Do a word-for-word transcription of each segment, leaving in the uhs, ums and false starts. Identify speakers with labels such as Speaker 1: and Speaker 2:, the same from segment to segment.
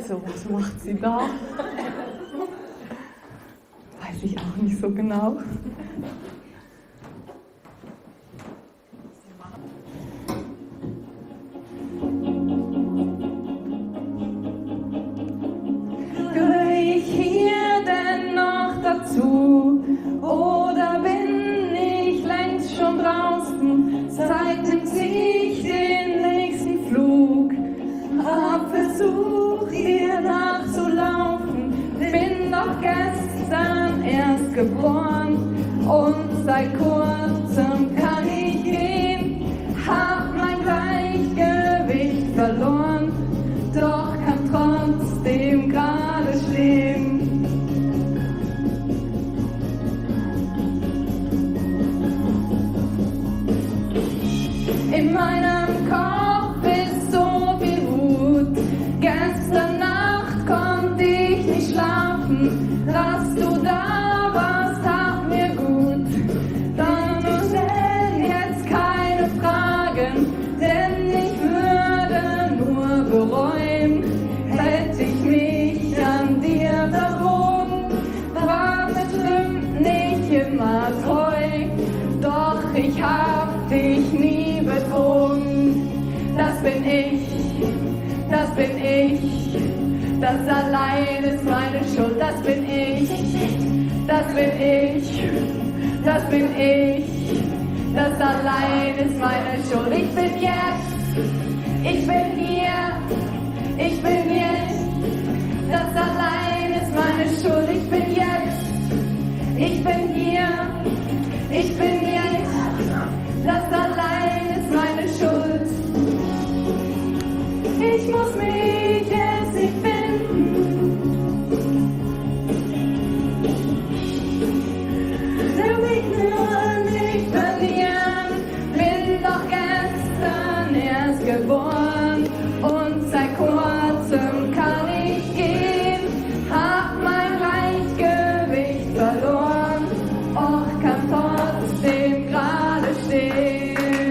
Speaker 1: so, was macht sie da? Weiß ich auch nicht so genau. Gehöre ich hier denn noch dazu? Oder bin ich längst schon draußen? Seitdem zieh ich den nächsten Flug. Hab versucht, ihr nachzulaufen. Bin doch gestern erst geboren. Und seit kurzem kann ich gehen. Hab mein Gleichgewicht verloren. Doch kann trotzdem gerade stehen. In meinem Kopf ist so viel Wut. Gestern Nacht konnte ich nicht schlafen. Dass du da warst, tat mir gut. Dann stell jetzt keine Fragen, denn ich würde nur bereuen, hätte ich mich an dir verwogen. War bestimmt nicht immer treu, doch ich hab dich nie betrogen. Das bin ich, das bin ich, das allein ist meine Schuld. Das bin ich, das bin ich, das bin ich, das allein ist meine Schuld. Ich bin jetzt, ich bin hier, ich bin jetzt, das allein ist meine Schuld. Ich bin jetzt, ich bin hier, ich bin jetzt, das allein ist meine Schuld. Ich muss mich jetzt nicht finden, will mich nur nicht verlieren. Bin doch gestern erst geboren und seit kurzem kann ich gehen. Hab mein Gleichgewicht verloren, och kann trotzdem gerade stehen.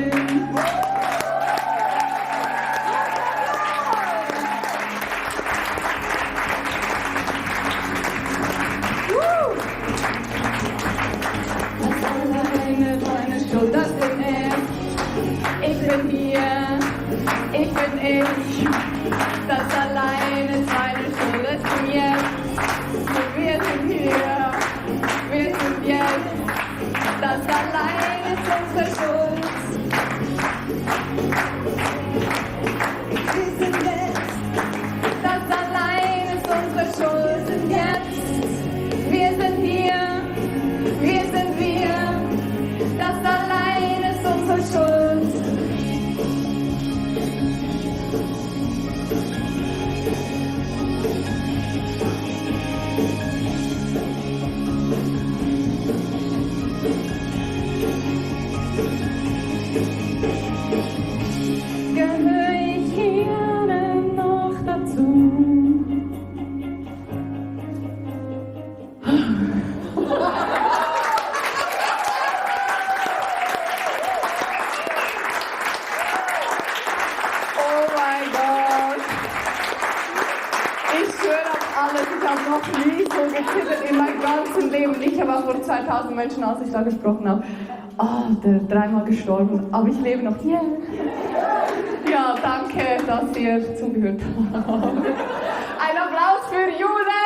Speaker 1: Das bin ich, ich bin hier, ich bin ich, das allein ist meine Schuld. Ich bin jetzt, wir sind hier, wir sind jetzt, das allein ist unsere Schuld. Wir sind jetzt, das allein ist unsere Schuld. Sind jetzt, wir sind hier, wir sind wir. Das allein ist unsere Schuld. Gehöre ich hier denn noch dazu? Ich habe noch nie so gezittert in meinem ganzen Leben. Ich habe auch vor zweitausend Menschen, als ich da gesprochen habe, oh, der dreimal gestorben, aber ich lebe noch. Yeah. Ja, danke, dass ihr zugehört habt. Ein Applaus für Jule!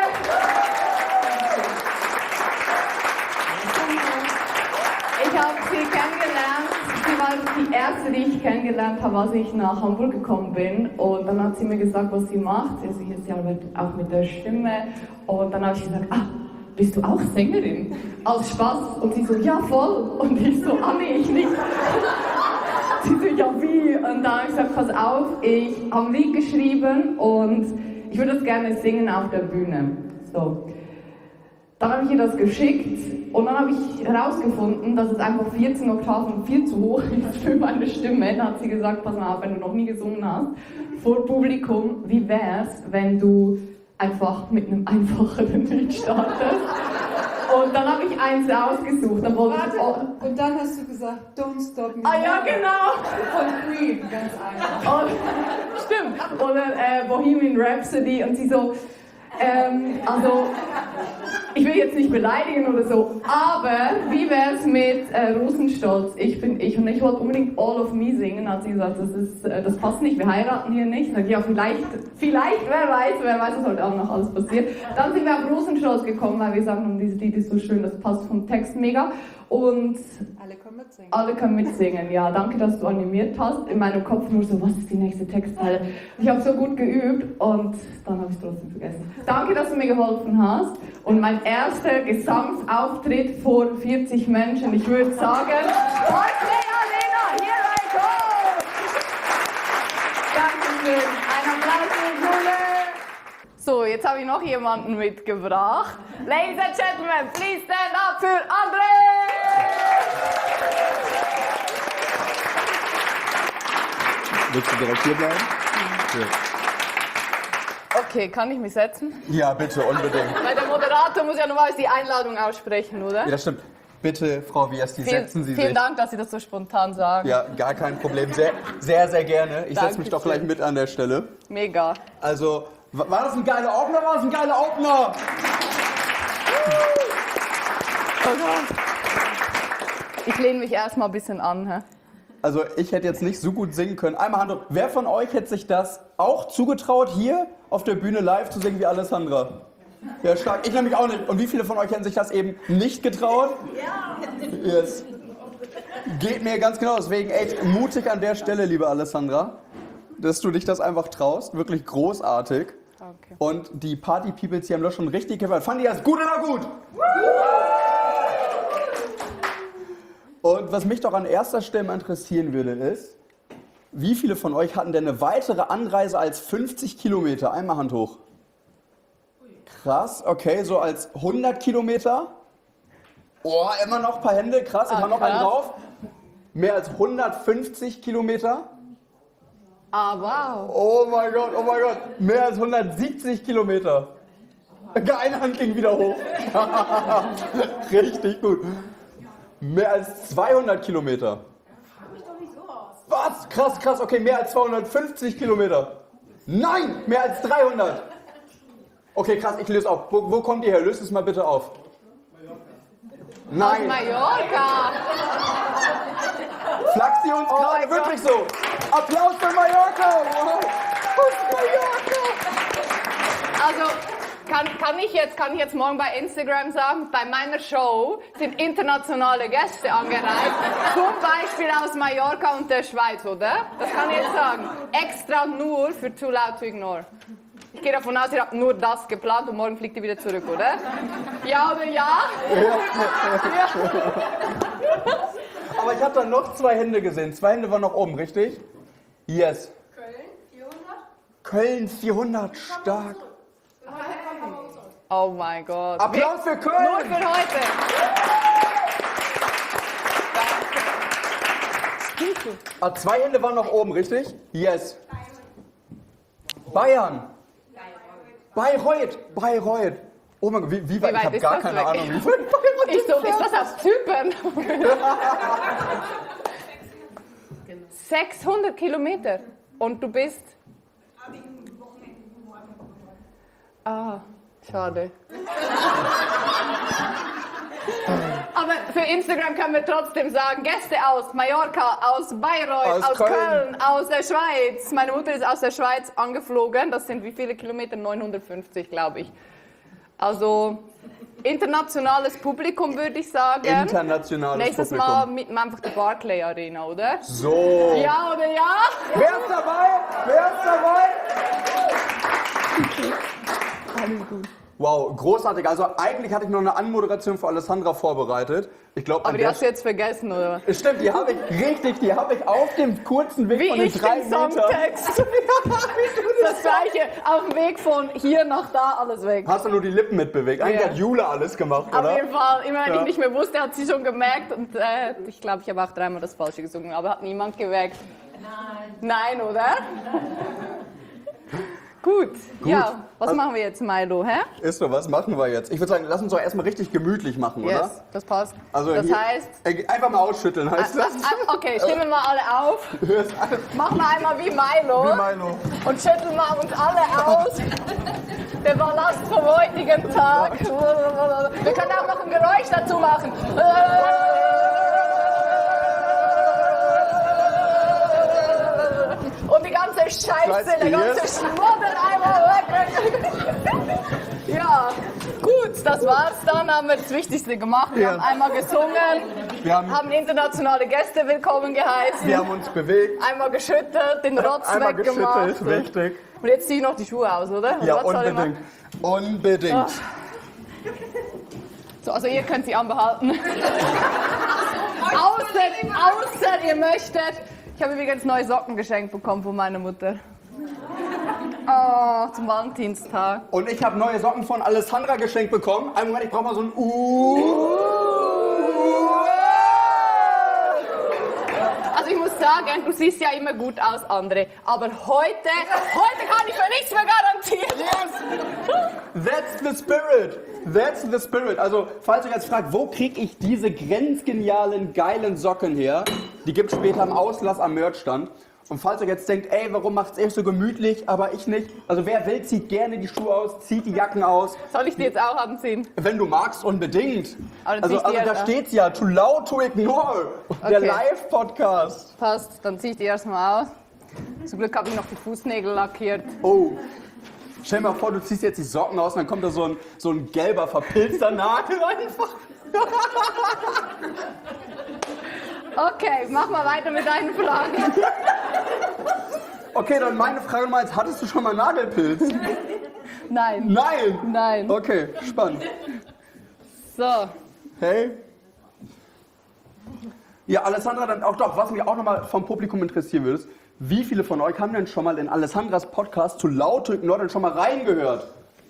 Speaker 1: Ich habe sie kennengelernt. Sie war die erste, die ich kennengelernt habe, als ich nach Hamburg gekommen bin. Und dann hat sie mir gesagt, was sie macht. Sie ist ja auch mit der Stimme. Und dann habe ich gesagt, ah, bist du auch Sängerin? Aus Spaß. Und sie so, ja, voll. Und ich so, ah, nee, ich nicht. Sie so, ja, wie? Und dann habe ich gesagt, pass auf, ich habe ein Lied geschrieben und ich würde das gerne singen auf der Bühne. So. Dann habe ich ihr das geschickt und dann habe ich herausgefunden, dass es einfach vierzehn Oktaven viel zu hoch ist für meine Stimme. Dann hat sie gesagt, pass mal auf, wenn du noch nie gesungen hast, vor Publikum, wie wär's, wenn du einfach mit einem einfacheren Lied startest? Und dann habe ich eins ausgesucht. Dann wollte ich, oh.
Speaker 2: Und dann hast du gesagt, don't stop me.
Speaker 1: Ah ja, genau.
Speaker 2: Von Queen, ganz einfach.
Speaker 1: Und, stimmt. Oder äh, Bohemian Rhapsody und sie so, ähm, also, ich will jetzt nicht beleidigen oder so, aber wie wär's mit äh, Rosenstolz? Ich bin ich und ich wollte unbedingt All of Me singen. Hat sie gesagt, das, ist, äh, das passt nicht, wir heiraten hier nicht. Sag ich, ja, vielleicht, vielleicht, wer weiß, wer weiß, was heute auch noch alles passiert. Dann sind wir auf Rosenstolz gekommen, weil wir sagen, dieses Lied ist so schön, das passt vom Text mega. Und
Speaker 2: alle können mitsingen.
Speaker 1: Alle können mitsingen, ja. Danke, dass du animiert hast. In meinem Kopf nur so, was ist die nächste Textzeile? Ich habe so gut geübt und dann habe ich es trotzdem vergessen. Danke, dass du mir geholfen hast. Und mein erster Gesangsauftritt vor vierzig Menschen. Ich würde sagen, Lea, Lena, here I go! Dankeschön. Ein Applaus für Jule. So, jetzt habe ich noch jemanden mitgebracht. Ladies and Gentlemen, please stand up für André!
Speaker 3: Willst du direkt hier bleiben? Ja.
Speaker 1: Okay, kann ich mich setzen?
Speaker 3: Ja, bitte, unbedingt.
Speaker 1: Weil der Moderator muss ja normalerweise die Einladung aussprechen, oder?
Speaker 3: Ja, das stimmt. Bitte, Frau Wiesti,
Speaker 1: Vielen,
Speaker 3: setzen Sie
Speaker 1: vielen
Speaker 3: sich.
Speaker 1: Dank, dass Sie das so spontan sagen.
Speaker 3: Ja, gar kein Problem. Sehr, sehr, sehr gerne. Ich setze mich doch
Speaker 1: Dankeschön.
Speaker 3: gleich mit an der Stelle.
Speaker 1: Mega.
Speaker 3: Also, wa- war das ein geiler Opener? War das ein geiler Opener?
Speaker 1: Oh Gott. Ich lehne mich erstmal ein bisschen an. Hä?
Speaker 3: Also, ich hätte jetzt nicht so gut singen können. Einmal Hand hoch. Wer von euch hätte sich das auch zugetraut, hier auf der Bühne live zu singen wie Alessandra? Ja, stark. Ich nämlich auch nicht. Und wie viele von euch hätten sich das eben nicht getraut? Ja. Yes. Geht mir ganz genau. Deswegen echt mutig an der Stelle, liebe Alessandra, dass du dich das einfach traust. Wirklich großartig.
Speaker 1: Danke.
Speaker 3: Und die Party-Peoples, die haben das schon richtig gehört. Fanden die das gut oder gut? Und was mich doch an erster Stelle mal interessieren würde, ist, wie viele von euch hatten denn eine weitere Anreise als fünfzig Kilometer? Einmal Hand hoch. Krass, okay, so als hundert Kilometer. Oh, immer noch ein paar Hände, krass, ich
Speaker 1: Ah,
Speaker 3: mach noch einen
Speaker 1: krass.
Speaker 3: drauf. Mehr als hundertfünfzig Kilometer.
Speaker 1: Ah, wow.
Speaker 3: Oh mein Gott, oh mein Gott, mehr als hundertsiebzig Kilometer. Eine Hand ging wieder hoch. Richtig gut. Mehr als zweihundert Kilometer. Was? Krass, krass, okay, mehr als zweihundertfünfzig Kilometer. Nein, mehr als dreihundert. Okay, krass, ich löse auf. Wo, wo kommt ihr her? Löst es mal bitte auf. Nein.
Speaker 1: Aus Mallorca.
Speaker 3: Flachst sie uns
Speaker 1: Oh
Speaker 3: gerade
Speaker 1: mein
Speaker 3: wirklich so? Applaus für Mallorca! Wow. Aus Mallorca!
Speaker 1: Also, kann, kann, ich jetzt, kann ich jetzt morgen bei Instagram sagen, bei meiner Show sind internationale Gäste angereist. Zum Beispiel aus Mallorca und der Schweiz, oder? Das kann ich jetzt sagen. Extra nur für Too Loud to Ignore. Ich gehe davon aus, ihr habt nur das geplant und morgen fliegt ihr wieder zurück, oder? Ja oder ja? Ja.
Speaker 3: Aber ich habe da noch zwei Hände gesehen. Zwei Hände waren noch oben, richtig? Yes.
Speaker 2: Köln, vierhundert.
Speaker 3: Köln vierhundert, stark.
Speaker 1: Oh mein Gott.
Speaker 3: Applaus für Köln!
Speaker 1: Nur für heute.
Speaker 3: Ah, zwei Hände waren noch oben, richtig? Yes. Bayern. Bayreuth. Bayreuth. Oh mein Gott, wie, wie weit?
Speaker 1: weit
Speaker 3: Ich habe
Speaker 1: ist
Speaker 3: gar
Speaker 1: das
Speaker 3: keine
Speaker 1: weg?
Speaker 3: Ahnung, wie weit Bayreuth
Speaker 1: Ich so, ist
Speaker 3: entfernt
Speaker 1: das aus Zypern? sechshundert Kilometer. Und du bist? Ah, schade. Aber für Instagram können wir trotzdem sagen, Gäste aus Mallorca, aus Bayreuth,
Speaker 3: Aus
Speaker 1: aus,
Speaker 3: Köln.
Speaker 1: Köln. aus der Schweiz. Meine Mutter ist aus der Schweiz angeflogen. Das sind wie viele Kilometer? neunhundertfünfzig, glaube ich. Also internationales Publikum, würde ich sagen.
Speaker 3: Internationales
Speaker 1: Nächstes
Speaker 3: Publikum.
Speaker 1: Mal mieten wir einfach die Barclay Arena, oder?
Speaker 3: So.
Speaker 1: Ja oder ja?
Speaker 3: Wer ist dabei? Wer ist dabei?
Speaker 1: Alles gut.
Speaker 3: Wow, großartig. Also eigentlich hatte ich noch eine Anmoderation für Alessandra vorbereitet. Ich glaube,
Speaker 1: Aber die hast du jetzt vergessen, oder?
Speaker 3: Stimmt, die habe ich richtig, die habe ich auf dem kurzen Weg
Speaker 1: Wie
Speaker 3: von den
Speaker 1: ich
Speaker 3: drei
Speaker 1: den
Speaker 3: Metern.
Speaker 1: Songtext. Das gleiche, auf dem Weg von hier nach da, alles weg.
Speaker 3: Hast du nur die Lippen mitbewegt? Eigentlich
Speaker 1: Ja.
Speaker 3: hat Jule alles gemacht,
Speaker 1: Auf
Speaker 3: oder?
Speaker 1: jeden Fall, immer wenn
Speaker 3: Ja.
Speaker 1: ich nicht mehr wusste, hat sie schon gemerkt. Und äh, ich glaube, ich habe auch dreimal das Falsche gesungen, aber hat niemand gemerkt. Nein. Nein, oder? Gut.
Speaker 3: Gut.
Speaker 1: Ja, was
Speaker 3: Also-
Speaker 1: machen wir jetzt, Milo, hä?
Speaker 3: Ist so, was machen wir jetzt? Ich würde sagen, lass uns doch erstmal richtig gemütlich machen, oder?
Speaker 1: Yes, das passt.
Speaker 3: Also
Speaker 1: das
Speaker 3: hier,
Speaker 1: heißt...
Speaker 3: äh, einfach mal ausschütteln, heißt
Speaker 1: Ah,
Speaker 3: das?
Speaker 1: ah, okay, stimmen wir alle auf.
Speaker 3: Hörst alles
Speaker 1: Machen wir einmal wie Milo.
Speaker 3: wie Milo.
Speaker 1: Und schütteln wir uns alle aus. Der Ballast vom heutigen Tag. Wir können auch noch ein Geräusch dazu machen. Und die ganze Scheiße,
Speaker 3: Scheiße,
Speaker 1: der ganze
Speaker 3: yes.
Speaker 1: Schmuddel einmal weg. Ja, gut, das war's dann. Haben wir das Wichtigste gemacht. Wir
Speaker 3: Ja.
Speaker 1: haben einmal gesungen,
Speaker 3: Wir haben,
Speaker 1: haben internationale Gäste willkommen geheißen.
Speaker 3: wir haben uns bewegt.
Speaker 1: Einmal geschüttelt, den Rotz
Speaker 3: Einmal
Speaker 1: weggemacht.
Speaker 3: geschüttelt, richtig.
Speaker 1: Und jetzt zieh ich noch die Schuhe aus, oder?
Speaker 3: Ja,
Speaker 1: Was soll ich
Speaker 3: unbedingt. Unbedingt.
Speaker 1: machen? So, also ihr könnt sie anbehalten. außer, außer ihr möchtet. Ich habe übrigens neue Socken geschenkt bekommen von meiner Mutter. Oh, zum Valentinstag.
Speaker 3: Und ich habe neue Socken von Alessandra geschenkt bekommen. Einen Moment, ich brauche mal so ein Uh.
Speaker 1: Also ich muss sagen, du siehst ja immer gut aus, André. Aber heute, heute kann ich für nichts mehr garantieren.
Speaker 3: That's the spirit. That's the spirit. Also, falls ihr euch jetzt fragt, wo kriege ich diese grenzgenialen, geilen Socken her? Die gibt es später im Auslass am Merchstand. Und falls ihr jetzt denkt, ey, warum macht es echt so gemütlich, aber ich nicht? Also, wer will, zieht gerne die Schuhe aus, zieht die Jacken aus.
Speaker 1: Soll ich die jetzt auch anziehen?
Speaker 3: Wenn du magst, unbedingt.
Speaker 1: Aber dann
Speaker 3: Also,
Speaker 1: zieh ich die
Speaker 3: also da
Speaker 1: erst an.
Speaker 3: steht's ja, too loud to ignore. Der
Speaker 1: Okay.
Speaker 3: Live-Podcast.
Speaker 1: Passt, dann zieh ich die erstmal aus. Zum Glück habe ich noch die Fußnägel lackiert.
Speaker 3: Oh. Stell dir mal vor, du ziehst jetzt die Socken aus und dann kommt da so ein, so ein gelber, verpilzter Nagel einfach.
Speaker 1: Okay, mach mal weiter mit deinen Fragen.
Speaker 3: Okay, dann meine Frage mal jetzt, hattest du schon mal Nagelpilz?
Speaker 1: Nein.
Speaker 3: Nein.
Speaker 1: Nein.
Speaker 3: Okay, spannend.
Speaker 1: So,
Speaker 3: Hey. Ja, Alessandra, dann auch doch, was mich auch nochmal vom Publikum interessieren würde, ist, wie viele von euch haben denn schon mal in Alessandras Podcast zu laut to ignore denn schon mal reingehört?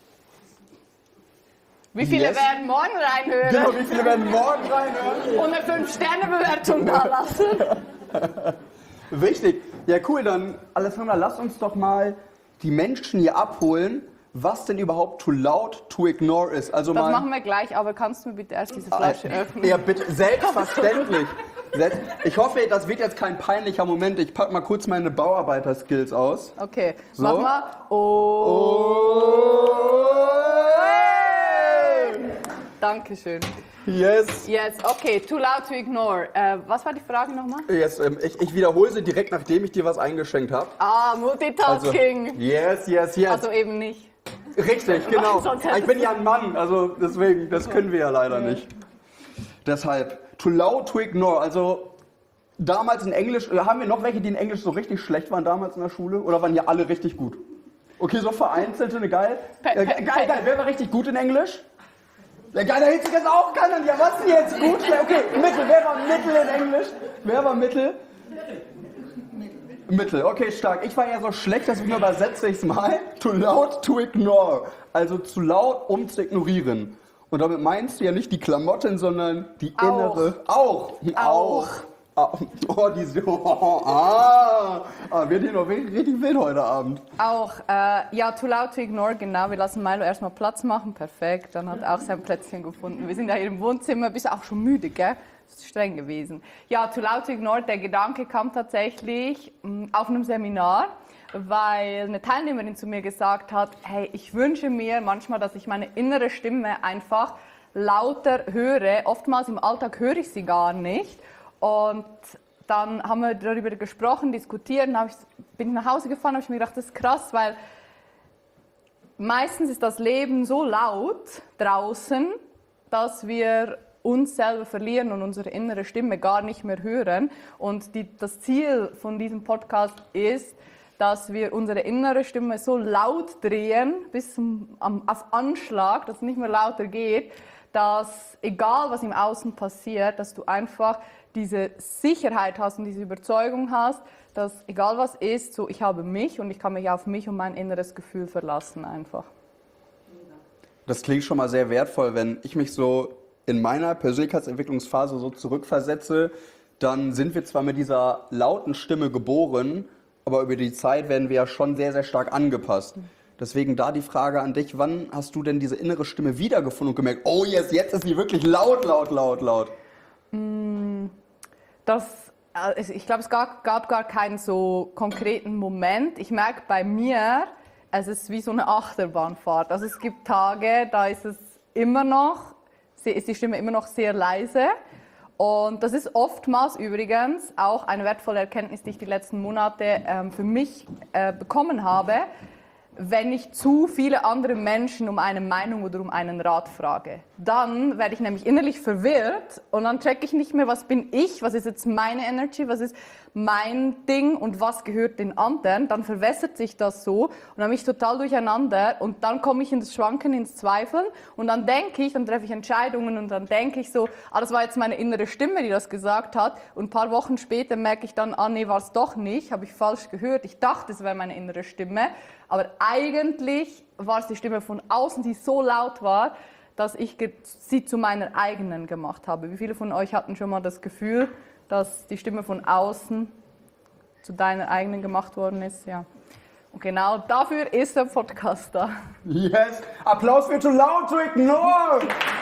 Speaker 1: wie viele
Speaker 3: Yes.
Speaker 1: werden morgen reinhören
Speaker 3: Genau, wie viele werden morgen reinhören?
Speaker 1: und eine fünf Sterne Bewertung da lassen?
Speaker 3: Wichtig. Ja, cool, dann Alessandra, lass uns doch mal die Menschen hier abholen, was denn überhaupt too loud to ignore ist. Also
Speaker 1: Das
Speaker 3: mal,
Speaker 1: machen wir gleich, aber kannst du mir bitte erst diese Flasche öffnen?
Speaker 3: Ja, bitte, selbstverständlich. Selbst- Ich hoffe, das wird jetzt kein peinlicher Moment. Ich pack mal kurz meine Bauarbeiter-Skills aus.
Speaker 1: Okay,
Speaker 3: So.
Speaker 1: mach mal. Oh. Dankeschön.
Speaker 3: Yes.
Speaker 1: Yes, okay, too loud to ignore. Äh, was war die Frage nochmal?
Speaker 3: yes ähm, ich, ich wiederhole sie direkt, nachdem ich dir was eingeschenkt habe.
Speaker 1: Ah,
Speaker 3: Also,
Speaker 1: Multitasking.
Speaker 3: yes, yes, yes.
Speaker 1: Also eben nicht.
Speaker 3: Richtig, genau.
Speaker 1: sonst hättest
Speaker 3: Ich bin ja ein Mann, also deswegen, das können wir ja leider nicht. Deshalb, too loud to ignore, also damals in Englisch, äh, haben wir noch welche, die in Englisch so richtig schlecht waren damals in der Schule? Oder waren hier alle richtig gut? Okay, so vereinzelte, ne, geil.
Speaker 1: Pe-
Speaker 3: Ja,
Speaker 1: pe-
Speaker 3: geil, geil, wer war richtig gut in Englisch? Ja, geil, da hätte ich jetzt auch keinen. Ja, was denn jetzt gut? Ja, okay, Mittel, wer war Mittel in Englisch? Wer war Mittel? Mittel, okay, stark. Ich war ja so schlecht, deswegen übersetze ich es mal. Too loud to ignore. Also zu laut, um zu ignorieren. Und damit meinst du ja nicht die Klamotten, sondern die
Speaker 1: Auch.
Speaker 3: innere. Auch.
Speaker 1: Auch.
Speaker 3: Auch. Oh, diese. Oh, ah, ah, wird hier noch richtig, richtig wild heute Abend.
Speaker 1: Auch, äh, ja, too loud to ignore, genau. Wir lassen Milo erstmal Platz machen. Perfekt, dann hat er auch sein Plätzchen gefunden. Wir sind ja hier im Wohnzimmer. Bist du auch schon müde, gell? Das ist streng gewesen. Ja, too loud to ignore, der Gedanke kam tatsächlich mh, auf einem Seminar, weil eine Teilnehmerin zu mir gesagt hat, hey, ich wünsche mir manchmal, dass ich meine innere Stimme einfach lauter höre. Oftmals im Alltag höre ich sie gar nicht. Und dann haben wir darüber gesprochen, diskutiert, und hab ich, bin ich nach Hause gefahren und habe ich mir gedacht, das ist krass, weil meistens ist das Leben so laut draußen, dass wir uns selber verlieren und unsere innere Stimme gar nicht mehr hören. Und die, das Ziel von diesem Podcast ist, dass wir unsere innere Stimme so laut drehen, bis zum, am, auf Anschlag, dass es nicht mehr lauter geht, dass egal was im Außen passiert, dass du einfach diese Sicherheit hast und diese Überzeugung hast, dass egal was ist, so ich habe mich und ich kann mich auf mich und mein inneres Gefühl verlassen einfach.
Speaker 3: Das klingt schon mal sehr wertvoll, wenn ich mich so in meiner Persönlichkeitsentwicklungsphase so zurückversetze, dann sind wir zwar mit dieser lauten Stimme geboren, aber über die Zeit werden wir ja schon sehr, sehr stark angepasst. Deswegen da die Frage an dich, wann hast du denn diese innere Stimme wiedergefunden und gemerkt, oh yes, jetzt ist sie wirklich laut, laut, laut, laut?
Speaker 1: Das, also ich glaube, es gab, gab gar keinen so konkreten Moment. Ich merke bei mir, es ist wie so eine Achterbahnfahrt. Also es gibt Tage, da ist es immer noch, ist die Stimme immer noch sehr leise. Und das ist oftmals übrigens auch eine wertvolle Erkenntnis, die ich die letzten Monate ähm, für mich äh, bekommen habe, wenn ich zu viele andere Menschen um eine Meinung oder um einen Rat frage. Dann werde ich nämlich innerlich verwirrt und dann checke ich nicht mehr, was bin ich, was ist jetzt meine Energy, was ist mein Ding und was gehört den anderen. Dann verwässert sich das so und dann bin ich total durcheinander und dann komme ich ins Schwanken, ins Zweifeln und dann denke ich, dann treffe ich Entscheidungen und dann denke ich so, ah, das war jetzt meine innere Stimme, die das gesagt hat und ein paar Wochen später merke ich dann, ah nee, war es doch nicht, habe ich falsch gehört, ich dachte, es wäre meine innere Stimme, aber eigentlich war es die Stimme von außen, die so laut war, dass ich sie zu meiner eigenen gemacht habe. Wie viele von euch hatten schon mal das Gefühl, dass die Stimme von außen zu deiner eigenen gemacht worden ist? Ja. Und genau dafür ist der Podcast da.
Speaker 3: Yes! Applaus für Too Loud to Ignore!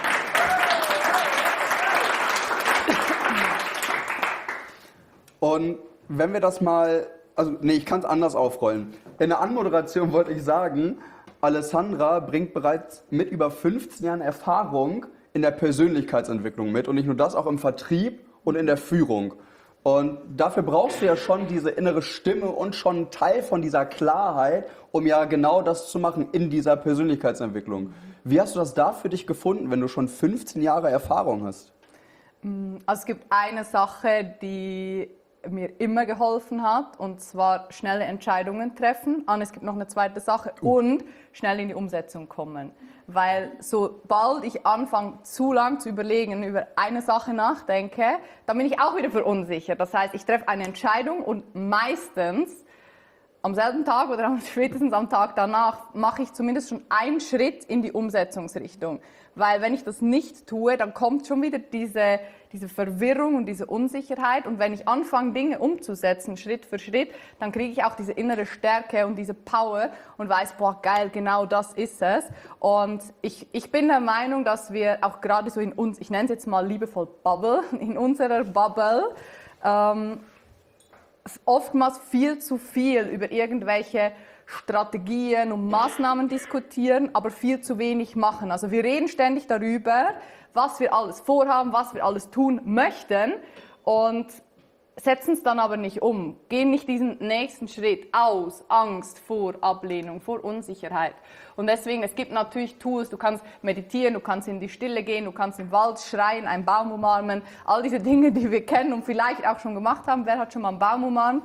Speaker 3: Und wenn wir das mal, also nee, ich kann es anders aufrollen. In der Anmoderation wollte ich sagen, Alessandra bringt bereits mit über fünfzehn Jahren Erfahrung in der Persönlichkeitsentwicklung mit und nicht nur das, auch im Vertrieb und in der Führung. Und dafür brauchst du ja schon diese innere Stimme und schon einen Teil von dieser Klarheit, um ja genau das zu machen in dieser Persönlichkeitsentwicklung. Wie hast du das da für dich gefunden, wenn du schon fünfzehn Jahre Erfahrung hast?
Speaker 1: Also es gibt eine Sache, die mir immer geholfen hat, und zwar schnelle Entscheidungen treffen. Und es gibt noch eine zweite Sache, und schnell in die Umsetzung kommen. Weil sobald ich anfange, zu lang zu überlegen, über eine Sache nachdenke, dann bin ich auch wieder verunsichert. Das heißt, ich treffe eine Entscheidung und meistens am selben Tag oder spätestens am Tag danach mache ich zumindest schon einen Schritt in die Umsetzungsrichtung. Weil wenn ich das nicht tue, dann kommt schon wieder diese, diese Verwirrung und diese Unsicherheit. Und wenn ich anfange, Dinge umzusetzen, Schritt für Schritt, dann kriege ich auch diese innere Stärke und diese Power und weiß, boah, geil, genau das ist es. Und ich, ich bin der Meinung, dass wir auch gerade so in uns, ich nenne es jetzt mal liebevoll Bubble, in unserer Bubble, ähm, oftmals viel zu viel über irgendwelche Strategien und Maßnahmen diskutieren, aber viel zu wenig machen. Also wir reden ständig darüber, was wir alles vorhaben, was wir alles tun möchten und setzen es dann aber nicht um, gehen nicht diesen nächsten Schritt aus Angst vor Ablehnung, vor Unsicherheit. Und deswegen, es gibt natürlich Tools, du kannst meditieren, du kannst in die Stille gehen, du kannst im Wald schreien, einen Baum umarmen, all diese Dinge, die wir kennen und vielleicht auch schon gemacht haben. Wer hat schon mal einen Baum umarmt?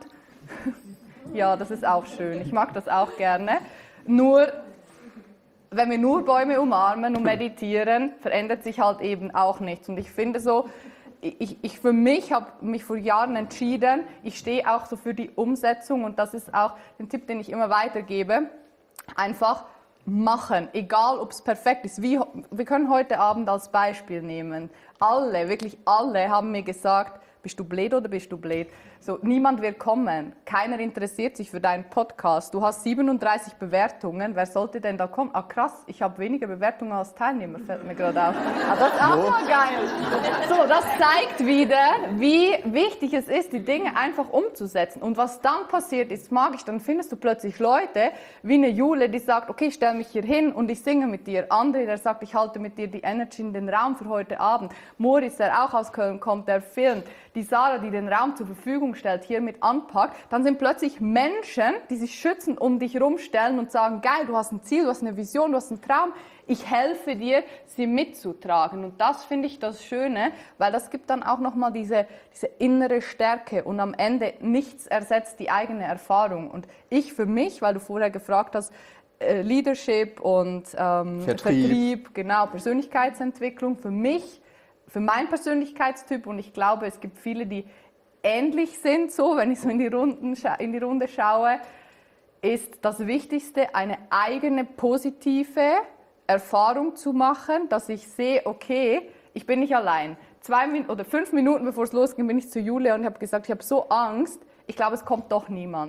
Speaker 1: Ja, das ist auch schön, ich mag das auch gerne. Nur, wenn wir nur Bäume umarmen und meditieren, verändert sich halt eben auch nichts. Und ich finde so, Ich, ich für mich habe mich vor Jahren entschieden, ich stehe auch so für die Umsetzung und das ist auch der Tipp, den ich immer weitergebe, einfach machen, egal ob es perfekt ist. Wie, wir können heute Abend als Beispiel nehmen, alle, wirklich alle haben mir gesagt, bist du blöd oder bist du blöd? So, niemand will kommen, keiner interessiert sich für deinen Podcast. Du hast siebenunddreißig Bewertungen, wer sollte denn da kommen? Ah krass, ich habe weniger Bewertungen als Teilnehmer, fällt mir gerade auf. Ah, das ist auch mal geil. So, das zeigt wieder, wie wichtig es ist, die Dinge einfach umzusetzen. Und was dann passiert ist, magisch, dann findest du plötzlich Leute, wie eine Jule, die sagt, okay, ich stelle mich hier hin und ich singe mit dir. André, der sagt, ich halte mit dir die Energy in den Raum für heute Abend. Moritz, der auch aus Köln kommt, der filmt. Die Sarah, die den Raum zur Verfügung stellt, hier mit anpackt, dann sind plötzlich Menschen, die sich schützen, um dich rumstellen und sagen, geil, du hast ein Ziel, du hast eine Vision, du hast einen Traum, ich helfe dir, sie mitzutragen. Und das finde ich das Schöne, weil das gibt dann auch nochmal diese, diese innere Stärke und am Ende nichts ersetzt die eigene Erfahrung. Und ich für mich, weil du vorher gefragt hast, äh, Leadership und ähm, Vertrieb. Vertrieb, genau, Persönlichkeitsentwicklung, für mich, für meinen Persönlichkeitstyp, und ich glaube, es gibt viele, die ähnlich sind, so, wenn ich so in die, Runden, in die Runde schaue, ist das Wichtigste, eine eigene positive Erfahrung zu machen, dass ich sehe, okay, ich bin nicht allein. Zwei Min- oder fünf Minuten bevor es losging, bin ich zu Julia und habe gesagt, ich habe so Angst, ich glaube, es kommt doch niemand.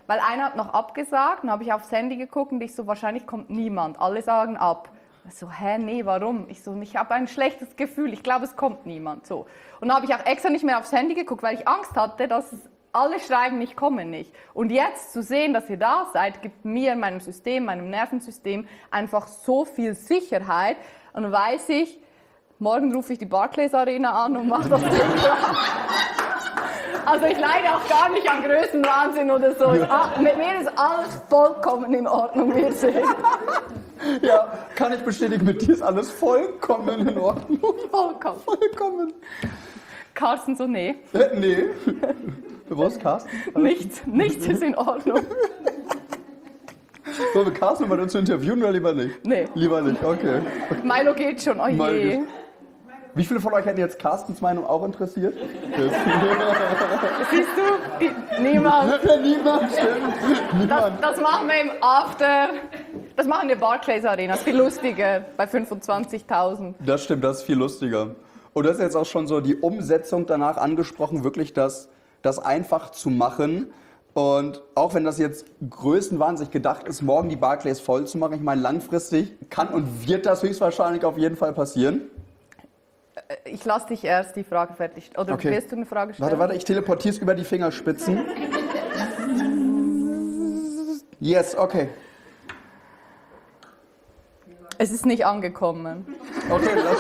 Speaker 1: weil einer hat noch abgesagt, dann habe ich aufs Handy geguckt und ich so, wahrscheinlich kommt niemand, alle sagen ab. Ich so, hä, nee, warum? Ich so, ich habe ein schlechtes Gefühl, ich glaube, es kommt niemand. So. Und dann habe ich auch extra nicht mehr aufs Handy geguckt, weil ich Angst hatte, dass es alle schreiben, ich komme nicht. Und jetzt zu sehen, dass ihr da seid, gibt mir, meinem System, meinem Nervensystem einfach so viel Sicherheit. Und dann weiß ich, morgen rufe ich die Barclays Arena an und mache das Ding klar. Also ich leide auch gar nicht an Größenwahnsinn oder so. Ja. Mit mir ist alles vollkommen in Ordnung, wie ihr seht.
Speaker 3: Ja, kann ich bestätigen, mit dir ist alles vollkommen in Ordnung.
Speaker 1: Vollkommen.
Speaker 3: Vollkommen.
Speaker 1: Carsten so, nee.
Speaker 3: Äh, nee. Was, Carsten?
Speaker 1: Nichts, nichts ist in Ordnung.
Speaker 3: Sollen wir Carsten mal dazu interviewen oder lieber nicht?
Speaker 1: Nee.
Speaker 3: Lieber nicht, okay.
Speaker 1: Milo geht schon, oh
Speaker 3: Milo
Speaker 1: je.
Speaker 3: geht. Wie viele von euch hätten jetzt Carstens Meinung auch interessiert?
Speaker 1: Siehst du? Die, niemand.
Speaker 3: Niemand, stimmt.
Speaker 1: Das,
Speaker 3: Niemand.
Speaker 1: das machen wir im After. Das machen wir Barclays Arena. Das ist viel lustiger bei fünfundzwanzigtausend.
Speaker 3: Das stimmt, das ist viel lustiger. Und du hast jetzt auch schon so die Umsetzung danach angesprochen, wirklich das, das einfach zu machen. Und auch wenn das jetzt größenwahnsinnig gedacht ist, morgen die Barclays voll zu machen, ich meine, langfristig kann und wird das höchstwahrscheinlich auf jeden Fall passieren.
Speaker 1: Ich lasse dich erst die Frage fertig. Oder
Speaker 3: Okay.
Speaker 1: wirst du eine Frage stellen?
Speaker 3: Warte, warte, ich teleportiere es über die Fingerspitzen. Yes, okay.
Speaker 1: Es ist nicht angekommen.
Speaker 3: Okay, das,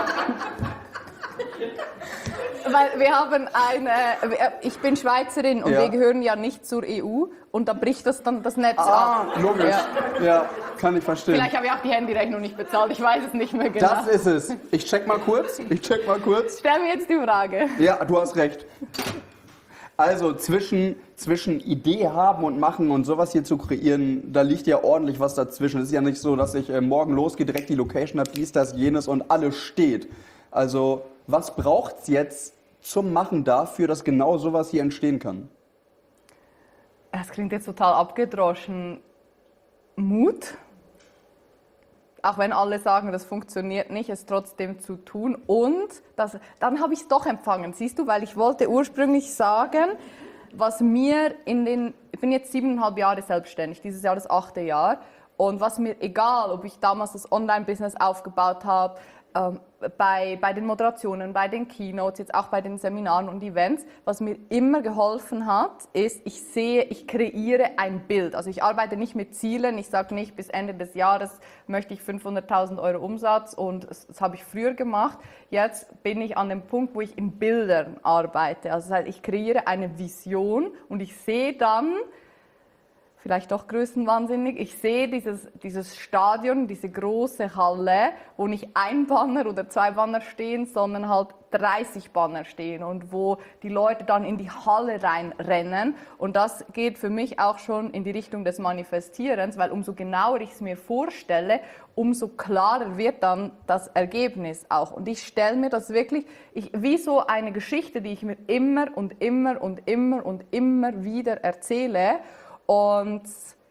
Speaker 1: Weil wir haben eine, ich bin Schweizerin und
Speaker 3: Ja.
Speaker 1: wir gehören ja nicht zur E U und da bricht das dann das Netz
Speaker 3: ah,
Speaker 1: ab.
Speaker 3: logisch.
Speaker 1: Ja.
Speaker 3: Ja, kann ich verstehen.
Speaker 1: Vielleicht habe ich auch die Handyrechnung nicht bezahlt, ich weiß es nicht mehr genau.
Speaker 3: Das ist es. Ich check mal kurz. Ich check mal kurz.
Speaker 1: Stell mir jetzt die Frage.
Speaker 3: Ja, du hast recht. Also zwischen, zwischen Idee haben und machen und sowas hier zu kreieren, da liegt ja ordentlich was dazwischen. Es ist ja nicht so, dass ich äh, morgen losgehe, direkt die Location habe, dies, das, jenes und alles steht. Also was braucht es jetzt zum Machen dafür, dass genau sowas hier entstehen kann?
Speaker 1: Das klingt jetzt total abgedroschen. Mut. Auch wenn alle sagen, das funktioniert nicht, es trotzdem zu tun. Und das, dann habe ich es doch empfangen, siehst du, weil ich wollte ursprünglich sagen, was mir in den, ich bin jetzt siebeneinhalb Jahre selbstständig, dieses Jahr das achte Jahr. Und was mir egal, ob ich damals das Online-Business aufgebaut habe, ähm, bei, bei den Moderationen, bei den Keynotes, jetzt auch bei den Seminaren und Events, was mir immer geholfen hat, ist, ich sehe, ich kreiere ein Bild. Also ich arbeite nicht mit Zielen, ich sage nicht, bis Ende des Jahres möchte ich fünfhunderttausend Euro Umsatz und das, das habe ich früher gemacht. Jetzt bin ich an dem Punkt, wo ich in Bildern arbeite. Also das heißt, ich kreiere eine Vision und ich sehe dann, vielleicht doch größenwahnsinnig. Ich sehe dieses, dieses Stadion, diese große Halle, wo nicht ein Banner oder zwei Banner stehen, sondern halt dreißig Banner stehen und wo die Leute dann in die Halle reinrennen. Und das geht für mich auch schon in die Richtung des Manifestierens, weil umso genauer ich es mir vorstelle, umso klarer wird dann das Ergebnis auch. Und ich stelle mir das wirklich ich, wie so eine Geschichte, die ich mir immer und immer und immer und immer wieder erzähle. Und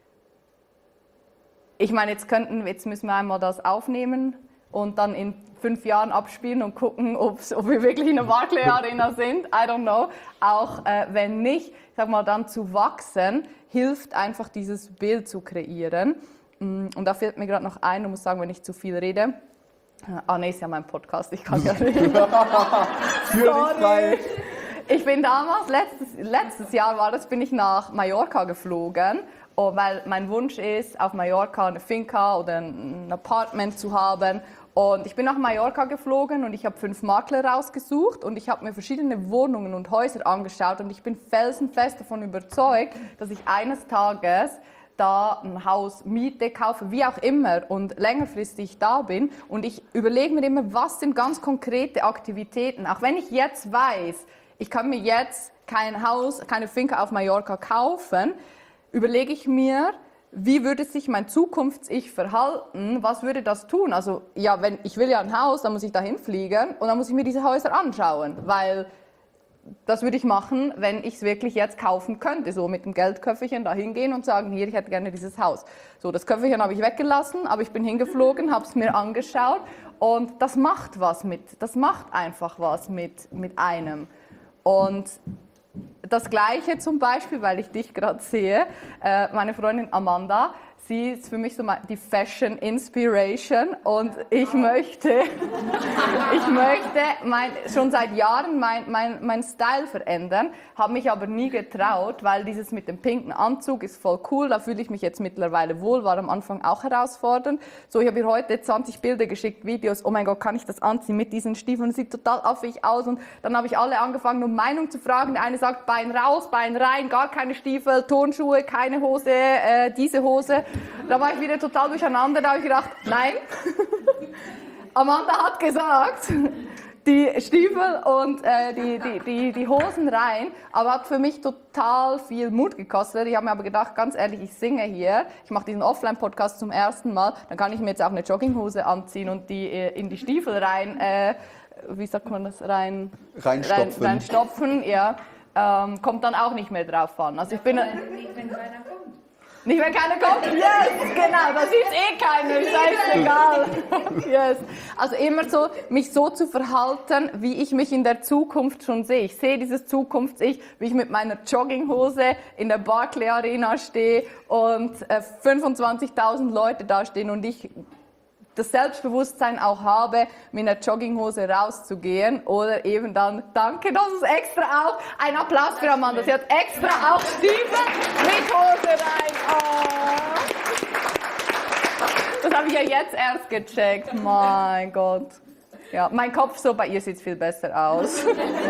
Speaker 1: ich meine, jetzt könnten, jetzt müssen wir einmal das aufnehmen und dann in fünf Jahren abspielen und gucken, ob's, ob wir wirklich in der Barclays Arena sind. I don't know. Auch äh, wenn nicht, ich sag mal, dann zu wachsen, hilft einfach dieses Bild zu kreieren. Und da fällt mir gerade noch ein, ich muss sagen, wenn ich zu viel rede. Ah, nee, ist ja mein Podcast, ich kann ja reden.
Speaker 3: Für dich frei.
Speaker 1: Ich bin damals, letztes, letztes Jahr war das, bin ich nach Mallorca geflogen, oh, weil mein Wunsch ist, auf Mallorca eine Finca oder ein Apartment zu haben. Und ich bin nach Mallorca geflogen und ich habe fünf Makler rausgesucht und ich habe mir verschiedene Wohnungen und Häuser angeschaut und ich bin felsenfest davon überzeugt, dass ich eines Tages da ein Haus miete, kaufe, wie auch immer und längerfristig da bin. Und ich überlege mir immer, was sind ganz konkrete Aktivitäten, auch wenn ich jetzt weiß, ich kann mir jetzt kein Haus, keine Finca auf Mallorca kaufen, überlege ich mir, wie würde sich mein Zukunfts-Ich verhalten, was würde das tun? Also ja, wenn ich will ja ein Haus, dann muss ich dahin fliegen und dann muss ich mir diese Häuser anschauen, weil das würde ich machen, wenn ich es wirklich jetzt kaufen könnte, so mit dem Geldköfferchen da hingehen und sagen, hier, ich hätte gerne dieses Haus. So, das Köfferchen habe ich weggelassen, aber ich bin hingeflogen, habe es mir angeschaut und das macht was mit, das macht einfach was mit, mit einem. Und das Gleiche zum Beispiel, weil ich dich gerade sehe, äh, meine Freundin Amanda, sie ist für mich so die Fashion Inspiration und ich möchte, ich möchte mein, schon seit Jahren mein, mein, mein Style verändern, habe mich aber nie getraut, weil dieses mit dem pinken Anzug ist voll cool, da fühle ich mich jetzt mittlerweile wohl, war am Anfang auch herausfordernd. So, ich habe ihr heute zwanzig Bilder geschickt, Videos, oh mein Gott, kann ich das anziehen mit diesen Stiefeln, sieht total affig aus und dann habe ich alle angefangen, um Meinung zu fragen. Der eine sagt, Bein raus, Bein rein, gar keine Stiefel, Turnschuhe, keine Hose, äh, diese Hose. Da war ich wieder total durcheinander, da habe ich gedacht, nein. Amanda hat gesagt, die Stiefel und äh, die, die, die, die Hosen rein, aber hat für mich total viel Mut gekostet. Ich habe mir aber gedacht, ganz ehrlich, ich singe hier, ich mache diesen Offline-Podcast zum ersten Mal, dann kann ich mir jetzt auch eine Jogginghose anziehen und die äh, in die Stiefel rein, äh, wie sagt man das, rein...
Speaker 3: Reinstopfen.
Speaker 1: Rein, reinstopfen, ja. Ähm, kommt dann auch nicht mehr drauf an. Also ich bin...
Speaker 2: Nicht, wenn keiner kommt.
Speaker 1: Nicht, wenn keiner kommt? Yes, genau, da sieht eh keiner, scheißegal. Yes. Also immer so, mich so zu verhalten, wie ich mich in der Zukunft schon sehe. Ich sehe dieses Zukunfts-Ich, wie ich mit meiner Jogginghose in der Barclay Arena stehe und äh, fünfundzwanzigtausend Leute da stehen und ich das Selbstbewusstsein auch habe, mit einer Jogginghose rauszugehen oder eben dann, danke, das ist extra auch, ein Applaus für Amanda, sie hat extra auch Stiefel mit Hose rein. Oh. Das habe ich ja jetzt erst gecheckt, mein Gott. Ja, mein Kopf so, bei ihr sieht es viel besser aus.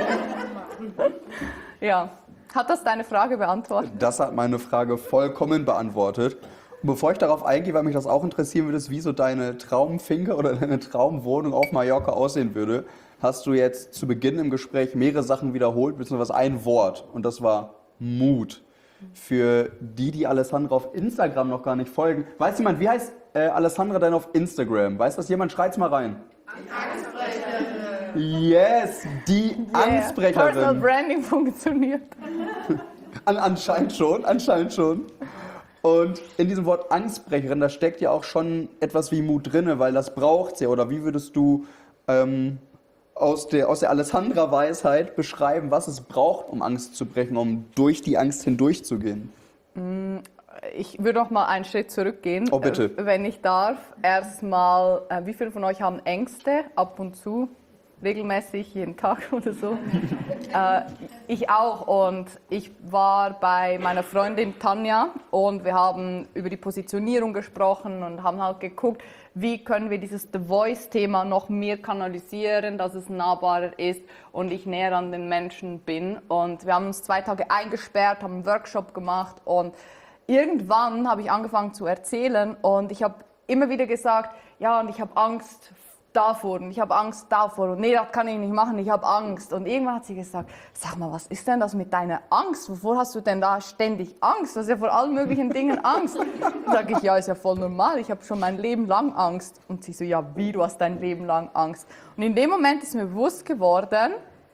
Speaker 1: Ja, hat das deine Frage beantwortet?
Speaker 3: Das hat meine Frage vollkommen beantwortet. Und bevor ich darauf eingehe, weil mich das auch interessieren würde, ist, wie so deine Traumfinke oder deine Traumwohnung auf Mallorca aussehen würde, hast du jetzt zu Beginn im Gespräch mehrere Sachen wiederholt, beziehungsweise ein Wort. Und das war Mut. Für die, die Alessandra auf Instagram noch gar nicht folgen. Weiß jemand, wie heißt äh, Alessandra denn auf Instagram? Weiß das jemand? Schreit's mal rein. Angstbrecherin. Yes, die yeah. Angstbrecherin.
Speaker 1: Personal Branding funktioniert.
Speaker 3: An, anscheinend schon, anscheinend schon. Und in diesem Wort Angstbrecherin, da steckt ja auch schon etwas wie Mut drin, weil das braucht's ja. Oder wie würdest du ähm, aus der, aus der Alessandra-Weisheit beschreiben, was es braucht, um Angst zu brechen, um durch die Angst hindurchzugehen?
Speaker 1: Ich würde noch mal einen Schritt zurückgehen,
Speaker 3: oh, bitte.
Speaker 1: wenn ich darf. Erstmal, wie viele von euch haben Ängste ab und zu? Regelmäßig, jeden Tag oder so. äh, ich auch und ich war bei meiner Freundin Tanja und wir haben über die Positionierung gesprochen und haben halt geguckt, wie können wir dieses The Voice-Thema noch mehr kanalisieren, dass es nahbarer ist und ich näher an den Menschen bin. Und wir haben uns zwei Tage eingesperrt, haben einen Workshop gemacht und irgendwann habe ich angefangen zu erzählen und ich habe immer wieder gesagt, ja, und ich habe Angst davor und ich habe Angst davor und nee, das kann ich nicht machen, ich habe Angst. Und irgendwann hat sie gesagt, sag mal, was ist denn das mit deiner Angst? Wovor hast du denn da ständig Angst? Du hast ja vor allen möglichen Dingen Angst. Dann sage ich, ja, ist ja voll normal, ich habe schon mein Leben lang Angst. Und sie so, ja, wie, du hast dein Leben lang Angst? Und in dem Moment ist mir bewusst geworden,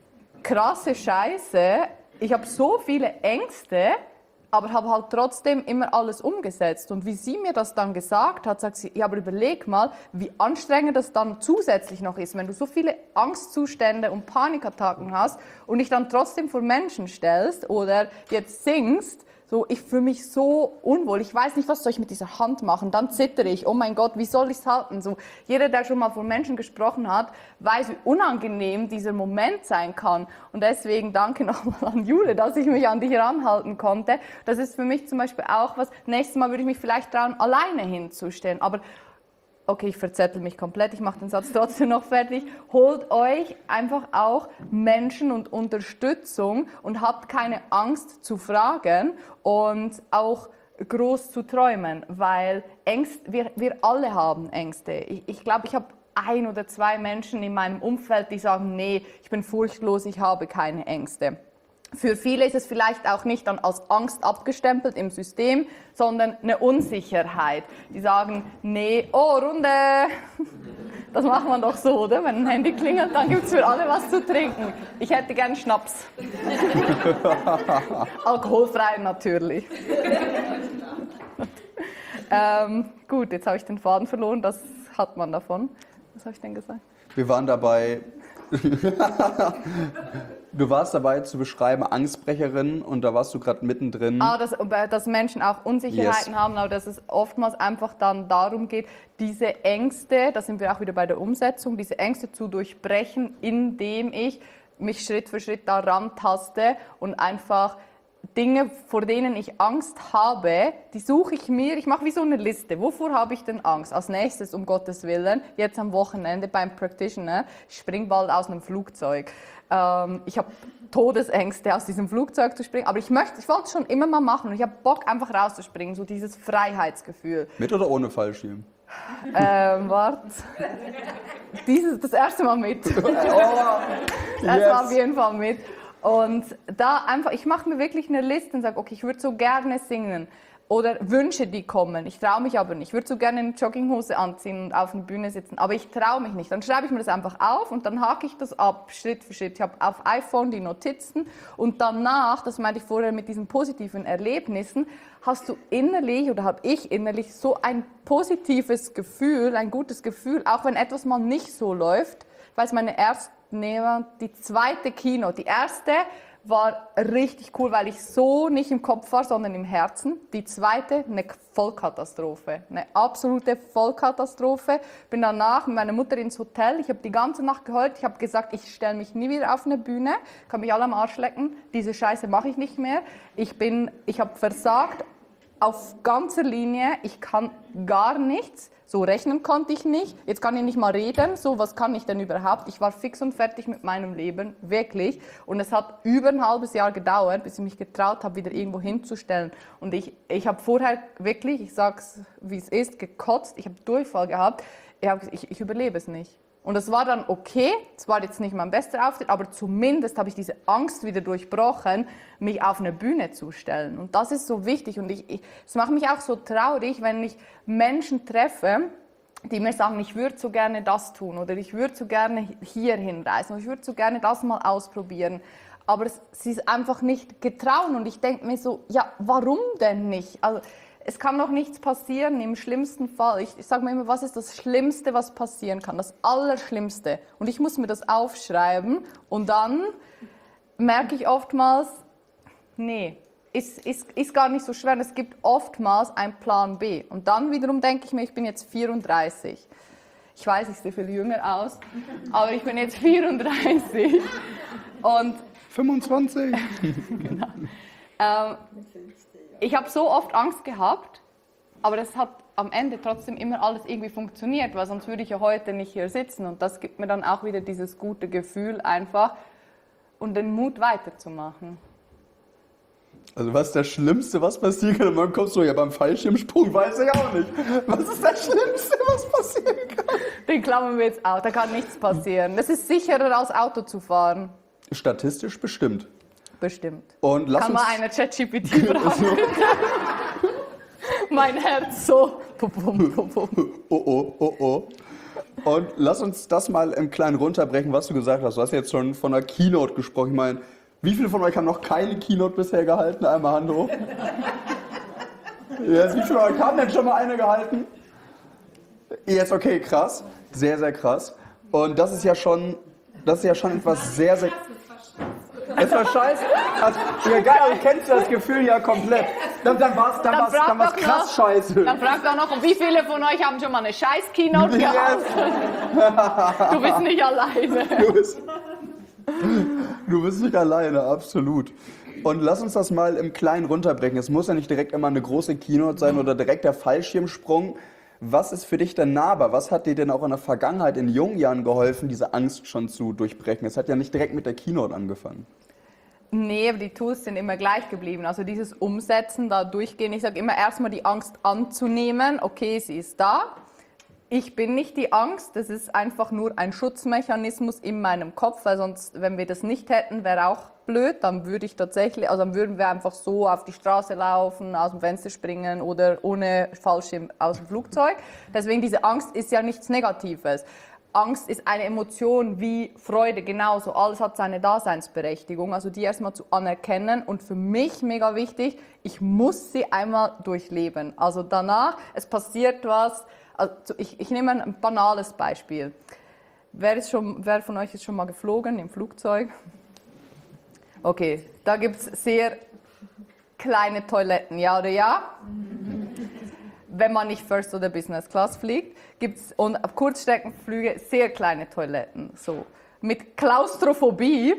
Speaker 1: krasse Scheiße, ich habe so viele Ängste, aber habe halt trotzdem immer alles umgesetzt. Und wie sie mir das dann gesagt hat, sagt sie, ja, aber überleg mal, wie anstrengend das dann zusätzlich noch ist, wenn du so viele Angstzustände und Panikattacken hast und dich dann trotzdem vor Menschen stellst oder jetzt singst, so, ich fühle mich so unwohl, ich weiß nicht, was soll ich mit dieser Hand machen, dann zittere ich, oh mein Gott, wie soll ich es halten? So, jeder, der schon mal vor Menschen gesprochen hat, weiß, wie unangenehm dieser Moment sein kann. Und deswegen danke nochmal an Jule, dass ich mich an dich ranhalten konnte. Das ist für mich zum Beispiel auch was, nächstes Mal würde ich mich vielleicht trauen, alleine hinzustellen. Aber okay, ich verzettel mich komplett, ich mache den Satz trotzdem noch fertig. Holt euch einfach auch Menschen und Unterstützung und habt keine Angst zu fragen und auch groß zu träumen, weil Ängste, wir, wir alle haben Ängste. Ich, ich glaube, ich habe ein oder zwei Menschen in meinem Umfeld, die sagen, nee, ich bin furchtlos, ich habe keine Ängste. Für viele ist es vielleicht auch nicht dann als Angst abgestempelt im System, sondern eine Unsicherheit. Die sagen, nee, oh, Runde, das macht man doch so, oder? Wenn ein Handy klingelt, dann gibt es für alle was zu trinken. Ich hätte gern Schnaps. Alkoholfrei natürlich. ähm, gut, jetzt habe ich den Faden verloren, das hat man davon. Was habe ich denn gesagt?
Speaker 3: Wir waren dabei... Du warst dabei zu beschreiben, Angstbrecherin, und da warst du gerade mittendrin.
Speaker 1: Ah, dass, dass Menschen auch Unsicherheiten
Speaker 3: Yes.
Speaker 1: haben, aber dass es oftmals einfach dann darum geht, diese Ängste, da sind wir auch wieder bei der Umsetzung, diese Ängste zu durchbrechen, indem ich mich Schritt für Schritt daran taste und einfach Dinge, vor denen ich Angst habe, die suche ich mir, ich mache wie so eine Liste. Wovor habe ich denn Angst? Als nächstes, um Gottes Willen, jetzt am Wochenende beim Practitioner, ich springe bald aus einem Flugzeug. Ähm, ich habe Todesängste, aus diesem Flugzeug zu springen, aber ich möchte, ich wollte es schon immer mal machen und ich habe Bock, einfach rauszuspringen, so dieses Freiheitsgefühl.
Speaker 3: Mit oder ohne Fallschirm?
Speaker 1: Ähm, warte. Dieses, das erste Mal mit.
Speaker 3: Oh,
Speaker 1: Das
Speaker 3: yes.
Speaker 1: war auf jeden Fall mit. Und da einfach, ich mache mir wirklich eine Liste und sage, okay, ich würde so gerne singen. Oder Wünsche, die kommen. Ich traue mich aber nicht. Ich würde so gerne eine Jogginghose anziehen und auf einer Bühne sitzen, aber ich traue mich nicht. Dann schreibe ich mir das einfach auf und dann hake ich das ab, Schritt für Schritt. Ich habe auf iPhone die Notizen und danach, das meinte ich vorher mit diesen positiven Erlebnissen, hast du innerlich oder habe ich innerlich so ein positives Gefühl, ein gutes Gefühl, auch wenn etwas mal nicht so läuft. Ich weiß, meine erste, nee, die zweite Kino, die erste war richtig cool, weil ich so nicht im Kopf war, sondern im Herzen. Die zweite, eine Vollkatastrophe. Eine absolute Vollkatastrophe. Bin danach mit meiner Mutter ins Hotel. Ich habe die ganze Nacht geheult. Ich habe gesagt, ich stelle mich nie wieder auf eine Bühne. Kann mich alle am Arsch lecken. Diese Scheiße mache ich nicht mehr. Ich bin, ich habe versagt auf ganzer Linie. Ich kann gar nichts. So rechnen konnte ich nicht. Jetzt kann ich nicht mal reden. So, was kann ich denn überhaupt? Ich war fix und fertig mit meinem Leben, wirklich. Und es hat über ein halbes Jahr gedauert, bis ich mich getraut habe, wieder irgendwo hinzustellen. Und ich, ich habe vorher wirklich, ich sag's wie es ist, gekotzt. Ich habe Durchfall gehabt. Ich, hab, ich, ich überlebe es nicht. Und das war dann okay, es war jetzt nicht mein bester Auftritt, aber zumindest habe ich diese Angst wieder durchbrochen, mich auf eine Bühne zu stellen. Und das ist so wichtig und ich, ich, es macht mich auch so traurig, wenn ich Menschen treffe, die mir sagen, ich würde so gerne das tun oder ich würde so gerne hier hinreisen oder ich würde so gerne das mal ausprobieren. Aber es, sie ist einfach nicht getrauen und ich denke mir so, ja, warum denn nicht? Also, es kann doch nichts passieren, im schlimmsten Fall. Ich, ich sage mir immer, was ist das Schlimmste, was passieren kann? Das Allerschlimmste. Und ich muss mir das aufschreiben und dann merke ich oftmals, nee, ist, ist, ist gar nicht so schwer. Es gibt oftmals einen Plan B. Und dann wiederum denke ich mir, ich bin jetzt vierunddreißig. Ich weiß, ich sehe viel jünger aus, aber ich bin jetzt vierunddreißig. Und
Speaker 3: fünfundzwanzig.
Speaker 1: genau. Ähm, ich habe so oft Angst gehabt, aber das hat am Ende trotzdem immer alles irgendwie funktioniert, weil sonst würde ich ja heute nicht hier sitzen. Und das gibt mir dann auch wieder dieses gute Gefühl einfach und den Mut weiterzumachen.
Speaker 3: Also was ist das Schlimmste, was passieren kann? Und dann kommst du ja beim Fallschirmsprung, weiß ich auch nicht. Was ist das Schlimmste, was passieren kann?
Speaker 1: Den klammern wir jetzt aus, da kann nichts passieren. Das ist sicherer als Auto zu fahren.
Speaker 3: Statistisch bestimmt.
Speaker 1: Bestimmt.
Speaker 3: Und lass
Speaker 1: Kann
Speaker 3: uns
Speaker 1: mal eine ChatGPT fragen. Mein Herz so. Pum, pum, pum, pum.
Speaker 3: Oh, oh, oh, oh. Und lass uns das mal im Kleinen runterbrechen, was du gesagt hast. Du hast jetzt schon von einer Keynote gesprochen. Ich meine, wie viele von euch haben noch keine Keynote bisher gehalten? Einmal Hand hoch. Yes, wie viele von euch haben denn schon mal eine gehalten? Jetzt, okay, krass. Sehr, sehr krass. Und das ist ja schon, das ist ja schon etwas sehr, sehr... Es war scheiße. Also, ja, geil, aber du kennst das Gefühl ja komplett. Dann, dann war es dann
Speaker 1: Dann
Speaker 3: war's,
Speaker 1: frag
Speaker 3: dann war's
Speaker 1: doch
Speaker 3: krass
Speaker 1: noch.
Speaker 3: scheiße.
Speaker 1: Dann frag doch noch, wie viele von euch haben schon mal eine Scheiß-Keynote gehabt?
Speaker 3: Yes.
Speaker 1: Du bist nicht alleine.
Speaker 3: Du bist, du bist nicht alleine, absolut. Und lass uns das mal im Kleinen runterbrechen. Es muss ja nicht direkt immer eine große Keynote sein oder direkt der Fallschirmsprung. Was ist für dich denn nahbar? Was hat dir denn auch in der Vergangenheit, in jungen Jahren geholfen, diese Angst schon zu durchbrechen? Es hat ja nicht direkt mit der Keynote angefangen.
Speaker 1: Nee, aber die Tools sind immer gleich geblieben. Also dieses Umsetzen, da durchgehen. Ich sage immer erstmal die Angst anzunehmen. Okay, sie ist da. Ich bin nicht die Angst. Das ist einfach nur ein Schutzmechanismus in meinem Kopf, weil sonst, wenn wir das nicht hätten, wäre auch blöd. Dann würde ich tatsächlich, also dann würden wir einfach so auf die Straße laufen, aus dem Fenster springen oder ohne Fallschirm aus dem Flugzeug. Deswegen diese Angst ist ja nichts Negatives. Angst ist eine Emotion wie Freude, genauso. Alles hat seine Daseinsberechtigung. Also die erstmal zu anerkennen und für mich mega wichtig, ich muss sie einmal durchleben. Also danach, es passiert was. Also ich, ich nehme ein banales Beispiel. Wer, ist schon, wer von euch ist schon mal geflogen im Flugzeug? Okay, da gibt es sehr kleine Toiletten, ja oder ja? Wenn man nicht First oder Business Class fliegt, gibt es auf Kurzstreckenflüge sehr kleine Toiletten. So. Mit Klaustrophobie,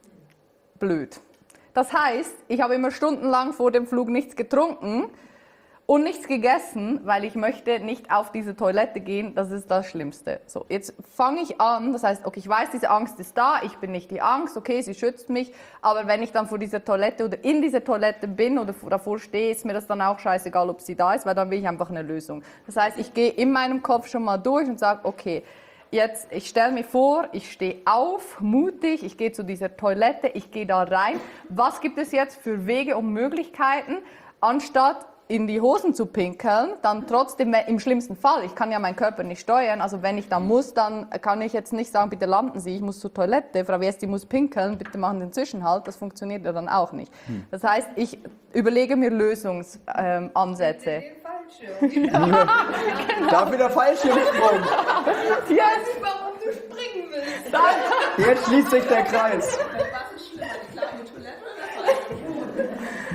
Speaker 1: blöd. Das heißt, ich habe immer stundenlang vor dem Flug nichts getrunken und nichts gegessen, weil ich möchte nicht auf diese Toilette gehen. Das ist das Schlimmste. So, jetzt fange ich an, das heißt, okay, ich weiß, diese Angst ist da, ich bin nicht die Angst, okay, sie schützt mich, aber wenn ich dann vor dieser Toilette oder in dieser Toilette bin oder davor stehe, ist mir das dann auch scheißegal, ob sie da ist, weil dann will ich einfach eine Lösung. Das heißt, ich gehe in meinem Kopf schon mal durch und sage, okay, jetzt, ich stelle mir vor, ich stehe auf, mutig, ich gehe zu dieser Toilette, ich gehe da rein. Was gibt es jetzt für Wege und Möglichkeiten, anstatt in die Hosen zu pinkeln, dann trotzdem, im schlimmsten Fall, ich kann ja meinen Körper nicht steuern, also wenn ich da muss, dann kann ich jetzt nicht sagen, bitte landen Sie, ich muss zur Toilette, Frau Westi muss pinkeln, bitte machen den Zwischenhalt, das funktioniert ja dann auch nicht. Hm. Das heißt, ich überlege mir Lösungsansätze. Ähm,
Speaker 2: Ja,
Speaker 1: genau.
Speaker 3: Dafür der Fallschirmsprung.
Speaker 1: Yes.
Speaker 2: Ich weiß nicht, warum du springen willst.
Speaker 1: Dann,
Speaker 3: Jetzt schließt sich der Kreis.
Speaker 2: Was ist schlimmer, die kleine Toilette oder das Fallschirmsprung?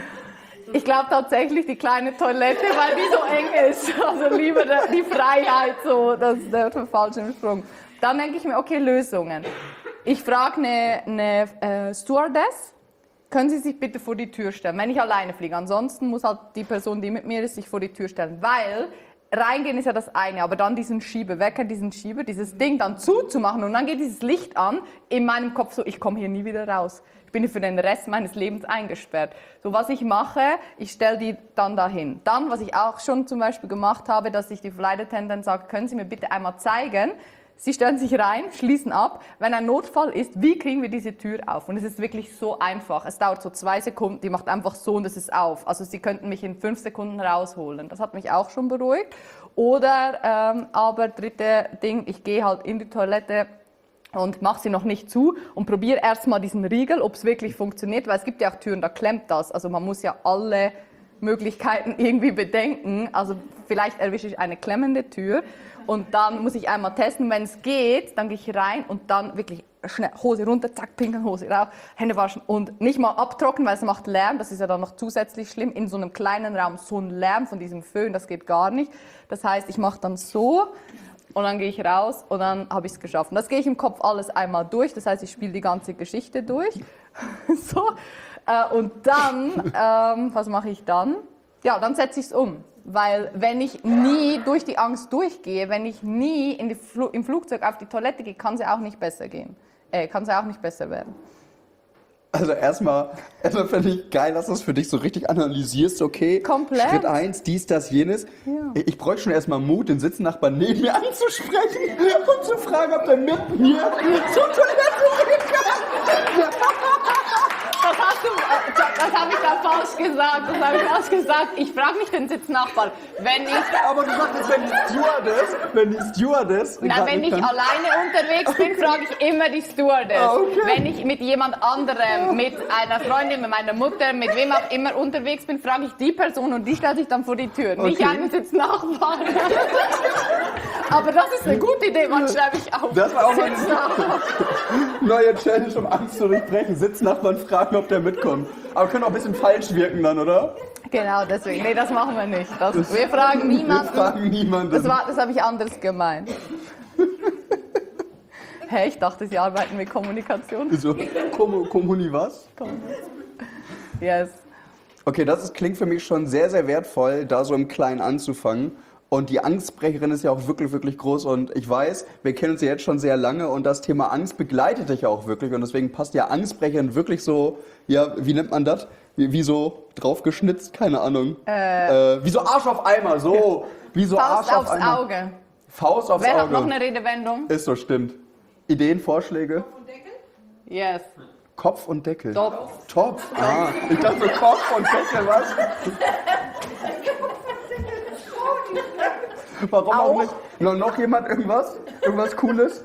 Speaker 1: ich glaube tatsächlich die kleine Toilette, weil die so eng ist. Also lieber die Freiheit, so, das ist der Fallschirmsprung. Dann denke ich mir, okay, Lösungen. Ich frage eine, eine äh, Stewardess, können Sie sich bitte vor die Tür stellen, wenn ich alleine fliege. Ansonsten muss halt die Person, die mit mir ist, sich vor die Tür stellen, weil reingehen ist ja das eine, aber dann diesen Schiebewecker, diesen Schieber, dieses Ding dann zuzumachen und dann geht dieses Licht an, in meinem Kopf so, ich komme hier nie wieder raus. Ich bin hier für den Rest meines Lebens eingesperrt. So, was ich mache, ich stelle die dann dahin. Dann, was ich auch schon zum Beispiel gemacht habe, dass ich die Flight Attendant sage, können Sie mir bitte einmal zeigen. Sie stellen sich rein, schließen ab. Wenn ein Notfall ist, wie kriegen wir diese Tür auf? Und es ist wirklich so einfach. Es dauert so zwei Sekunden, die macht einfach so und es ist auf. Also Sie könnten mich in fünf Sekunden rausholen. Das hat mich auch schon beruhigt. Oder ähm, aber dritte Ding, ich gehe halt in die Toilette und mache sie noch nicht zu und probiere erstmal diesen Riegel, ob es wirklich funktioniert, weil es gibt ja auch Türen, da klemmt das. Also man muss ja alle Möglichkeiten irgendwie bedenken. Also vielleicht erwische ich eine klemmende Tür und dann muss ich einmal testen, wenn es geht, dann gehe ich rein und dann wirklich schnell Hose runter, zack, pinkeln, Hose rauf, Hände waschen und nicht mal abtrocknen, weil es macht Lärm, das ist ja dann noch zusätzlich schlimm, in so einem kleinen Raum so ein Lärm von diesem Föhn, das geht gar nicht. Das heißt, ich mache dann so und dann gehe ich raus und dann habe ich es geschafft. Und das gehe ich im Kopf alles einmal durch, das heißt, ich spiele die ganze Geschichte durch. So. Äh, und dann, ähm, was mache ich dann? Ja, dann setze ich es um. Weil wenn ich nie durch die Angst durchgehe, wenn ich nie in die Fl- im Flugzeug auf die Toilette gehe, kann sie auch nicht besser gehen. Äh, kann sie auch nicht besser werden.
Speaker 3: Also erstmal, erstmal finde ich geil, dass du es für dich so richtig analysierst, okay?
Speaker 1: Komplett.
Speaker 3: Schritt eins, dies, das, jenes.
Speaker 1: Ja.
Speaker 3: Ich, ich bräuchte schon erstmal Mut, den Sitznachbarn neben mir anzusprechen und zu fragen, ob der mit mir zur Toilette gehen kann.
Speaker 1: Das hast du, das habe ich da falsch gesagt, das habe ich falsch gesagt. Ich frage nicht den Sitznachbarn, wenn ich...
Speaker 3: Aber du sagtest, wenn die Stewardess, wenn die Stewardess...
Speaker 1: Na, wenn ich alleine unterwegs bin, frage ich immer die Stewardess.
Speaker 3: Ah, okay.
Speaker 1: Wenn ich mit jemand anderem, mit einer Freundin, mit meiner Mutter, mit wem auch immer unterwegs bin, frage ich die Person und die stellt sich dann vor die Tür. Nicht
Speaker 3: Okay.
Speaker 1: einen Sitznachbarn. Aber das ist eine gute Idee, man schreibe ich auf.
Speaker 3: Das war auch mal
Speaker 1: Sitznachbarn.
Speaker 3: eine neue Challenge, um Angst zu durchbrechen. Sitznachbarn fragen, ob der mitkommt. Aber können auch ein bisschen falsch wirken dann, oder?
Speaker 1: Genau, deswegen. Nee, das machen wir nicht. Das, wir fragen
Speaker 3: Wir
Speaker 1: niemanden.
Speaker 3: fragen niemanden.
Speaker 1: Das, war- das habe ich anders gemeint. Hä, ich dachte, Sie arbeiten mit Kommunikation.
Speaker 3: So, Kom Kommuni was?
Speaker 1: Yes.
Speaker 3: Okay, das ist, klingt für mich schon sehr, sehr wertvoll, da so im Kleinen anzufangen. Und die Angstbrecherin ist ja auch wirklich, wirklich groß. Und ich weiß, wir kennen uns ja jetzt schon sehr lange und das Thema Angst begleitet dich ja auch wirklich. Und deswegen passt ja Angstbrecherin wirklich so, ja, wie nennt man das? Wie, wie so draufgeschnitzt? Keine Ahnung. Äh, äh, wie so Arsch auf Eimer, so. Wie so
Speaker 1: Faust
Speaker 3: Arsch
Speaker 1: aufs
Speaker 3: auf Eimer.
Speaker 1: Auge.
Speaker 3: Faust aufs
Speaker 1: Wer
Speaker 3: Auge.
Speaker 1: hat noch eine Redewendung?
Speaker 3: Ist so, stimmt. Ideen, Vorschläge?
Speaker 1: Yes.
Speaker 3: Kopf und Deckel.
Speaker 1: Top.
Speaker 3: Topf. Ah, ich dachte Kopf und Deckel, was? Warum auch,
Speaker 1: Auch?
Speaker 3: nicht? Noch, noch jemand irgendwas? Irgendwas Cooles?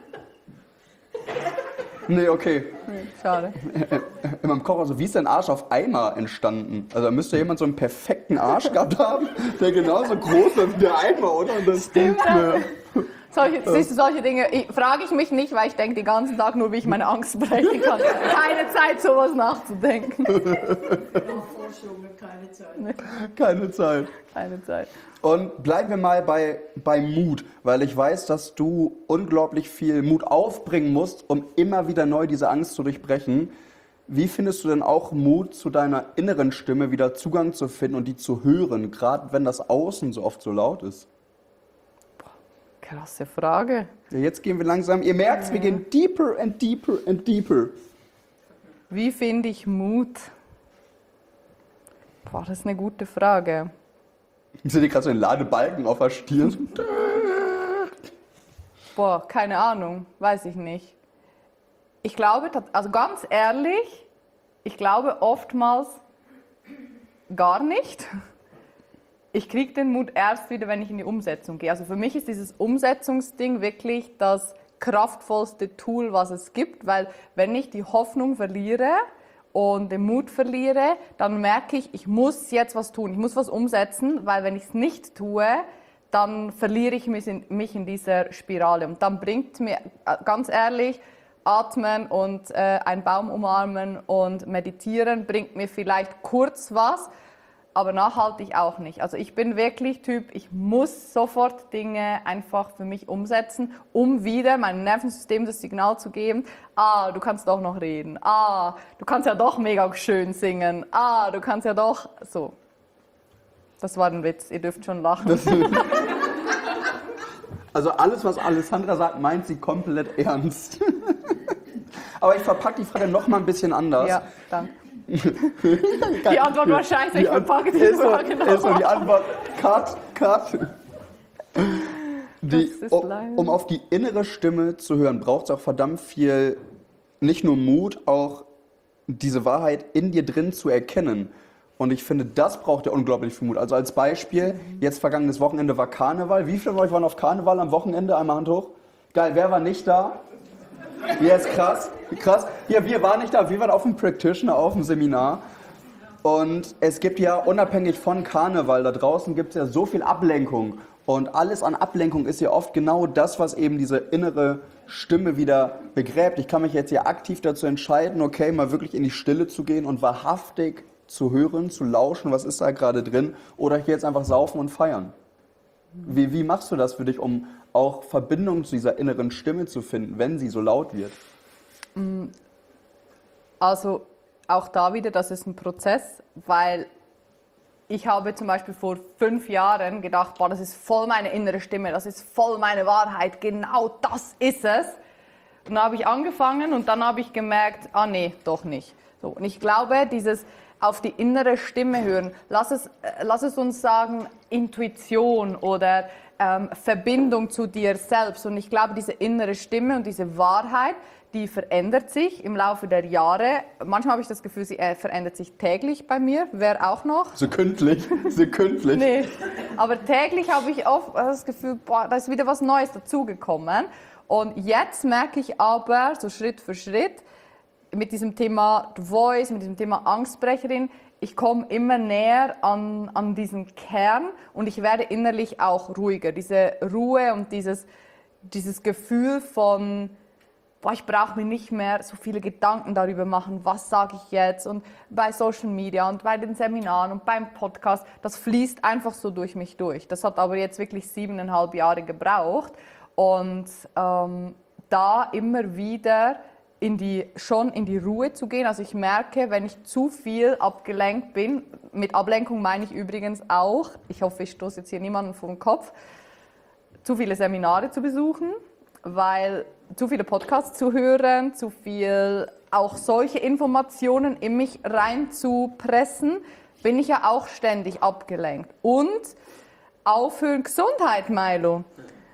Speaker 3: Nee, okay.
Speaker 1: Schade.
Speaker 3: In meinem Kopf, also wie ist denn Arsch auf Eimer entstanden? Also da müsste jemand so einen perfekten Arsch gehabt haben, der genauso groß ist wie der Eimer, oder? Und das Stimmt. Ja.
Speaker 1: Solche, siehst du, solche Dinge ich, frage ich mich nicht, weil ich denke den ganzen Tag nur, wie ich meine Angst brechen kann. Keine Zeit, sowas nachzudenken.
Speaker 2: Nachforschungen, keine Zeit.
Speaker 3: Keine Zeit.
Speaker 1: Keine Zeit.
Speaker 3: Und bleiben wir mal bei, bei Mut, weil ich weiß, dass du unglaublich viel Mut aufbringen musst, um immer wieder neu diese Angst zu durchbrechen. Wie findest du denn auch Mut, zu deiner inneren Stimme wieder Zugang zu finden und die zu hören, gerade wenn das Außen so oft so laut ist?
Speaker 1: Krasse Frage.
Speaker 3: Ja, jetzt gehen wir langsam, ihr merkt, wir gehen deeper and deeper and deeper.
Speaker 1: Wie finde ich Mut? Boah, das ist eine gute Frage.
Speaker 3: Sind die gerade so in Ladebalken auf der Stirn?
Speaker 1: Boah, keine Ahnung, weiß ich nicht. Ich glaube, also ganz ehrlich, ich glaube oftmals gar nicht. Ich kriege den Mut erst wieder, wenn ich in die Umsetzung gehe. Also für mich ist dieses Umsetzungsding wirklich das kraftvollste Tool, was es gibt, weil wenn ich die Hoffnung verliere und den Mut verliere, dann merke ich, ich muss jetzt was tun, ich muss was umsetzen, weil wenn ich es nicht tue, dann verliere ich mich in, mich in dieser Spirale. Und dann bringt mir, ganz ehrlich, Atmen und äh, einen Baum umarmen und meditieren bringt mir vielleicht kurz was, aber nachhaltig auch nicht. Also ich bin wirklich Typ, ich muss sofort Dinge einfach für mich umsetzen, um wieder meinem Nervensystem das Signal zu geben, ah, du kannst doch noch reden, ah, du kannst ja doch mega schön singen, ah, du kannst ja doch, so. Das war ein Witz, ihr dürft schon lachen.
Speaker 3: Also alles, was Alessandra sagt, meint sie komplett ernst. Aber ich verpacke die Frage noch mal ein bisschen anders.
Speaker 1: Ja, danke. Die Antwort war scheiße, ich verpacke die
Speaker 3: ist
Speaker 1: Frage
Speaker 3: so,
Speaker 1: noch.
Speaker 3: ist so die Antwort, cut, cut. Die,
Speaker 1: Das ist
Speaker 3: um,
Speaker 1: leider-
Speaker 3: um auf die innere Stimme zu hören, braucht es auch verdammt viel, nicht nur Mut, auch diese Wahrheit in dir drin zu erkennen. Und ich finde, das braucht ja unglaublich viel Mut. Also als Beispiel, jetzt vergangenes Wochenende war Karneval. Wie viele von euch waren auf Karneval am Wochenende? Einmal Hand hoch. Geil, wer war nicht da? Ja, ist krass. Krass. Ja, wir waren nicht da. Wir waren auf dem Practitioner, auf dem Seminar. Und es gibt ja, unabhängig von Karneval, da draußen gibt es ja so viel Ablenkung. Und alles an Ablenkung ist ja oft genau das, was eben diese innere Stimme wieder begräbt. Ich kann mich jetzt ja aktiv dazu entscheiden, okay, mal wirklich in die Stille zu gehen und wahrhaftig zu hören, zu lauschen, was ist da gerade drin, oder hier jetzt einfach saufen und feiern. Wie, wie machst du das für dich, um auch Verbindung zu dieser inneren Stimme zu finden, wenn sie so laut wird?
Speaker 1: Also auch da wieder, das ist ein Prozess, weil ich habe zum Beispiel vor fünf Jahren gedacht, boah, das ist voll meine innere Stimme, das ist voll meine Wahrheit, genau das ist es. Und dann habe ich angefangen und dann habe ich gemerkt, ah nee, doch nicht. So, und ich glaube, dieses auf die innere Stimme hören, lass es, äh, lass es uns sagen, Intuition oder ähm, Verbindung zu dir selbst. Und ich glaube, diese innere Stimme und diese Wahrheit, die verändert sich im Laufe der Jahre. Manchmal habe ich das Gefühl, sie äh, verändert sich täglich bei mir. Wer auch noch?
Speaker 3: Sekündlich, sekündlich.
Speaker 1: Nee, aber täglich habe ich oft das Gefühl, boah, da ist wieder was Neues dazugekommen. Und jetzt merke ich aber, so Schritt für Schritt, mit diesem Thema The Voice, mit diesem Thema Angstbrecherin, ich komme immer näher an, an diesen Kern und ich werde innerlich auch ruhiger. Diese Ruhe und dieses, dieses Gefühl von, boah, ich brauche mir nicht mehr so viele Gedanken darüber machen, was sage ich jetzt, und bei Social Media und bei den Seminaren und beim Podcast, das fließt einfach so durch mich durch. Das hat aber jetzt wirklich siebeneinhalb Jahre gebraucht und ähm, da immer wieder in die, schon in die Ruhe zu gehen. Also ich merke, wenn ich zu viel abgelenkt bin, mit Ablenkung meine ich übrigens auch, ich hoffe, ich stoße jetzt hier niemanden vor den Kopf, zu viele Seminare zu besuchen, weil zu viele Podcasts zu hören, zu viel auch solche Informationen in mich reinzupressen, bin ich ja auch ständig abgelenkt. Und aufhören, Gesundheit, Milo.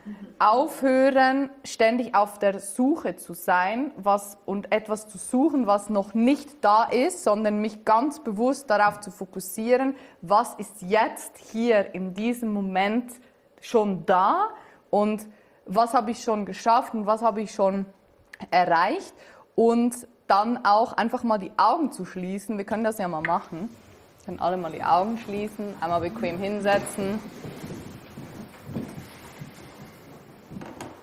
Speaker 1: Aufhören, ständig auf der Suche zu sein was, und etwas zu suchen, was noch nicht da ist, sondern mich ganz bewusst darauf zu fokussieren, was ist jetzt hier in diesem Moment schon da und was habe ich schon geschafft und was habe ich schon erreicht, und dann auch einfach mal die Augen zu schließen. Wir können das ja mal machen. Wir können alle mal die Augen schließen, einmal bequem hinsetzen.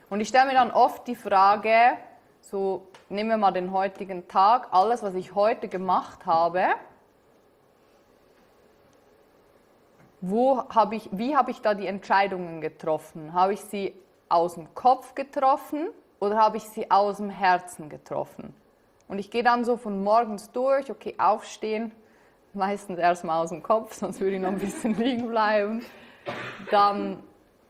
Speaker 4: Und ich stelle mir dann oft die Frage, so nehmen wir mal den heutigen Tag, alles, was ich heute gemacht habe, wo habe ich, wie habe ich da die Entscheidungen getroffen? Habe ich sie aus dem Kopf getroffen oder habe ich sie aus dem Herzen getroffen? Und ich gehe dann so von morgens durch, okay, aufstehen, meistens erstmal aus dem Kopf, sonst würde ich noch ein bisschen liegen bleiben. Dann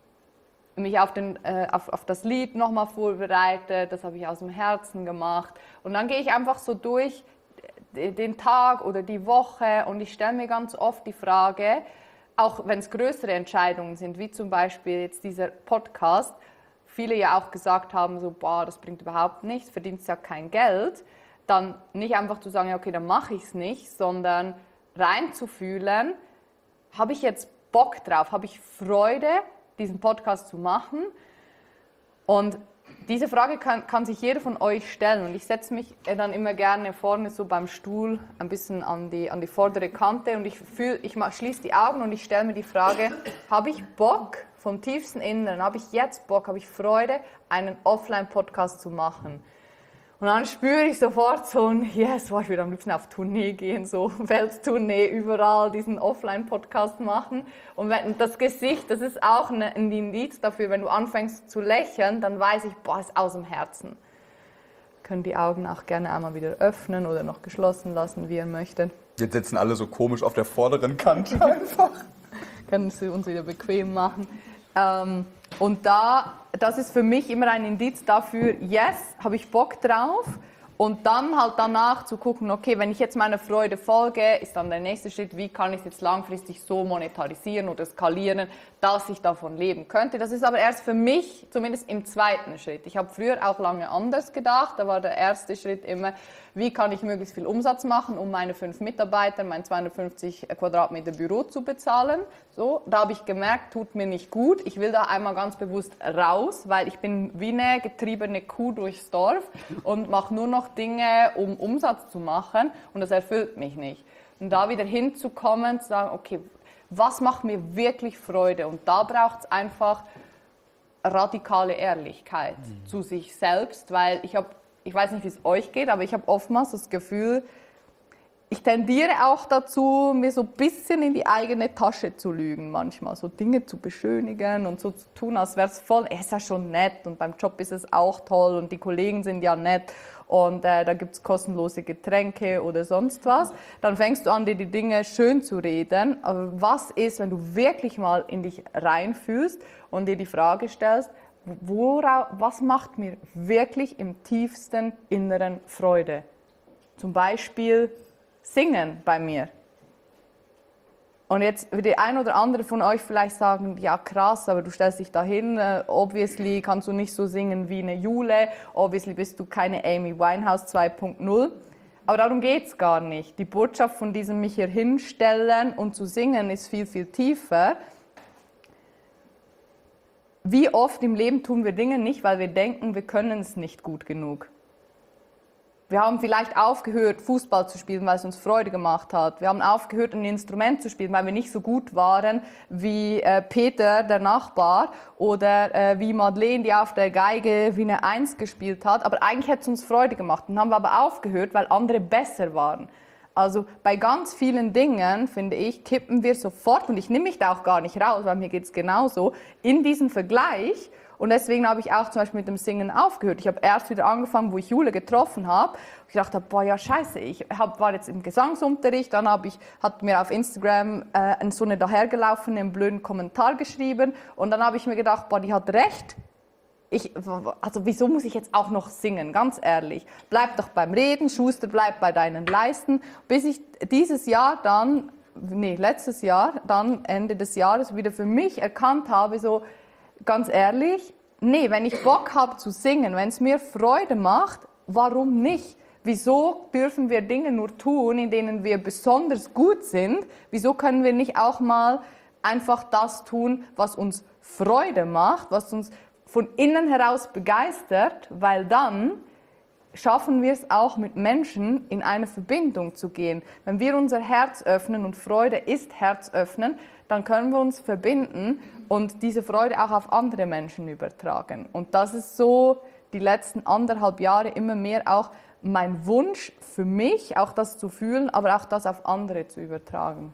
Speaker 4: mich auf, den, äh, auf, auf das Lied nochmal vorbereitet, das habe ich aus dem Herzen gemacht. Und dann gehe ich einfach so durch den Tag oder die Woche und ich stelle mir ganz oft die Frage, auch wenn es größere Entscheidungen sind, wie zum Beispiel jetzt dieser Podcast, viele ja auch gesagt haben, so, boah, das bringt überhaupt nichts, verdienst ja kein Geld, dann nicht einfach zu sagen, ja, okay, dann mache ich es nicht, sondern reinzufühlen, habe ich jetzt Bock drauf, habe ich Freude, diesen Podcast zu machen? Und diese Frage kann, kann sich jeder von euch stellen und ich setze mich dann immer gerne vorne so beim Stuhl ein bisschen an die, an die vordere Kante und ich, fühl, ich schließe die Augen und ich stelle mir die Frage, habe ich Bock vom tiefsten Inneren, habe ich jetzt Bock, habe ich Freude, einen Offline-Podcast zu machen? Und dann spüre ich sofort so ein, yes, boah, ich würde am liebsten auf Tournee gehen, so Welttournee, überall diesen Offline-Podcast machen. Und wenn, das Gesicht, das ist auch ein Indiz dafür, wenn du anfängst zu lächeln, dann weiß ich, boah, ist aus dem Herzen. Können die Augen auch gerne einmal wieder öffnen oder noch geschlossen lassen, wie ihr möchtet.
Speaker 3: Jetzt sitzen alle so komisch auf der vorderen Kante einfach.
Speaker 4: Können sie uns wieder bequem machen. Ähm, und da, das ist für mich immer ein Indiz dafür, yes, habe ich Bock drauf. Und dann halt danach zu gucken, okay, wenn ich jetzt meiner Freude folge, ist dann der nächste Schritt, wie kann ich es jetzt langfristig so monetarisieren oder skalieren, dass ich davon leben könnte. Das ist aber erst für mich, zumindest im zweiten Schritt. Ich habe früher auch lange anders gedacht. Da war der erste Schritt immer, wie kann ich möglichst viel Umsatz machen, um meine fünf Mitarbeiter, mein zweihundertfünfzig Quadratmeter Büro zu bezahlen. So, da habe ich gemerkt, tut mir nicht gut. Ich will da einmal ganz bewusst raus, weil ich bin wie eine getriebene Kuh durchs Dorf und mache nur noch Dinge, um Umsatz zu machen und das erfüllt mich nicht. Und da wieder hinzukommen, zu sagen, okay, was macht mir wirklich Freude? Und da braucht es einfach radikale Ehrlichkeit mhm. zu sich selbst, weil ich habe, ich weiß nicht, wie es euch geht, aber ich habe oftmals das Gefühl, ich tendiere auch dazu, mir so ein bisschen in die eigene Tasche zu lügen manchmal, so Dinge zu beschönigen und so zu tun, als wäre es voll, es ist ja schon nett und beim Job ist es auch toll und die Kollegen sind ja nett und äh, da gibt es kostenlose Getränke oder sonst was. Dann fängst du an, dir die Dinge schön zu reden. Aber was ist, wenn du wirklich mal in dich reinfühlst und dir die Frage stellst, worauf, was macht mir wirklich im tiefsten Inneren Freude? Zum Beispiel Singen bei mir. Und jetzt wird der ein oder andere von euch vielleicht sagen, ja krass, aber du stellst dich dahin, äh, obviously kannst du nicht so singen wie eine Jule, obviously bist du keine Amy Winehouse zwei Punkt null. Aber darum geht es gar nicht. Die Botschaft von diesem mich hier hinstellen und zu singen ist viel, viel tiefer. Wie oft im Leben tun wir Dinge nicht, weil wir denken, wir können es nicht gut genug. Wir haben vielleicht aufgehört, Fußball zu spielen, weil es uns Freude gemacht hat. Wir haben aufgehört, ein Instrument zu spielen, weil wir nicht so gut waren wie äh, Peter, der Nachbar, oder äh, wie Madeleine, die auf der Geige wie eine Eins gespielt hat. Aber eigentlich hätte es uns Freude gemacht. Dann haben wir aber aufgehört, weil andere besser waren. Also bei ganz vielen Dingen, finde ich, kippen wir sofort, und ich nehme mich da auch gar nicht raus, weil mir geht es genauso, in diesen Vergleich. Und deswegen habe ich auch zum Beispiel mit dem Singen aufgehört. Ich habe erst wieder angefangen, wo ich Jule getroffen habe. Ich dachte, boah, ja scheiße, ich hab, war jetzt im Gesangsunterricht, dann habe ich, hat mir auf Instagram äh, so eine dahergelaufene, einen blöden Kommentar geschrieben. Und dann habe ich mir gedacht, boah, die hat recht. Ich, also wieso muss ich jetzt auch noch singen, ganz ehrlich. Bleib doch beim Reden, Schuster, bleib bei deinen Leisten. Bis ich dieses Jahr dann, nee, letztes Jahr, dann Ende des Jahres wieder für mich erkannt habe, so, ganz ehrlich, nee, wenn ich Bock habe zu singen, wenn es mir Freude macht, warum nicht? Wieso dürfen wir Dinge nur tun, in denen wir besonders gut sind? Wieso können wir nicht auch mal einfach das tun, was uns Freude macht, was uns von innen heraus begeistert? Weil dann schaffen wir es auch, mit Menschen in eine Verbindung zu gehen. Wenn wir unser Herz öffnen, und Freude ist Herz öffnen, dann können wir uns verbinden. und diese Freude auch auf andere Menschen übertragen. Und das ist so die letzten anderthalb Jahre immer mehr auch mein Wunsch für mich, auch das zu fühlen, aber auch das auf andere zu übertragen.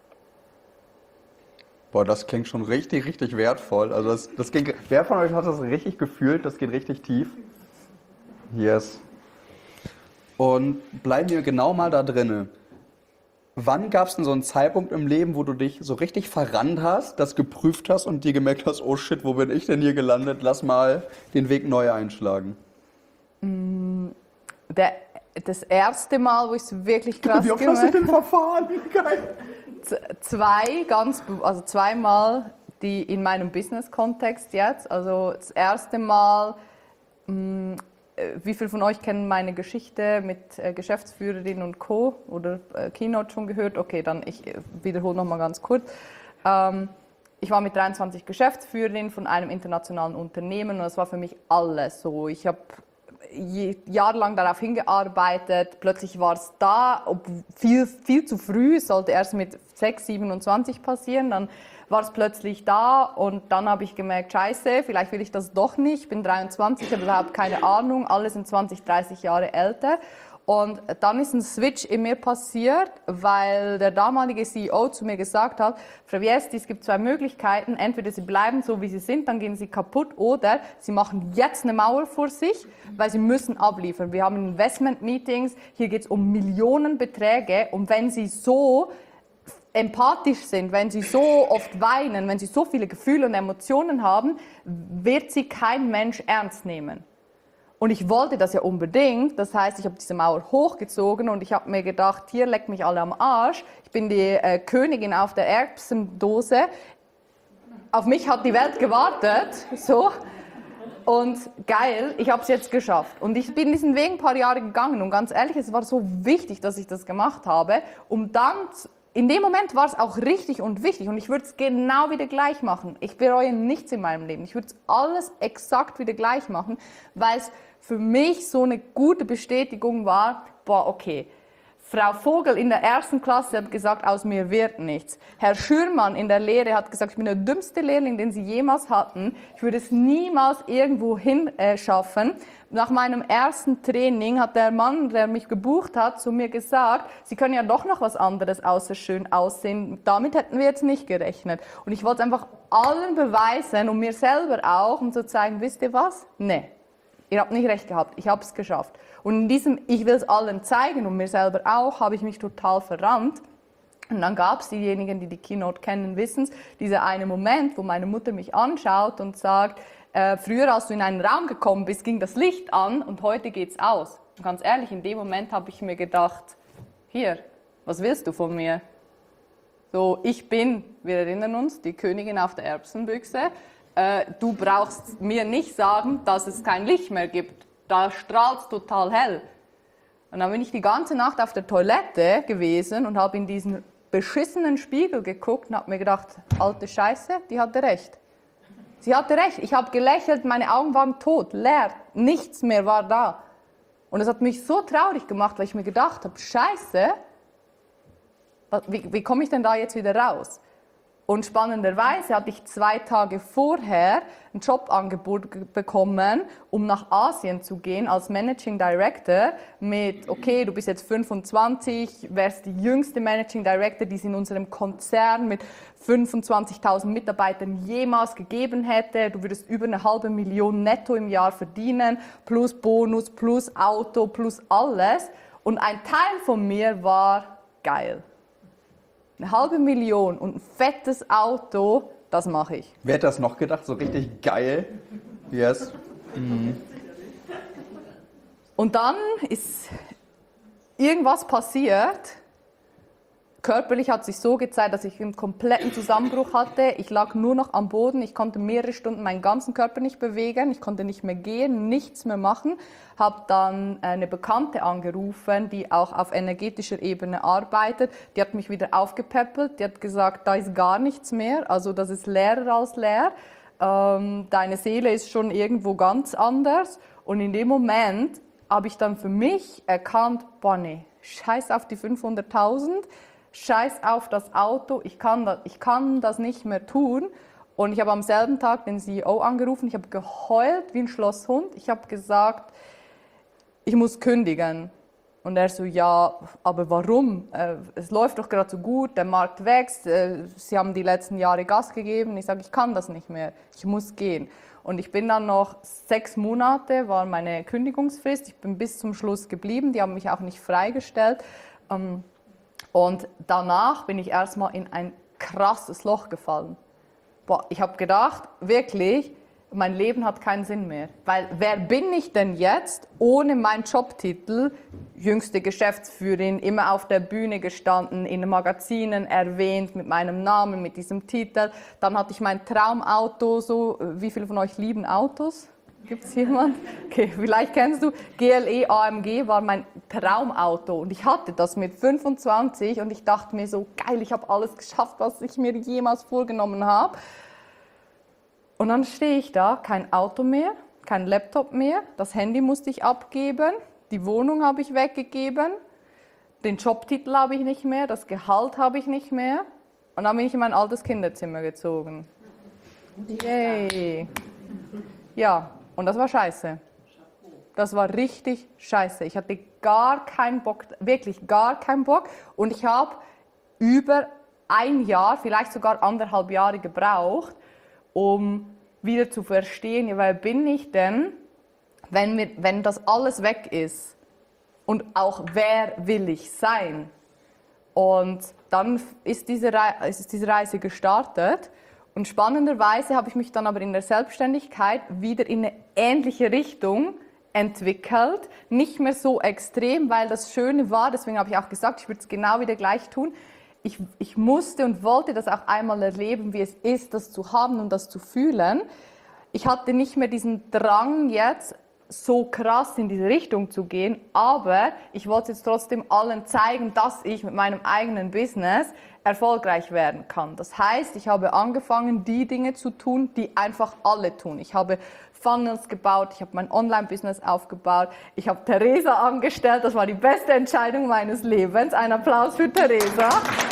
Speaker 3: Boah, das klingt schon richtig, richtig wertvoll. Also das, das ging, wer von euch hat das richtig gefühlt? Das geht richtig tief. Yes. Und bleiben wir genau mal da drinne. Wann gab es denn so einen Zeitpunkt im Leben, wo du dich so richtig verrannt hast, das geprüft hast und dir gemerkt hast, oh shit, wo bin ich denn hier gelandet? Lass mal den Weg neu einschlagen.
Speaker 4: Der, das erste Mal, wo ich es wirklich krass
Speaker 3: Wie oft hast du denn verfahren? Geil.
Speaker 4: Z- Zwei, ganz, be- also zweimal die in meinem Business-Kontext jetzt. Also das erste Mal, mh, äh, wie viele von euch kennen meine Geschichte mit äh, Geschäftsführerin und Co. oder äh, Keynote schon gehört? Okay, dann ich äh, wiederhole noch mal ganz kurz. Ähm, ich war mit dreiundzwanzig Geschäftsführerin von einem internationalen Unternehmen und das war für mich alles so. Ich habe je- jahrelang darauf hingearbeitet, plötzlich war es da, ob viel, viel zu früh, es sollte erst mit sechs, siebenundzwanzig passieren, dann war es plötzlich da und dann habe ich gemerkt, scheiße, vielleicht will ich das doch nicht, ich bin dreiundzwanzig, habe überhaupt keine Ahnung, alle sind zwanzig, dreißig Jahre älter. Und dann ist ein Switch in mir passiert, weil der damalige C E O zu mir gesagt hat, Frau Viesti, es gibt zwei Möglichkeiten, entweder Sie bleiben so, wie Sie sind, dann gehen Sie kaputt, oder Sie machen jetzt eine Mauer vor sich, weil Sie müssen abliefern. Wir haben Investment-Meetings, hier geht es um Millionenbeträge und wenn Sie so empathisch sind, wenn Sie so oft weinen, wenn Sie so viele Gefühle und Emotionen haben, wird Sie kein Mensch ernst nehmen. Und ich wollte das ja unbedingt, das heißt, ich habe diese Mauer hochgezogen und ich habe mir gedacht, hier leckt mich alle am Arsch, ich bin die äh, Königin auf der Erbsendose, auf mich hat die Welt gewartet, so. Und geil, ich habe es jetzt geschafft. Und ich bin diesen Weg ein paar Jahre gegangen und ganz ehrlich, es war so wichtig, dass ich das gemacht habe, um dann, in dem Moment war es auch richtig und wichtig und ich würde es genau wieder gleich machen. Ich bereue nichts in meinem Leben, ich würde es alles exakt wieder gleich machen, weil es für mich so eine gute Bestätigung war, boah, okay, Frau Vogel in der ersten Klasse hat gesagt, aus mir wird nichts. Herr Schürmann in der Lehre hat gesagt, ich bin der dümmste Lehrling, den Sie jemals hatten. Ich würde es niemals irgendwo hin äh, schaffen. Nach meinem ersten Training hat der Mann, der mich gebucht hat, zu mir gesagt, Sie können ja doch noch was anderes außer schön aussehen. Damit hätten wir jetzt nicht gerechnet. Und ich wollte einfach allen beweisen und mir selber auch, um zu zeigen, wisst ihr was? Nee. Ihr habt nicht recht gehabt, ich habe es geschafft. Und in diesem, ich will es allen zeigen und mir selber auch, habe ich mich total verrannt. Und dann gab es diejenigen, die die Keynote kennen, wissen es, dieser eine Moment, wo meine Mutter mich anschaut und sagt, äh, früher, als du in einen Raum gekommen bist, ging das Licht an und heute geht's aus. Und ganz ehrlich, in dem Moment habe ich mir gedacht, hier, was willst du von mir? So, ich bin, wir erinnern uns, die Königin auf der Erbsenbüchse. Du brauchst mir nicht sagen, dass es kein Licht mehr gibt. Da strahlt es total hell. Und dann bin ich die ganze Nacht auf der Toilette gewesen und habe in diesen beschissenen Spiegel geguckt und habe mir gedacht, alte Scheiße, die hatte recht. Sie hatte recht. Ich habe gelächelt, meine Augen waren tot, leer, nichts mehr war da. Und es hat mich so traurig gemacht, weil ich mir gedacht habe, Scheiße, wie, wie komme ich denn da jetzt wieder raus? Und spannenderweise hatte ich zwei Tage vorher ein Jobangebot bekommen, um nach Asien zu gehen als Managing Director mit, okay, du bist jetzt fünfundzwanzig, wärst die jüngste Managing Director, die es in unserem Konzern mit fünfundzwanzigtausend Mitarbeitern jemals gegeben hätte. Du würdest über eine halbe Million netto im Jahr verdienen, plus Bonus, plus Auto, plus alles. Und ein Teil von mir war geil. Eine halbe Million und ein fettes Auto, das mache ich.
Speaker 3: Wer hätte das noch gedacht? So richtig geil. Yes. Mhm.
Speaker 4: Und dann ist irgendwas passiert. Körperlich hat sich so gezeigt, dass ich einen kompletten Zusammenbruch hatte. Ich lag nur noch am Boden. Ich konnte mehrere Stunden meinen ganzen Körper nicht bewegen. Ich konnte nicht mehr gehen, nichts mehr machen. Habe dann eine Bekannte angerufen, die auch auf energetischer Ebene arbeitet. Die hat mich wieder aufgepäppelt. Die hat gesagt, da ist gar nichts mehr. Also das ist leerer als leer. Ähm, deine Seele ist schon irgendwo ganz anders. Und in dem Moment habe ich dann für mich erkannt, boah nee, scheiß auf die fünfhunderttausend. Scheiß auf das Auto, ich kann das, ich kann das nicht mehr tun. Und ich habe am selben Tag den C E O angerufen, ich habe geheult wie ein Schlosshund. Ich habe gesagt, ich muss kündigen. Und er so, ja, aber warum? Äh, es läuft doch gerade so gut, der Markt wächst, äh, Sie haben die letzten Jahre Gas gegeben. Ich sage, ich kann das nicht mehr, ich muss gehen. Und ich bin dann noch sechs Monate, war meine Kündigungsfrist. Ich bin bis zum Schluss geblieben, die haben mich auch nicht freigestellt. Ähm, und danach bin ich erstmal in ein krasses Loch gefallen. Boah, ich habe gedacht, wirklich, mein Leben hat keinen Sinn mehr. Weil wer bin ich denn jetzt ohne meinen Jobtitel? Jüngste Geschäftsführerin, immer auf der Bühne gestanden, in den Magazinen erwähnt, mit meinem Namen, mit diesem Titel. Dann hatte ich mein Traumauto, so, wie viele von euch lieben Autos? Gibt es jemand? Okay, vielleicht kennst du. G L E A M G war mein Traumauto und ich hatte das mit fünfundzwanzig und ich dachte mir so, geil, ich habe alles geschafft, was ich mir jemals vorgenommen habe. Und dann stehe ich da, kein Auto mehr, kein Laptop mehr, das Handy musste ich abgeben, die Wohnung habe ich weggegeben, den Jobtitel habe ich nicht mehr, das Gehalt habe ich nicht mehr und dann bin ich in mein altes Kinderzimmer gezogen. Yay! Ja, und das war scheiße. Das war richtig scheiße. Ich hatte gar keinen Bock, wirklich gar keinen Bock und ich habe über ein Jahr, vielleicht sogar anderthalb Jahre gebraucht, um wieder zu verstehen, ja, wer bin ich denn, wenn, wir, wenn das alles weg ist und auch wer will ich sein. Und dann ist diese, Re- ist diese Reise gestartet und spannenderweise habe ich mich dann aber in der Selbstständigkeit wieder in eine ähnliche Richtung entwickelt, nicht mehr so extrem, weil das Schöne war, deswegen habe ich auch gesagt, ich würde es genau wieder gleich tun. Ich, ich musste und wollte das auch einmal erleben, wie es ist, das zu haben und das zu fühlen. Ich hatte nicht mehr diesen Drang jetzt, so krass in diese Richtung zu gehen, aber ich wollte jetzt trotzdem allen zeigen, dass ich mit meinem eigenen Business erfolgreich werden kann. Das heißt, ich habe angefangen, die Dinge zu tun, die einfach alle tun. Ich habe Funnels gebaut, ich habe mein Online-Business aufgebaut, ich habe Theresa angestellt, das war die beste Entscheidung meines Lebens. Ein Applaus für Theresa.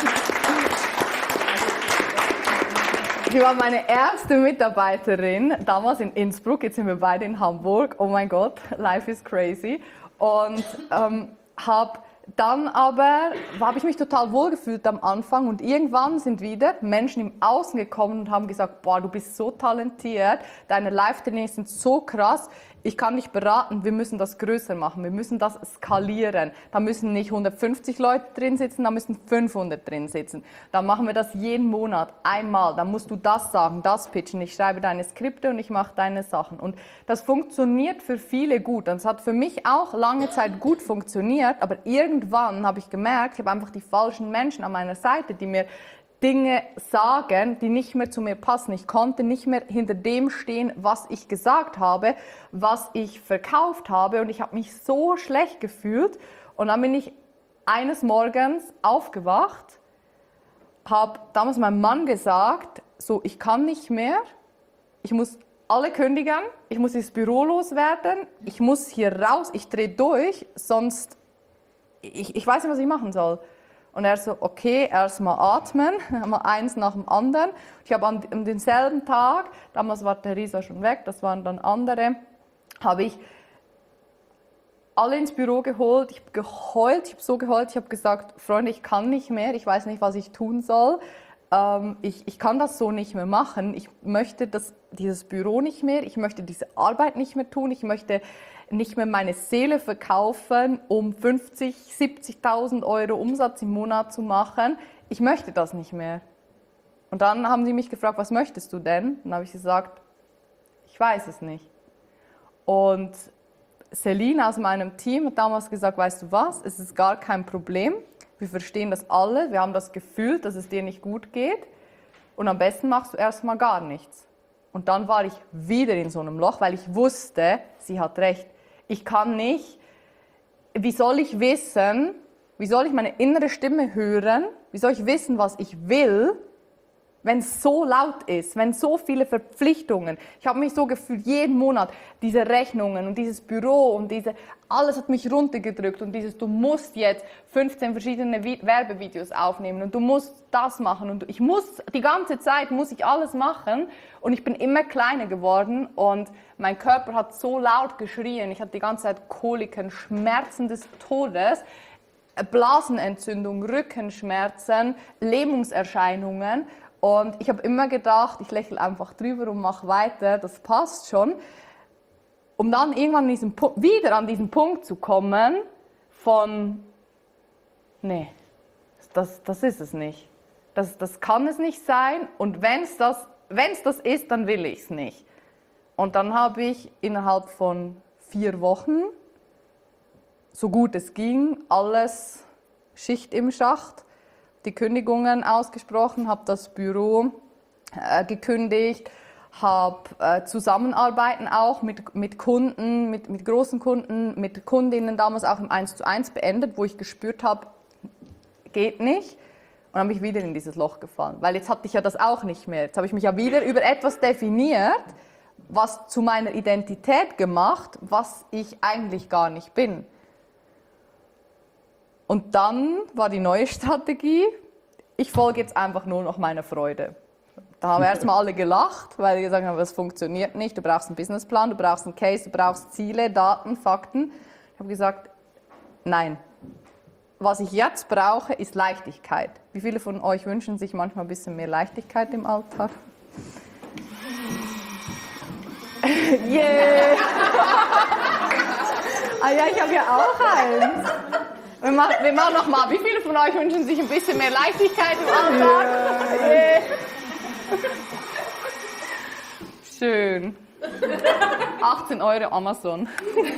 Speaker 4: Sie war meine erste Mitarbeiterin, damals in Innsbruck, jetzt sind wir beide in Hamburg. Oh mein Gott, life is crazy. Und ähm, habe dann aber, habe ich mich total wohlgefühlt am Anfang und irgendwann sind wieder Menschen im Außen gekommen und haben gesagt, boah, du bist so talentiert, deine Live-Trainings sind so krass, ich kann dich beraten, wir müssen das größer machen, wir müssen das skalieren. Da müssen nicht hundertfünfzig Leute drin sitzen, da müssen fünfhundert drin sitzen. Dann machen wir das jeden Monat, einmal, dann musst du das sagen, das pitchen, ich schreibe deine Skripte und ich mache deine Sachen. Und das funktioniert für viele gut und es hat für mich auch lange Zeit gut funktioniert, aber irgendwann habe ich gemerkt, ich habe einfach die falschen Menschen an meiner Seite, die mir Dinge sagen, die nicht mehr zu mir passen. Ich konnte nicht mehr hinter dem stehen, was ich gesagt habe, was ich verkauft habe und ich habe mich so schlecht gefühlt und dann bin ich eines Morgens aufgewacht, habe damals meinem Mann gesagt, so, ich kann nicht mehr, ich muss alle kündigen, ich muss das Büro loswerden, ich muss hier raus, ich drehe durch, sonst, ich, ich weiß nicht, was ich machen soll. Und er so, okay, erstmal atmen, mal eins nach dem anderen. Ich habe an, an denselben Tag, damals war Theresa schon weg, das waren dann andere, habe ich alle ins Büro geholt, ich habe geheult, ich habe so geheult, ich habe gesagt, Freunde, ich kann nicht mehr, ich weiß nicht, was ich tun soll. Ähm, ich, ich kann das so nicht mehr machen, ich möchte das, dieses Büro nicht mehr, ich möchte diese Arbeit nicht mehr tun, ich möchte nicht mehr meine Seele verkaufen, um fünfzig, siebzigtausend Euro Umsatz im Monat zu machen. Ich möchte das nicht mehr. Und dann haben sie mich gefragt, was möchtest du denn? Und dann habe ich gesagt, ich weiß es nicht. Und Celine aus meinem Team hat damals gesagt, weißt du was, es ist gar kein Problem. Wir verstehen das alle, wir haben das Gefühl, dass es dir nicht gut geht. Und am besten machst du erstmal gar nichts. Und dann war ich wieder in so einem Loch, weil ich wusste, sie hat recht. Ich kann nicht, wie soll ich wissen, wie soll ich meine innere Stimme hören, wie soll ich wissen, was ich will, wenn es so laut ist, wenn so viele Verpflichtungen, ich habe mich so gefühlt, jeden Monat, diese Rechnungen und dieses Büro und diese, alles hat mich runtergedrückt und dieses, du musst jetzt fünfzehn verschiedene Vi- Werbevideos aufnehmen und du musst das machen und ich muss, die ganze Zeit muss ich alles machen und ich bin immer kleiner geworden und mein Körper hat so laut geschrien, ich hatte die ganze Zeit Koliken, Schmerzen des Todes, Blasenentzündung, Rückenschmerzen, Lähmungserscheinungen. Und ich habe immer gedacht, ich lächle einfach drüber und mache weiter, das passt schon. Um dann irgendwann an diesem Pu- wieder an diesen Punkt zu kommen von, nee, das, das ist es nicht. Das, das kann es nicht sein und wenn es das, wenn's das ist, dann will ich es nicht. Und dann habe ich innerhalb von vier Wochen, so gut es ging, alles Schicht im Schacht, die Kündigungen ausgesprochen, habe das Büro äh, gekündigt, habe äh, Zusammenarbeiten auch mit, mit Kunden, mit, mit großen Kunden, mit Kundinnen damals auch im eins zu eins beendet, wo ich gespürt habe, geht nicht. Und dann bin ich wieder in dieses Loch gefallen, weil jetzt hatte ich ja das auch nicht mehr. Jetzt habe ich mich ja wieder über etwas definiert, was zu meiner Identität gemacht, was ich eigentlich gar nicht bin. Und dann war die neue Strategie, ich folge jetzt einfach nur noch meiner Freude. Da haben erstmal alle gelacht, weil die gesagt haben, das funktioniert nicht, du brauchst einen Businessplan, du brauchst einen Case, du brauchst Ziele, Daten, Fakten. Ich habe gesagt, nein, was ich jetzt brauche, ist Leichtigkeit. Wie viele von euch wünschen sich manchmal ein bisschen mehr Leichtigkeit im Alltag? Yeah! Ah ja, ich habe ja auch eins. Wir machen, wir machen noch mal. Wie viele von euch wünschen sich ein bisschen mehr Leichtigkeit im Alltag? Yeah. Yeah. Schön. achtzehn Euro Amazon.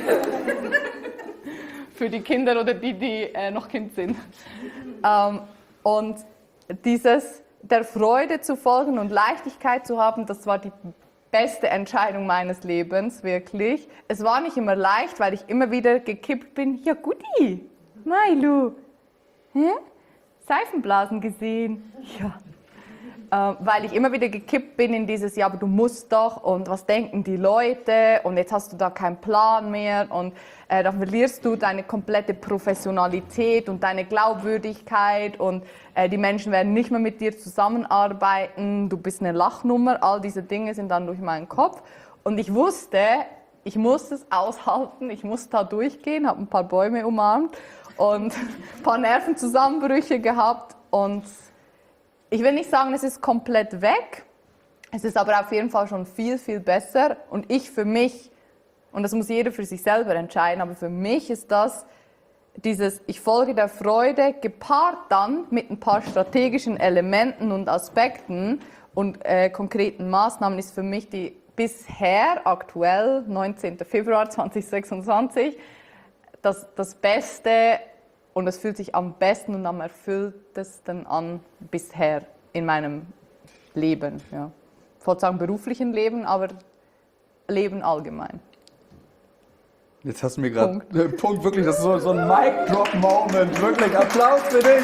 Speaker 4: Für die Kinder oder die, die äh, noch Kind sind. Ähm, und dieses, der Freude zu folgen und Leichtigkeit zu haben, das war die beste Entscheidung meines Lebens, wirklich. Es war nicht immer leicht, weil ich immer wieder gekippt bin. Ja, guti. Mailu, hä? Seifenblasen gesehen? Ja. Äh, weil ich immer wieder gekippt bin in dieses, ja, aber du musst doch und was denken die Leute und jetzt hast du da keinen Plan mehr und äh, dann verlierst du deine komplette Professionalität und deine Glaubwürdigkeit und äh, die Menschen werden nicht mehr mit dir zusammenarbeiten, du bist eine Lachnummer, all diese Dinge sind dann durch meinen Kopf und ich wusste, ich muss es aushalten, ich muss da durchgehen, habe ein paar Bäume umarmt und ein paar Nervenzusammenbrüche gehabt und ich will nicht sagen, es ist komplett weg, es ist aber auf jeden Fall schon viel, viel besser und ich für mich, und das muss jeder für sich selber entscheiden, aber für mich ist das dieses, ich folge der Freude, gepaart dann mit ein paar strategischen Elementen und Aspekten und äh, konkreten Maßnahmen ist für mich die bisher, aktuell, neunzehnten Februar zweitausendsechsundzwanzig, das, das Beste und es fühlt sich am besten und am erfülltesten an bisher in meinem Leben. Ja. Ich wollte sagen beruflichen Leben, aber Leben allgemein.
Speaker 3: Jetzt hast du mir gerade Punkt. Äh, Punkt, wirklich, das ist so, so ein Mic-Drop-Moment, wirklich, Applaus für dich.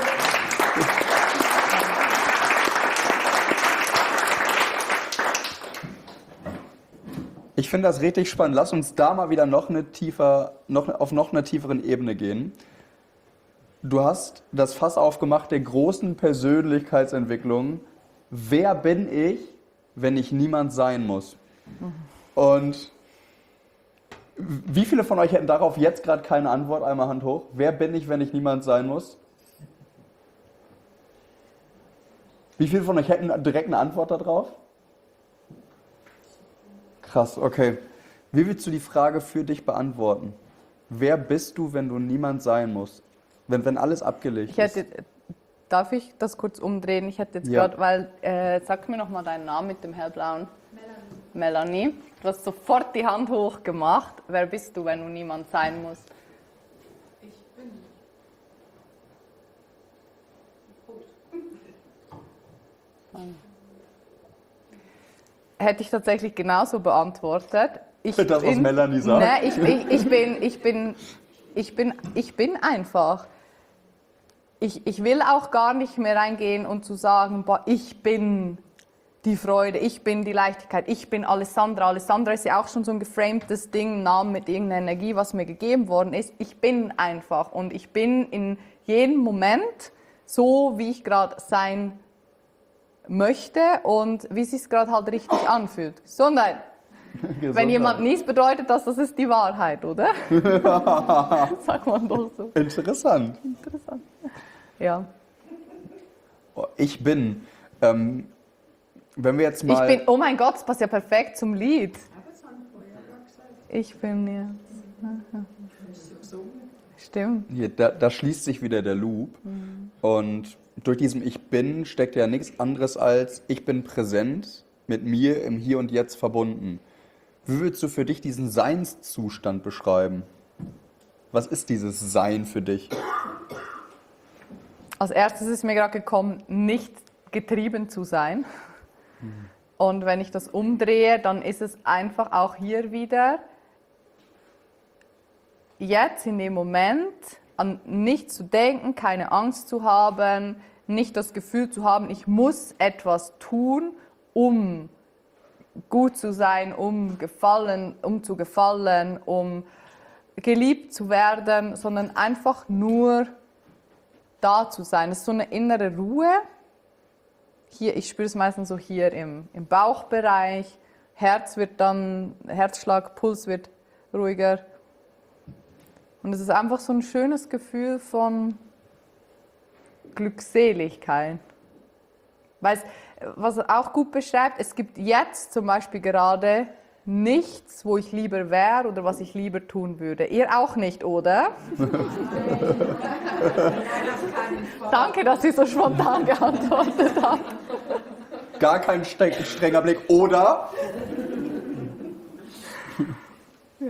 Speaker 3: Ich finde das richtig spannend. Lass uns da mal wieder noch eine tiefer, noch, auf noch einer tieferen Ebene gehen. Du hast das Fass aufgemacht der großen Persönlichkeitsentwicklung. Wer bin ich, wenn ich niemand sein muss? Und wie viele von euch hätten darauf jetzt gerade keine Antwort? Einmal Hand hoch. Wer bin ich, wenn ich niemand sein muss? Wie viele von euch hätten direkt eine Antwort darauf? Krass, okay. Wie willst du die Frage für dich beantworten? Wer bist du, wenn du niemand sein musst? Wenn, wenn alles abgelegt
Speaker 4: ich hätte, ist? Darf ich das kurz umdrehen? Ich hätte jetzt ja. gerade, weil, äh, sag mir nochmal deinen Namen mit dem hellblauen. Melanie. Melanie. Du hast sofort die Hand hoch gemacht. Wer bist du, wenn du niemand sein musst?
Speaker 2: Ich bin. Punkt.
Speaker 4: Hätte ich tatsächlich genauso beantwortet. Ich
Speaker 3: das,
Speaker 4: bin,
Speaker 3: was Melanie sagt.
Speaker 4: Ne, ich, ich, ich, bin, ich, bin, ich, bin, ich bin einfach. Ich, ich will auch gar nicht mehr reingehen und zu sagen, boah, ich bin die Freude, ich bin die Leichtigkeit, ich bin Alessandra. Alessandra ist ja auch schon so ein geframtes Ding, ein Name mit irgendeiner Energie, was mir gegeben worden ist. Ich bin einfach und ich bin in jedem Moment so, wie ich gerade sein möchte und wie es sich gerade halt richtig anfühlt. Gesundheit. Wenn jemand niest, bedeutet das, das ist die Wahrheit, oder? Sagt man doch so.
Speaker 3: Interessant.
Speaker 4: Interessant. Ja.
Speaker 3: Ich bin, ähm, wenn wir jetzt mal...
Speaker 4: Ich bin, oh mein Gott, das passt ja perfekt zum Lied. Ich bin jetzt. Stimmt.
Speaker 3: Hier, da, da schließt sich wieder der Loop.
Speaker 4: Mhm.
Speaker 3: Und durch diesem Ich bin steckt ja nichts anderes als ich bin präsent, mit mir im Hier und Jetzt verbunden. Wie würdest du für dich diesen Seinszustand beschreiben? Was ist dieses Sein für dich?
Speaker 4: Als erstes ist mir gerade gekommen, nicht getrieben zu sein. Mhm. Und wenn ich das umdrehe, dann ist es einfach auch hier wieder, jetzt in dem Moment, an nichts zu denken, keine Angst zu haben, nicht das Gefühl zu haben, ich muss etwas tun, um gut zu sein, um gefallen, um zu gefallen, um geliebt zu werden, sondern einfach nur da zu sein. Es ist so eine innere Ruhe. Hier, ich spüre es meistens so hier im, im Bauchbereich. Herz wird dann, Herzschlag, Puls wird ruhiger. Und es ist einfach so ein schönes Gefühl von Glückseligkeit. Weil es, was er auch gut beschreibt, es gibt jetzt zum Beispiel gerade nichts, wo ich lieber wäre oder was ich lieber tun würde. Ihr auch nicht, oder? Danke, dass Sie so spontan geantwortet haben.
Speaker 3: Gar kein strenger Blick, oder?
Speaker 4: Ja.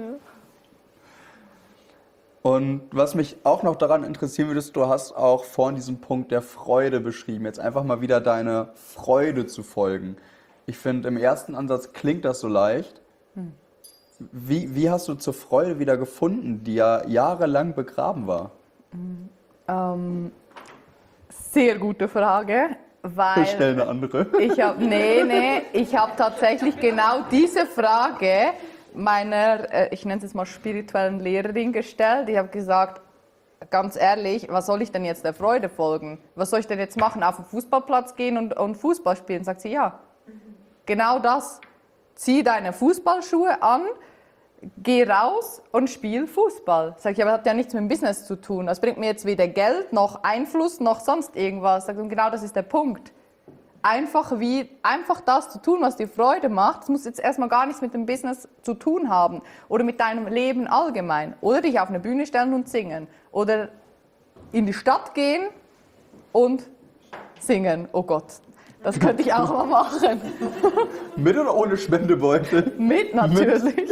Speaker 3: Und was mich auch noch daran interessieren würde, ist, du hast auch vorhin diesen Punkt der Freude beschrieben. Jetzt einfach mal wieder deine Freude zu folgen. Ich finde, im ersten Ansatz klingt das so leicht. Hm. Wie, wie hast du zur Freude wieder gefunden, die ja jahrelang begraben war?
Speaker 4: Ähm, sehr gute Frage, weil
Speaker 3: Ich stelle eine andere.
Speaker 4: ich habe nee, nee, ich habe tatsächlich genau diese Frage meiner, ich nenne es jetzt mal spirituellen Lehrerin gestellt. Ich habe gesagt, ganz ehrlich, was soll ich denn jetzt der Freude folgen? Was soll ich denn jetzt machen? Auf den Fußballplatz gehen und, und Fußball spielen? Sagt sie, ja. Genau das. Zieh deine Fußballschuhe an, geh raus und spiel Fußball. Sag ich, aber das hat ja nichts mit dem Business zu tun. Das bringt mir jetzt weder Geld, noch Einfluss, noch sonst irgendwas. Sag, und genau das ist der Punkt. Einfach, wie, einfach das zu tun, was dir Freude macht. Das muss jetzt erstmal gar nichts mit dem Business zu tun haben. Oder mit deinem Leben allgemein. Oder dich auf eine Bühne stellen und singen. Oder in die Stadt gehen und singen. Oh Gott, das könnte ich auch mal machen.
Speaker 3: Mit oder ohne Spendebeutel?
Speaker 4: Mit natürlich.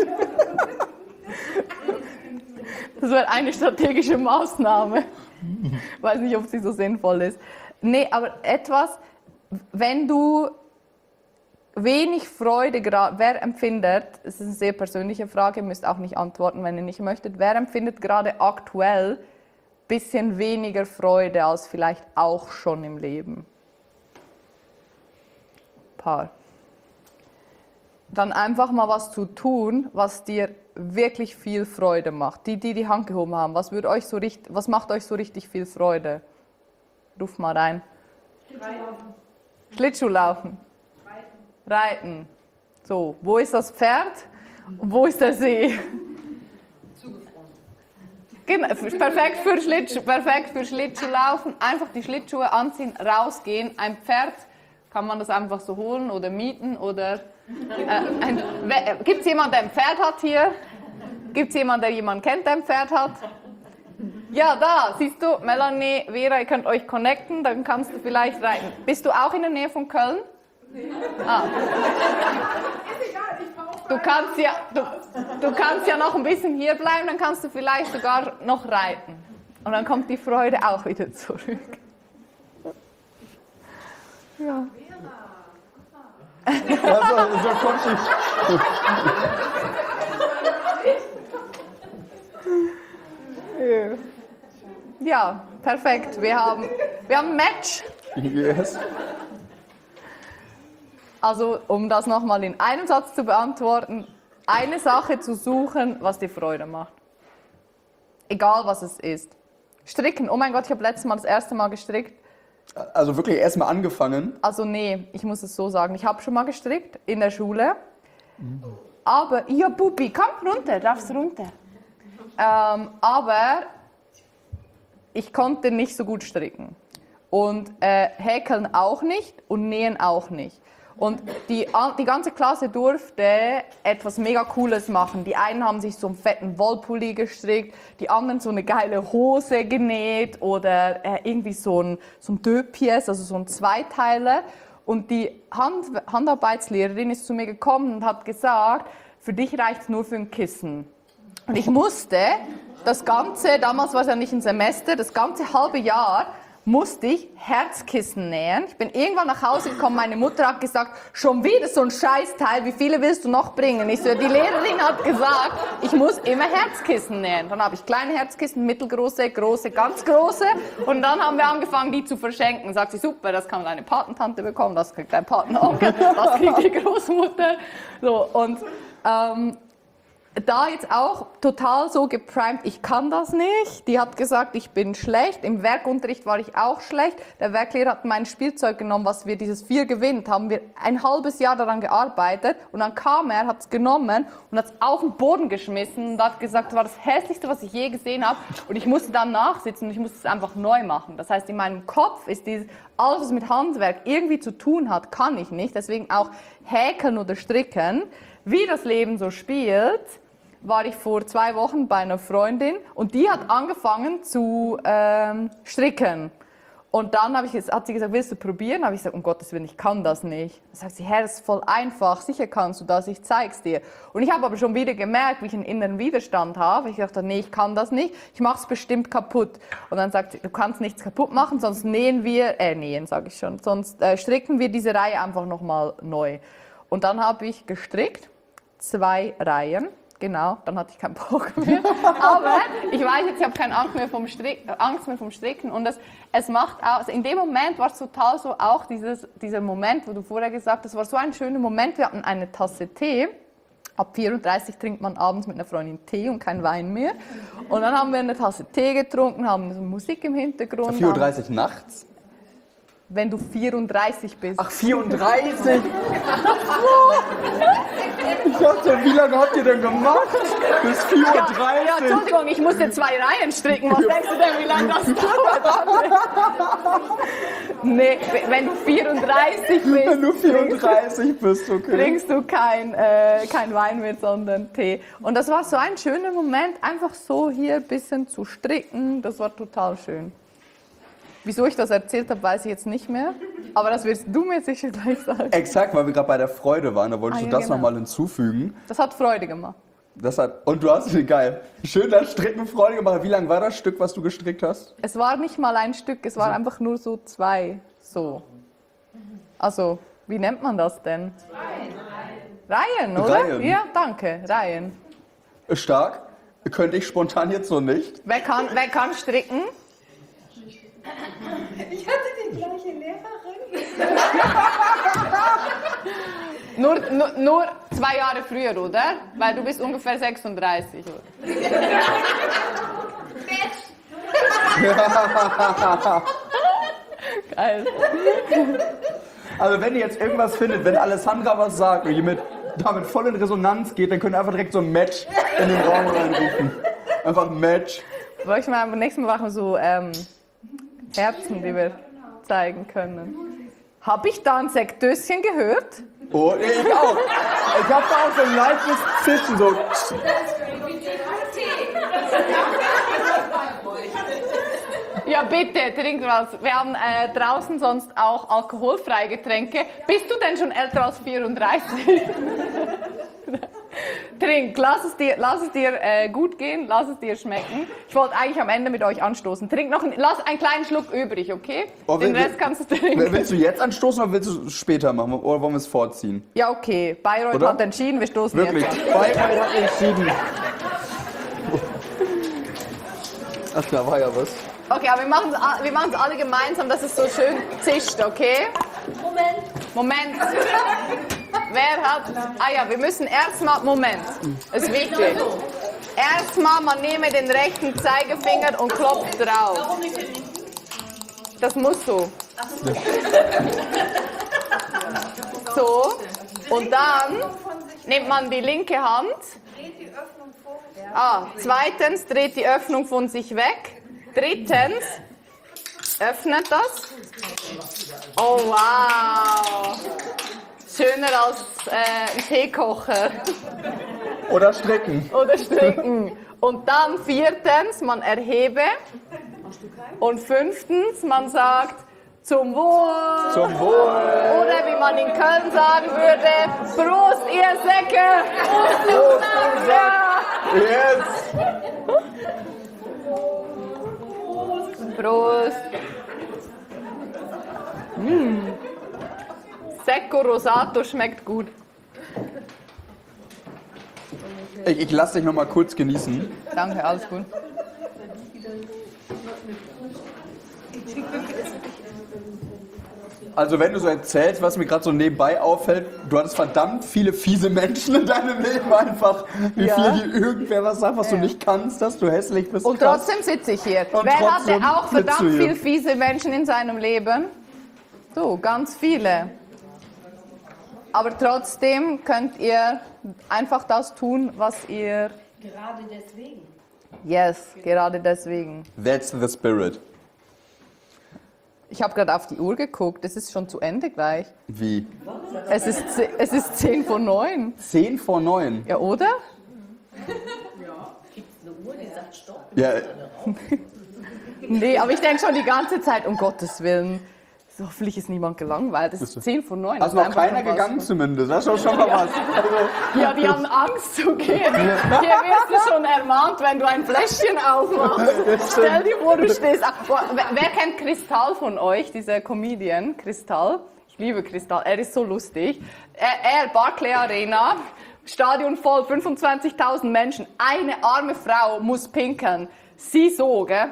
Speaker 4: Das wäre eine strategische Maßnahme. Ich weiß nicht, ob sie so sinnvoll ist. Nee, aber etwas, wenn du wenig Freude, wer empfindet, es ist eine sehr persönliche Frage, ihr müsst auch nicht antworten, wenn ihr nicht möchtet, wer empfindet gerade aktuell ein bisschen weniger Freude als vielleicht auch schon im Leben? Paar. Dann einfach mal was zu tun, was dir wirklich viel Freude macht. Die, die die Hand gehoben haben, was, würde euch so richtig, was macht euch so richtig viel Freude? Ruf mal rein.
Speaker 2: Schlittschuhlaufen.
Speaker 4: Schlittschuhlaufen. Reiten. Reiten. So, wo ist das Pferd und wo ist der See?
Speaker 2: Zugefroren.
Speaker 4: Genau, perfekt für, Schlittschuh, perfekt für Schlittschuhlaufen. Einfach die Schlittschuhe anziehen, rausgehen. Ein Pferd kann man das einfach so holen oder mieten oder... Äh, Gibt es jemanden, der ein Pferd hat hier? Gibt es jemanden, der jemanden kennt, der ein Pferd hat? Ja, da, siehst du, Melanie, Vera, ihr könnt euch connecten, dann kannst du vielleicht reiten. Bist du auch in der Nähe von Köln? Ah. Du kannst ja, du, du kannst ja noch ein bisschen hier bleiben, dann kannst du vielleicht sogar noch reiten. Und dann kommt die Freude auch wieder zurück. Ja.
Speaker 3: Also, so konnte ich.
Speaker 4: Ja, perfekt. Wir haben, wir haben ein Match.
Speaker 3: Yes.
Speaker 4: Also, um das nochmal in einem Satz zu beantworten, eine Sache zu suchen, was dir Freude macht. Egal, was es ist. Stricken. Oh mein Gott, ich habe letztes Mal das erste Mal gestrickt.
Speaker 3: Also wirklich erstmal angefangen?
Speaker 4: Also nee, ich muss es so sagen. Ich habe schon mal gestrickt in der Schule. Aber, ja Bubi, komm runter, darfst runter. Ähm, aber ich konnte nicht so gut stricken. Und äh, häkeln auch nicht und nähen auch nicht. Und die, die ganze Klasse durfte etwas mega Cooles machen. Die einen haben sich so einen fetten Wollpulli gestrickt, die anderen so eine geile Hose genäht oder äh, irgendwie so ein, so ein Deux-Pièces, also so ein Zweiteiler. Und die Hand, Handarbeitslehrerin ist zu mir gekommen und hat gesagt, für dich reicht es nur für ein Kissen. Und ich musste das ganze, damals war es ja nicht ein Semester, das ganze halbe Jahr musste ich Herzkissen nähen. Ich bin irgendwann nach Hause gekommen, meine Mutter hat gesagt, schon wieder so ein Scheißteil, wie viele willst du noch bringen? Ich so, die Lehrerin hat gesagt, ich muss immer Herzkissen nähen. Dann habe ich kleine Herzkissen, mittelgroße, große, ganz große und dann haben wir angefangen, die zu verschenken. Sagt sie, super, das kann deine Patentante bekommen, das kriegt dein Patenonkel, das kriegt die Großmutter. So, und ähm, da jetzt auch total so geprimed, ich kann das nicht. Die hat gesagt, ich bin schlecht. Im Werkunterricht war ich auch schlecht. Der Werklehrer hat mein Spielzeug genommen, was wir dieses vier gewinnt, haben wir ein halbes Jahr daran gearbeitet. Und dann kam er, hat es genommen und hat es auf den Boden geschmissen und hat gesagt, das war das Hässlichste, was ich je gesehen habe. Und ich musste dann nachsitzen und ich musste es einfach neu machen. Das heißt, in meinem Kopf ist dieses, alles, was mit Handwerk irgendwie zu tun hat, kann ich nicht. Deswegen auch häkeln oder stricken. Wie das Leben so spielt, war ich vor zwei Wochen bei einer Freundin und die hat angefangen zu ähm, stricken. Und dann hab ich, hat sie gesagt, willst du probieren? Habe ich gesagt, um Gottes Willen, ich kann das nicht. Dann sagt sie, Herr, das ist voll einfach, sicher kannst du das, ich zeig's dir. Und ich habe aber schon wieder gemerkt, wie ich einen inneren Widerstand habe. Ich dachte, nee, ich kann das nicht, ich mach's bestimmt kaputt. Und dann sagt sie, du kannst nichts kaputt machen, sonst nähen wir, äh, nähen sage ich schon, sonst äh, stricken wir diese Reihe einfach nochmal neu. Und dann habe ich gestrickt, zwei Reihen. Genau, dann hatte ich keinen Bock mehr. Aber ich weiß jetzt, ich habe keine Angst mehr vom, Strick, Angst mehr vom Stricken. Und das, es macht auch, also in dem Moment war es total so, auch dieses, dieser Moment, wo du vorher gesagt hast, das war so ein schöner Moment. Wir hatten eine Tasse Tee. Ab vierunddreißig trinkt man abends mit einer Freundin Tee und kein Wein mehr. Und dann haben wir eine Tasse Tee getrunken, haben so Musik im Hintergrund.
Speaker 3: vier Uhr dreißig nachts?
Speaker 4: Wenn du vierunddreißig bist.
Speaker 3: Ach, vierunddreißig? Ich dachte, wie lange habt ihr denn gemacht? Bis vier Uhr dreißig?
Speaker 4: Ja, ja, Entschuldigung, ich musste zwei Reihen stricken. Was denkst du denn, wie lange das dauert? Nee, wenn du vierunddreißig bist,
Speaker 3: Wenn du vierunddreißig bist, okay.
Speaker 4: trinkst du kein, äh, kein Wein mehr, sondern Tee. Und das war so ein schöner Moment, einfach so hier ein bisschen zu stricken. Das war total schön. Wieso ich das erzählt habe, weiß ich jetzt nicht mehr. Aber das wirst du mir sicher gleich sagen.
Speaker 3: Exakt, weil wir gerade bei der Freude waren, da wolltest
Speaker 4: Ah,
Speaker 3: du
Speaker 4: ja,
Speaker 3: das
Speaker 4: genau.
Speaker 3: nochmal hinzufügen.
Speaker 4: Das hat Freude gemacht.
Speaker 3: Das hat, und du hast, geil, schön das Stricken Freude gemacht. Wie lang war das Stück, was du gestrickt hast?
Speaker 4: Es war nicht mal ein Stück, es waren einfach nur so zwei. So. Also, wie nennt man das denn? Reihen. Reihen, oder?
Speaker 3: Reihen.
Speaker 4: Ja, danke, Reihen.
Speaker 3: Stark. Könnte ich spontan jetzt so nicht.
Speaker 4: Wer kann, wer kann stricken?
Speaker 2: Ich hatte die gleiche Lehrerin.
Speaker 4: Nur, nur, nur zwei Jahre früher, oder? Weil du bist ungefähr sechsunddreißig. Oder? Geil.
Speaker 3: Also wenn ihr jetzt irgendwas findet, wenn Alessandra was sagt und ihr mit, damit voll in Resonanz geht, dann könnt ihr einfach direkt so ein Match in den Raum reinrufen. Einfach ein Match.
Speaker 4: Soll ich mal beim nächsten Mal machen so ähm, Herzen, die wir zeigen können. Habe ich da ein Sektöschen gehört?
Speaker 3: Oh, ich auch. Ich hab da auch so ein leichtes Zischen, so.
Speaker 4: Ja, bitte, trink was. Wir haben äh, draußen sonst auch alkoholfreie Getränke. Bist du denn schon älter als vierunddreißig? Trink, lass es dir, lass es dir äh, gut gehen, lass es dir schmecken. Ich wollte eigentlich am Ende mit euch anstoßen. Trink noch, ein, lass einen kleinen Schluck übrig, okay?
Speaker 3: Oh,
Speaker 4: Den
Speaker 3: will,
Speaker 4: Rest kannst du trinken.
Speaker 3: Willst du jetzt anstoßen oder willst du es später machen? Oder wollen wir es vorziehen?
Speaker 4: Ja, okay. Bayreuth
Speaker 3: Oder?
Speaker 4: hat entschieden, wir stoßen
Speaker 3: Wirklich,
Speaker 4: jetzt an.
Speaker 3: Bayreuth hat entschieden. Ach, da war ja was.
Speaker 4: Okay, aber wir machen es wir machen's alle gemeinsam, dass es so schön zischt, okay?
Speaker 2: Moment.
Speaker 4: Moment. Wer hat... Ah ja, wir müssen erstmal... Moment. Das ist wichtig. Erstmal, man nehme den rechten Zeigefinger und klopft drauf.
Speaker 2: Warum nicht den linken?
Speaker 4: Das musst du. So. Und dann nimmt man die linke Hand. Ah, zweitens, dreht die Öffnung von sich weg. Drittens, öffnet das. Oh, wow. Schöner als äh, ein Teekocher.
Speaker 3: Oder strecken.
Speaker 4: Oder stricken. Und dann viertens, man erhebe. Und fünftens, man sagt zum Wohl.
Speaker 3: Zum Wohl.
Speaker 4: Oder wie man in Köln sagen würde, Prost, ihr Säcke.
Speaker 3: Prost, du Sack. Jetzt.
Speaker 4: Prost. Mm. Secco Rosato schmeckt gut.
Speaker 3: Ich, ich lass dich noch mal kurz genießen.
Speaker 4: Danke, alles gut.
Speaker 3: Also wenn du so erzählst, was mir gerade so nebenbei auffällt, du hattest verdammt viele fiese Menschen in deinem Leben einfach. Wie
Speaker 4: Ja.
Speaker 3: viel dir irgendwer was sagt, was du
Speaker 4: Ja.
Speaker 3: nicht kannst, dass du hässlich bist.
Speaker 4: Und
Speaker 3: krass.
Speaker 4: trotzdem sitze ich hier.
Speaker 3: Und
Speaker 4: Wer hatte
Speaker 3: trotzdem
Speaker 4: auch
Speaker 3: sitzt du
Speaker 4: verdammt
Speaker 3: hier.
Speaker 4: viel fiese Menschen in seinem Leben? So, ganz viele. Aber trotzdem könnt ihr einfach das tun, was ihr...
Speaker 2: Gerade deswegen.
Speaker 4: Yes, gerade deswegen.
Speaker 3: That's the spirit.
Speaker 4: Ich habe gerade auf die Uhr geguckt, es ist schon zu Ende gleich.
Speaker 3: Wie?
Speaker 4: Es ist, ze- es ist zehn vor neun.
Speaker 3: Zehn vor neun.
Speaker 4: Ja, oder?
Speaker 2: Eine Uhr, die sagt Stopp.
Speaker 3: Ja,
Speaker 4: Nee, aber ich denke schon die ganze Zeit, um Gottes Willen. So, hoffentlich ist niemand gelangweilt. Es ist zehn vor neun.
Speaker 3: hast noch keiner gegangen zumindest. Das ist doch schon mal was. Also,
Speaker 4: Ja, die haben Angst zu gehen. Hier wirst du schon ermahnt, wenn du ein Fläschchen aufmachst. Stell dir vor, du stehst... Ach, boah, wer, wer kennt Kristall von euch, dieser Comedian? Kristall? Ich liebe Kristall, er ist so lustig. Er, er Barclay Arena, Stadion voll, fünfundzwanzigtausend Menschen. Eine arme Frau muss pinkeln. Sie so, gell?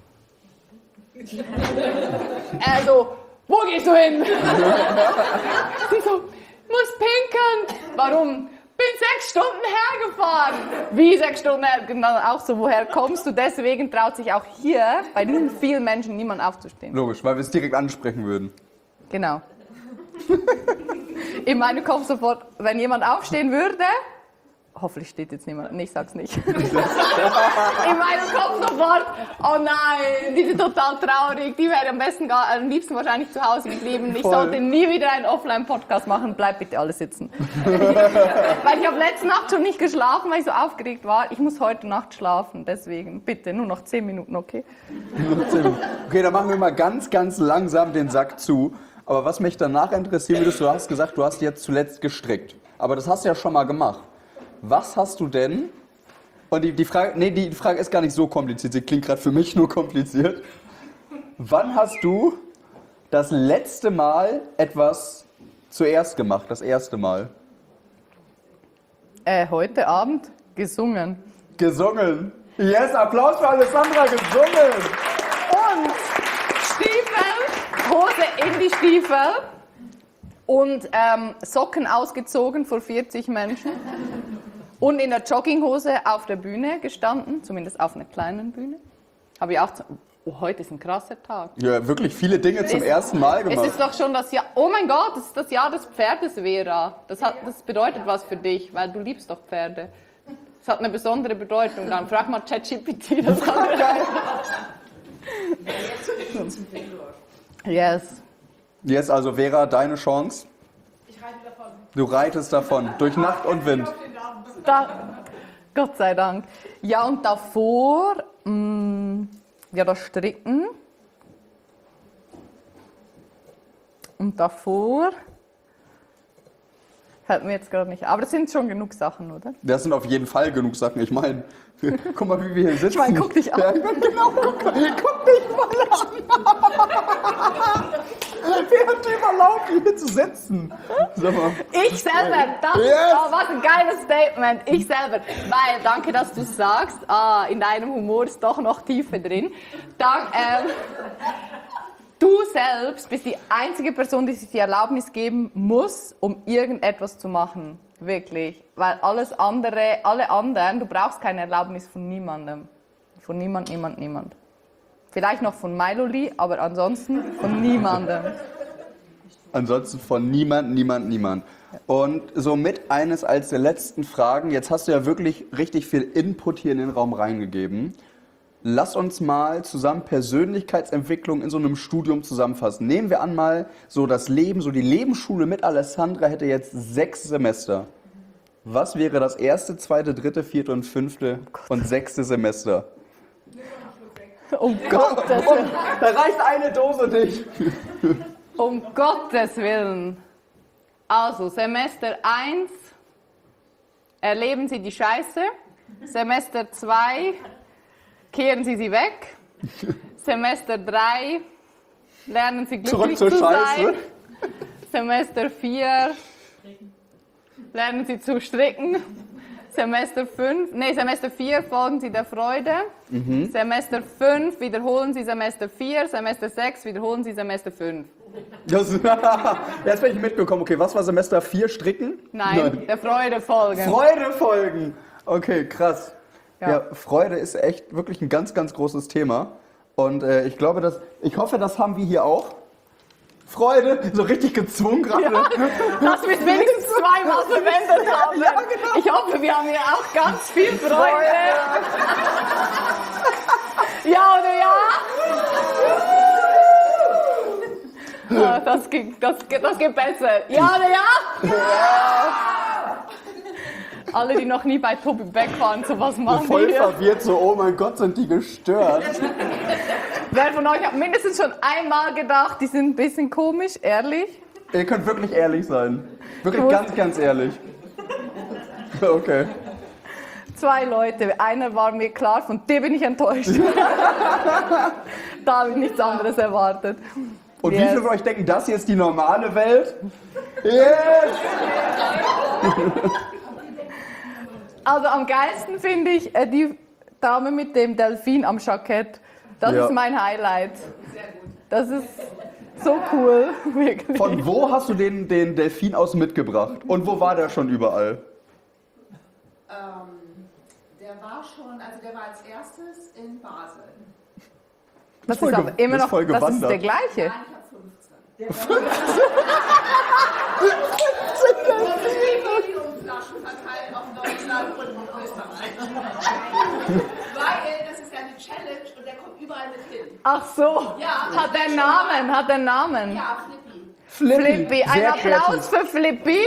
Speaker 4: Also... Wo gehst du hin? Sie so, muss pinkeln. Warum? Bin sechs Stunden hergefahren. Wie sechs Stunden her? Genau, auch so, woher kommst du? Deswegen traut sich auch hier bei diesen vielen Menschen niemand aufzustehen.
Speaker 3: logisch, weil wir es direkt ansprechen würden.
Speaker 4: Genau. In meinem Kopf sofort, wenn jemand aufstehen würde, hoffentlich steht jetzt niemand, nee, ich sag's nicht. In meinem Kopf sofort, oh nein, die sind total traurig, die wäre am besten, gar, am liebsten wahrscheinlich zu Hause geblieben. Ich
Speaker 3: Voll.
Speaker 4: sollte nie wieder einen Offline-Podcast machen, bleibt bitte alle sitzen. Weil ich habe letzte Nacht schon nicht geschlafen, weil ich so aufgeregt war. Ich muss heute Nacht schlafen, deswegen bitte, nur noch zehn Minuten, okay?
Speaker 3: Okay, dann machen wir mal ganz, ganz langsam den Sack zu. Aber was mich danach interessieren würde, du hast gesagt, du hast jetzt zuletzt gestrickt. Aber das hast du ja schon mal gemacht. Was hast du denn? Und die, die, Frage, nee, die Frage ist gar nicht so kompliziert, sie klingt gerade für mich nur kompliziert. Wann hast du das letzte Mal etwas zuerst gemacht, das erste Mal?
Speaker 4: Äh, heute Abend gesungen.
Speaker 3: Gesungen. Yes, Applaus für Alessandra, gesungen.
Speaker 4: Und Stiefel, Hose in die Stiefel und ähm, Socken ausgezogen vor vierzig Menschen und in der Jogginghose auf der Bühne gestanden, zumindest auf einer kleinen Bühne. Habe ich auch, zu- oh, heute ist ein krasser Tag.
Speaker 3: Ja, wirklich viele Dinge zum
Speaker 4: Ist-
Speaker 3: ersten Mal
Speaker 4: Es
Speaker 3: gemacht.
Speaker 4: ist doch schon das Jahr, oh mein Gott, das ist das Jahr des Pferdes, Vera. Das, hat, das bedeutet was für dich, weil du liebst doch Pferde. Das hat eine besondere Bedeutung. Dann frag mal ChatGPT, das hat Yes.
Speaker 3: Jetzt also, Vera, deine Chance.
Speaker 2: Ich reite davon.
Speaker 3: Du reitest davon, durch Nacht und Wind.
Speaker 4: Da, Gott sei Dank. Ja, und davor, mh, ja, das Stricken. Und davor, fällt mir jetzt gerade nicht. Aber das sind schon genug Sachen, oder?
Speaker 3: Das sind auf jeden Fall genug Sachen. Ich meine, guck mal, wie wir hier sitzen.
Speaker 4: Ich meine, guck dich an.
Speaker 3: Ja, genau, guck, guck dich mal an. Wer hat dir erlaubt, hier zu sitzen? Sag mal.
Speaker 4: Ich selber, das
Speaker 3: Yes.
Speaker 4: ist, oh, was ein geiles Statement. Ich selber, weil, danke, dass du sagst, ah, in deinem Humor ist doch noch Tiefe drin. Dann, ähm, du selbst bist die einzige Person, die sich die Erlaubnis geben muss, um irgendetwas zu machen. Wirklich. Weil alles andere, alle anderen, du brauchst keine Erlaubnis von niemandem. Von niemand, niemand, niemand. Vielleicht noch von Miloli, aber ansonsten von niemandem.
Speaker 3: Ansonsten von niemand, niemand, niemand. Und somit eines als der letzten Fragen. Jetzt hast du ja wirklich richtig viel Input hier in den Raum reingegeben. Lass uns mal zusammen Persönlichkeitsentwicklung in so einem Studium zusammenfassen. Nehmen wir an mal so das Leben, so die Lebensschule mit Alessandra hätte jetzt sechs Semester. Was wäre das erste, zweite, dritte, vierte und fünfte und sechste Semester?
Speaker 4: Um Gottes
Speaker 3: Und
Speaker 4: Willen.
Speaker 3: da reicht eine Dose nicht.
Speaker 4: Um Gottes Willen. Also, Semester eins erleben Sie die Scheiße. Semester zwei kehren Sie sie weg. Semester drei lernen Sie glücklich
Speaker 3: Zurück zur
Speaker 4: zu
Speaker 3: Scheiße.
Speaker 4: sein. Semester vier lernen Sie zu stricken. Semester fünf, nee, Semester vier folgen Sie der Freude.
Speaker 3: Mhm.
Speaker 4: Semester fünf wiederholen Sie Semester vier. Semester sechs wiederholen Sie Semester fünf.
Speaker 3: Das, jetzt bin ich mitgekommen. Okay, was war Semester vier? Stricken?
Speaker 4: Nein,
Speaker 3: Nein.
Speaker 4: der Freude folgen.
Speaker 3: Freude folgen. Okay, krass. Ja.
Speaker 4: Ja.
Speaker 3: Freude ist echt wirklich ein ganz, ganz großes Thema. Und äh, ich glaube, dass, ich hoffe, das haben wir hier auch. Freude, so richtig gezwungen gerade.
Speaker 4: Ja, dass wir es wenigstens zweimal verwendet haben.
Speaker 3: Ja, genau.
Speaker 4: Ich hoffe, wir haben hier auch ganz viel Freude. Ja oder ja? Ah, das, geht, das, geht, das geht besser. Ja oder ja? Ja. Alle, die noch nie bei Tobi Beck waren, so was machen
Speaker 3: Voll
Speaker 4: die hier.
Speaker 3: verwirrt, so, oh mein Gott, sind die gestört.
Speaker 4: Wer von euch hat mindestens schon einmal gedacht, die sind ein bisschen komisch, ehrlich?
Speaker 3: Ihr könnt wirklich ehrlich sein. Wirklich
Speaker 4: Gut.
Speaker 3: ganz, ganz ehrlich. Okay.
Speaker 4: Zwei Leute. Einer war mir klar, von dem bin ich enttäuscht. Da habe ich nichts anderes erwartet.
Speaker 3: Und
Speaker 4: Yes.
Speaker 3: wie viele von euch denken, das hier ist die normale Welt? Yes!
Speaker 4: Also am geilsten finde ich äh, die Dame mit dem Delfin am Jackett. Das
Speaker 3: Ja.
Speaker 4: ist mein Highlight. Das ist so cool, wirklich.
Speaker 3: Von wo hast du den, den Delfin aus mitgebracht? Und wo war der schon überall?
Speaker 2: Ähm, der war schon, also der war als erstes in Basel.
Speaker 4: Das
Speaker 3: voll
Speaker 4: ist
Speaker 3: ge-
Speaker 4: aber immer
Speaker 3: bist
Speaker 4: noch,
Speaker 3: voll
Speaker 4: das ist
Speaker 3: gewandert.
Speaker 4: der gleiche.
Speaker 2: Nein, ich habe fünfzehn. Und Flaschen verteilt auf Deutschland und in Österreich. Weil das ist ja eine Challenge und der kommt überall mit hin.
Speaker 4: Ach so,
Speaker 2: Ja.
Speaker 4: hat der Namen, hat der Namen.
Speaker 2: Ja, Flippy.
Speaker 4: Flippy, ein
Speaker 3: Sehr
Speaker 4: Applaus
Speaker 3: kreativ.
Speaker 4: für Flippy.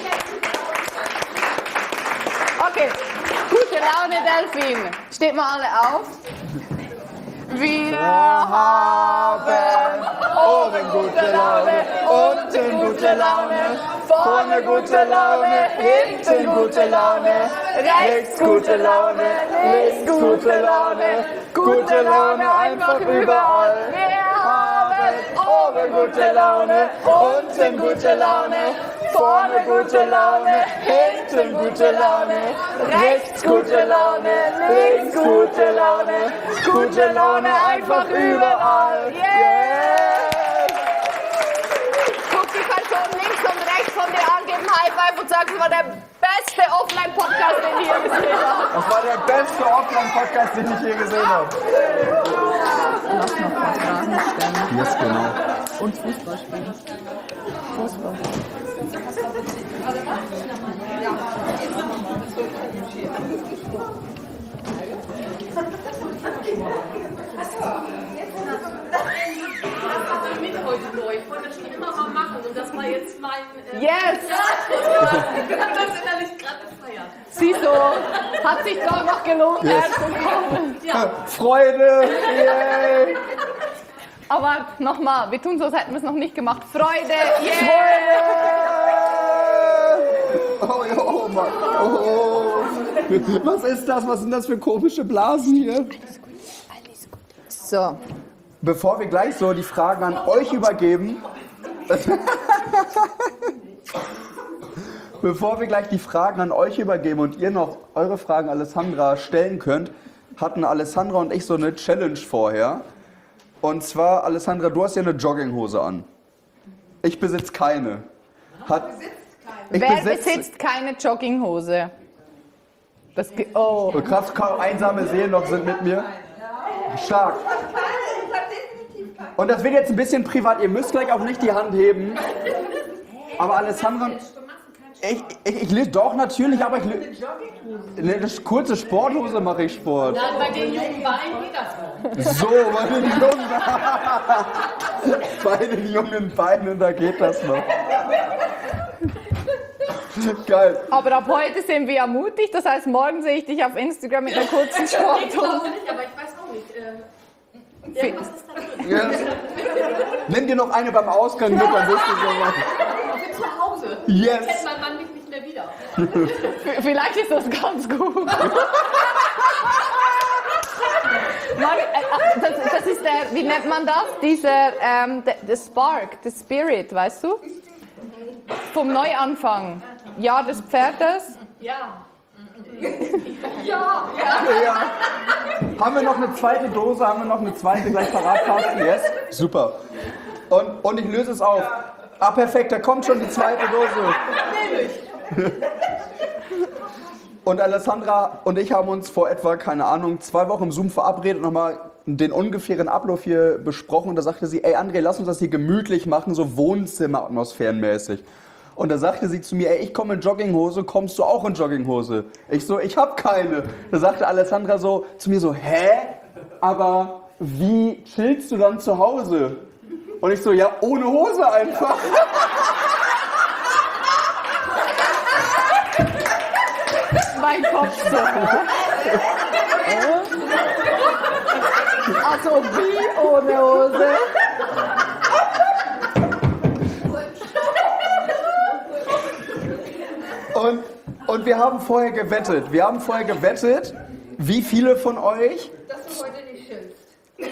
Speaker 4: Okay, gute Laune, Delfin. Steht mal alle auf. Wir haben oben gute Laune, unten gute Laune, vorne gute Laune, hinten gute Laune, rechts gute Laune, links gute Laune, gute Laune einfach überall. Wir haben oben gute Laune, unten gute Laune, vorne gute Laune, hinten gute Laune, rechts gute Laune, links gute Laune, gute Laune einfach überall. Yes! Guck die Person links und rechts von dir an, gib ein High Five und sag, es war der beste Offline-Podcast, den ich je gesehen habe.
Speaker 3: Das war der beste Offline-Podcast, den ich je gesehen habe.
Speaker 4: Lass noch mal Fragen stellen.
Speaker 3: Yes, genau.
Speaker 4: Und Fußball spielen. Fußball.
Speaker 2: Mit heute neu. Ich wollte das schon immer mal machen und das war jetzt mein. Äh,
Speaker 4: Yes!
Speaker 2: Ich hab das innerlich gerade gefeiert.
Speaker 4: Siehst du, hat sich doch noch gelohnt,
Speaker 3: Yes.
Speaker 4: herzukommen.
Speaker 3: Freude! Yay!
Speaker 4: Aber nochmal, wir tun so, als hätten wir es noch nicht gemacht. Freude! Yeah!
Speaker 3: Oh, ja, oh, Mann. Oh. Was ist das? Was sind das für komische Blasen hier?
Speaker 4: So,
Speaker 3: Bevor wir gleich so die Fragen an euch übergeben, bevor wir gleich die Fragen an euch übergeben und ihr noch eure Fragen Alessandra stellen könnt, hatten Alessandra und ich so eine Challenge vorher. Und zwar, Alessandra, du hast ja eine Jogginghose an. Ich besitze keine. Hat, ich
Speaker 4: Wer
Speaker 3: besitz-
Speaker 4: besitzt keine Jogginghose? Das ge- oh.
Speaker 3: Oh, krass, kaum einsame Seelen noch sind mit mir. Stark. Und das wird jetzt ein bisschen privat. Ihr müsst gleich auch nicht die Hand heben. Aber Alessandra, ich, ich, ich lese doch natürlich, aber ich lese. Eine kurze Sporthose mache ich Sport.
Speaker 2: Dann bei den jungen Beinen geht das noch.
Speaker 3: So, bei den jungen, bei den jungen Beinen, da geht das noch. Geil.
Speaker 4: Aber ab heute sind wir ja mutig, das heißt, morgen sehe ich dich auf Instagram mit einer kurzen
Speaker 2: Ich glaube
Speaker 4: Sporthose.
Speaker 2: nicht, aber ich weiß auch nicht. Äh, irgendwas ist da drin.
Speaker 3: Ja. Nimm dir noch eine beim Ausgang mit, dann wirst du so machen.
Speaker 2: Für zu Hause.
Speaker 3: Yes.
Speaker 2: Kennt mein Mann mich nicht mehr wieder.
Speaker 4: V- Vielleicht ist das ganz gut. Mann, äh, das, das ist der, wie nennt man das? Dieser, ähm, der, der Spark, der Spirit, weißt du? Vom Neuanfang. Jahr des Pferdes.
Speaker 2: Ja.
Speaker 3: Ja. Haben wir noch eine zweite Dose? Haben wir noch eine zweite gleich parat, Carsten? Yes? Super. Und, und ich löse es auf. Ah, perfekt, da kommt schon die zweite Dose. Und Alessandra und ich haben uns vor etwa, keine Ahnung, zwei Wochen im Zoom verabredet und nochmal den ungefähren Ablauf hier besprochen. Und da sagte sie, ey André, lass uns das hier gemütlich machen, so Wohnzimmeratmosphärenmäßig. Und da sagte sie zu mir, ey, ich komme in Jogginghose, kommst du auch in Jogginghose? Ich so, ich hab keine. Da sagte Alessandra so zu mir so, hä? Aber wie chillst du dann zu Hause? Und ich so, ja, ohne Hose einfach.
Speaker 4: Mein Kopf so. Also wie ohne Hose?
Speaker 3: Und, und wir haben vorher gewettet. Wir haben vorher gewettet, wie viele von euch.
Speaker 2: Dass du heute nicht schimpfst.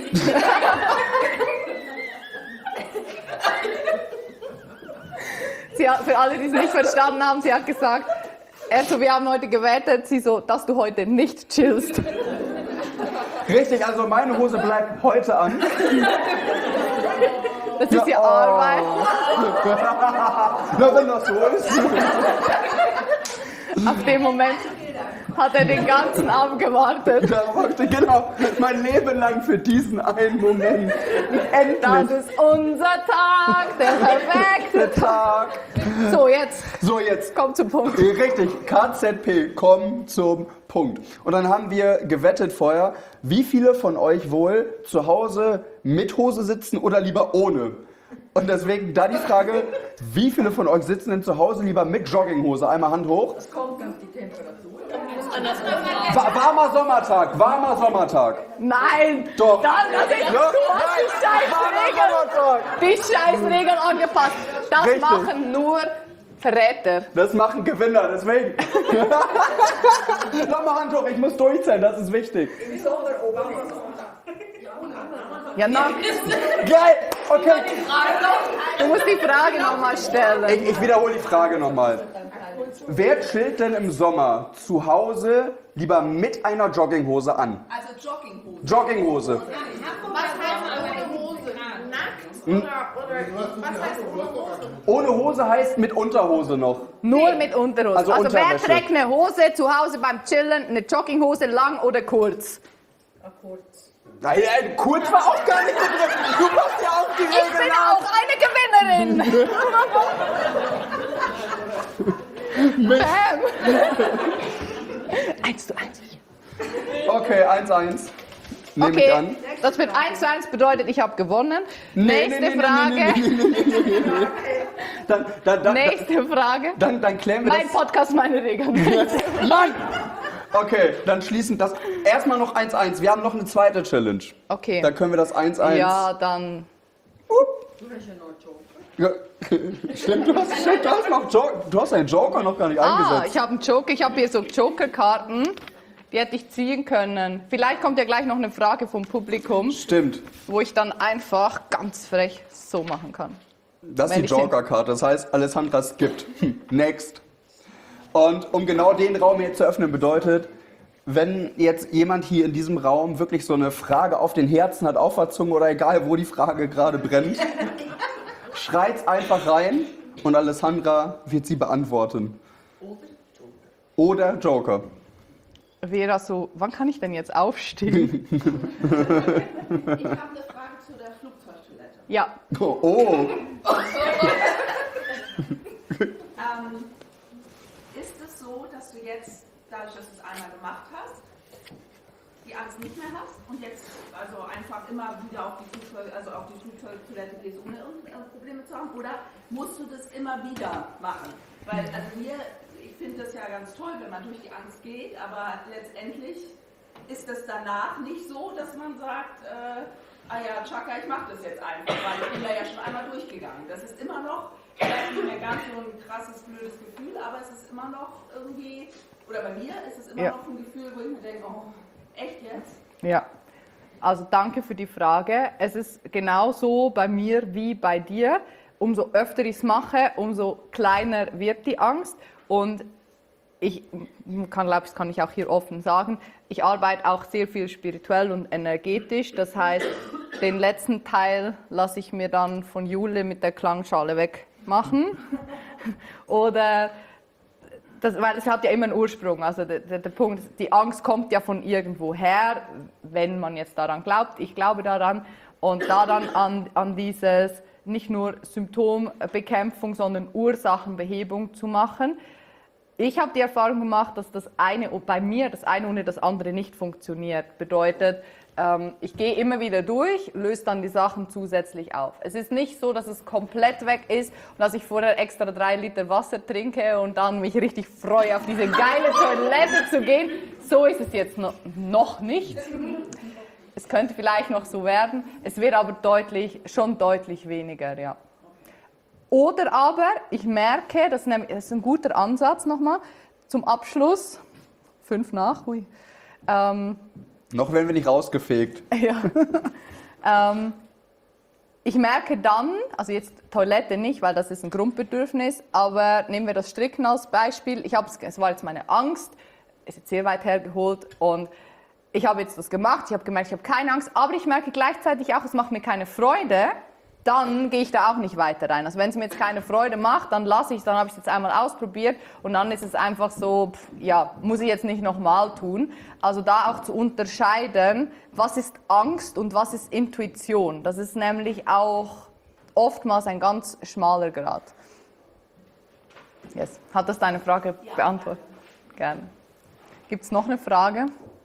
Speaker 4: Sie hat, für alle, die es nicht verstanden haben, sie hat gesagt, also wir haben heute gewettet, sie so, dass du heute nicht chillst.
Speaker 3: Richtig, also meine Hose bleibt heute an.
Speaker 4: Das ist ja
Speaker 3: oh.
Speaker 4: Arbeit.
Speaker 3: Na, wenn das so ist.
Speaker 4: Auf dem Moment hat er den ganzen Abend gewartet.
Speaker 3: Da wollte ich genau mein Leben lang für diesen einen Moment.
Speaker 4: Das
Speaker 3: Endlich.
Speaker 4: ist unser Tag, der perfekte Tag. So, jetzt
Speaker 3: So, jetzt.
Speaker 4: kommt zum Punkt.
Speaker 3: Richtig, K Z P, komm zum Punkt. Und dann haben wir gewettet vorher, wie viele von euch wohl zu Hause mit Hose sitzen oder lieber ohne. Und deswegen da die Frage, wie viele von euch sitzen denn zu Hause lieber mit Jogginghose? Einmal Hand hoch.
Speaker 2: Es kommt auf die Temperatur.
Speaker 3: Wa- Warmer Sommertag, warmer Sommertag.
Speaker 4: Nein!
Speaker 3: Doch.
Speaker 4: Das, das ist,
Speaker 3: Ja,
Speaker 4: du hast die Scheißregeln,
Speaker 3: Sommertag.
Speaker 4: die Scheißregeln angepasst. Das
Speaker 3: Richtig.
Speaker 4: machen nur Verräter.
Speaker 3: Das machen Gewinner, deswegen. Nochmal Hand hoch, ich muss durchzählen, das ist wichtig.
Speaker 4: Ja, na,
Speaker 3: Geil, okay.
Speaker 4: du musst die Frage nochmal stellen.
Speaker 3: Ich, ich wiederhole die Frage nochmal. Wer chillt denn im Sommer zu Hause lieber mit einer Jogginghose an?
Speaker 2: Also Jogginghose.
Speaker 3: Jogginghose.
Speaker 2: Was heißt ohne Hose? Nackt? Oder, oder was heißt ohne Hose?
Speaker 3: Ohne Hose heißt mit Unterhose noch.
Speaker 4: Nur mit Unterhose.
Speaker 3: Also
Speaker 4: Also, wer
Speaker 3: Unterwäsche.
Speaker 4: trägt eine Hose zu Hause beim Chillen, eine Jogginghose lang oder kurz?
Speaker 3: Nein, nein, kurz war auch gar nicht drin. Du machst ja auch die
Speaker 4: Ich
Speaker 3: Regeln
Speaker 4: bin
Speaker 3: nach.
Speaker 4: auch eine Gewinnerin. Bam. Eins zu eins.
Speaker 3: Okay, eins eins. Nehme ich
Speaker 4: Okay,
Speaker 3: an.
Speaker 4: das wird eins zu eins bedeutet, ich habe gewonnen.
Speaker 3: Nee,
Speaker 4: Nächste
Speaker 3: nee, nee,
Speaker 4: Frage.
Speaker 3: nee, nee, nee, nee, nee, nee. Dann, dann, dann,
Speaker 4: Nächste Frage.
Speaker 3: dann, dann klären wir
Speaker 4: Mein
Speaker 3: das.
Speaker 4: Podcast, meine Regeln.
Speaker 3: Mann! Okay, dann schließen das. Erstmal noch eins eins. Wir haben noch eine zweite Challenge.
Speaker 4: Okay.
Speaker 3: Da können wir das eins eins.
Speaker 4: Ja, dann.
Speaker 3: Ja, stimmt, du hast, stimmt, du hast noch Joker. Du hast einen Joker noch gar nicht
Speaker 4: Ah,
Speaker 3: eingesetzt.
Speaker 4: ich habe einen Joker. Ich habe hier so Joker-Karten. Die hätte ich ziehen können. Vielleicht kommt ja gleich noch eine Frage vom Publikum,
Speaker 3: Stimmt.
Speaker 4: wo ich dann einfach ganz frech so machen kann.
Speaker 3: Das ist
Speaker 4: Wenn
Speaker 3: die
Speaker 4: ich den-
Speaker 3: Joker-Karte. Das heißt, Alessandra skippt. Hm, next. Und um genau den Raum hier zu öffnen, bedeutet, wenn jetzt jemand hier in diesem Raum wirklich so eine Frage auf den Herzen hat, auf der Zunge oder egal, wo die Frage gerade brennt, schreit's einfach rein und Alessandra wird sie beantworten. Oder Joker.
Speaker 4: Vera so, wann kann ich denn jetzt aufstehen?
Speaker 2: Ich habe eine Frage zu der Flugzeugtoilette.
Speaker 4: Ja.
Speaker 3: Oh. oh.
Speaker 2: Ähm, ist es so, dass du jetzt, dadurch, dass du es einmal gemacht hast, die Angst nicht mehr hast und jetzt also einfach immer wieder auf die Flugzeug, also auf die Flugzeugtoilette gehst, ohne irgendwelche Probleme zu haben? Oder musst du das immer wieder machen? Weil, also mir, ich finde das ja ganz toll, wenn man durch die Angst geht, aber letztendlich ist es danach nicht so, dass man sagt, äh, ah ja, Chaka, ich mache das jetzt einfach, weil ich bin da ja schon einmal durchgegangen. Das ist immer noch, vielleicht nicht mehr ganz so ein krasses, blödes Gefühl, aber es ist immer noch irgendwie, oder bei mir ist es immer
Speaker 4: Ja.
Speaker 2: noch ein Gefühl, wo ich mir denke, oh, echt jetzt?
Speaker 4: Ja, also danke für die Frage. Es ist genauso bei mir wie bei dir. Umso öfter ich es mache, umso kleiner wird die Angst. Und ich kann, glaube ich, das kann ich auch hier offen sagen, ich arbeite auch sehr viel spirituell und energetisch. Das heißt, den letzten Teil lasse ich mir dann von Jule mit der Klangschale wegmachen. Oder das, weil es hat ja immer einen Ursprung. Also der, der, der Punkt, die Angst kommt ja von irgendwo her, wenn man jetzt daran glaubt. Ich glaube daran. Und da dann an, an dieses nicht nur Symptombekämpfung, sondern Ursachenbehebung zu machen. Ich habe die Erfahrung gemacht, dass das eine, bei mir das eine ohne das andere nicht funktioniert. Bedeutet, ähm, ich gehe immer wieder durch, löse dann die Sachen zusätzlich auf. Es ist nicht so, dass es komplett weg ist und dass ich vorher extra drei Liter Wasser trinke und dann mich richtig freue, auf diese geile Toilette zu gehen. So ist es jetzt noch, noch nicht. Es könnte vielleicht noch so werden. Es wird aber deutlich, schon deutlich weniger, ja. Oder aber, ich merke, das ist ein guter Ansatz nochmal, zum Abschluss, fünf nach, hui, ähm,
Speaker 3: Noch werden wir nicht rausgefegt.
Speaker 4: ja. ähm, ich merke dann, also jetzt Toilette nicht, weil das ist ein Grundbedürfnis, aber nehmen wir das Stricken als Beispiel. Ich hab's, es war jetzt meine Angst, ist jetzt sehr weit hergeholt und ich habe jetzt das gemacht, ich habe gemerkt, ich habe keine Angst, aber ich merke gleichzeitig auch, es macht mir keine Freude. Dann gehe ich da auch nicht weiter rein. Also wenn es mir jetzt keine Freude macht, dann lasse ich es, dann habe ich es jetzt einmal ausprobiert und dann ist es einfach so, pff, ja, muss ich jetzt nicht nochmal tun. Also da auch zu unterscheiden, was ist Angst und was ist Intuition. Das ist nämlich auch oftmals ein ganz schmaler Grad. Yes. Hat das deine Frage
Speaker 2: Ja,
Speaker 4: beantwortet? Gerne. Gibt es noch eine Frage?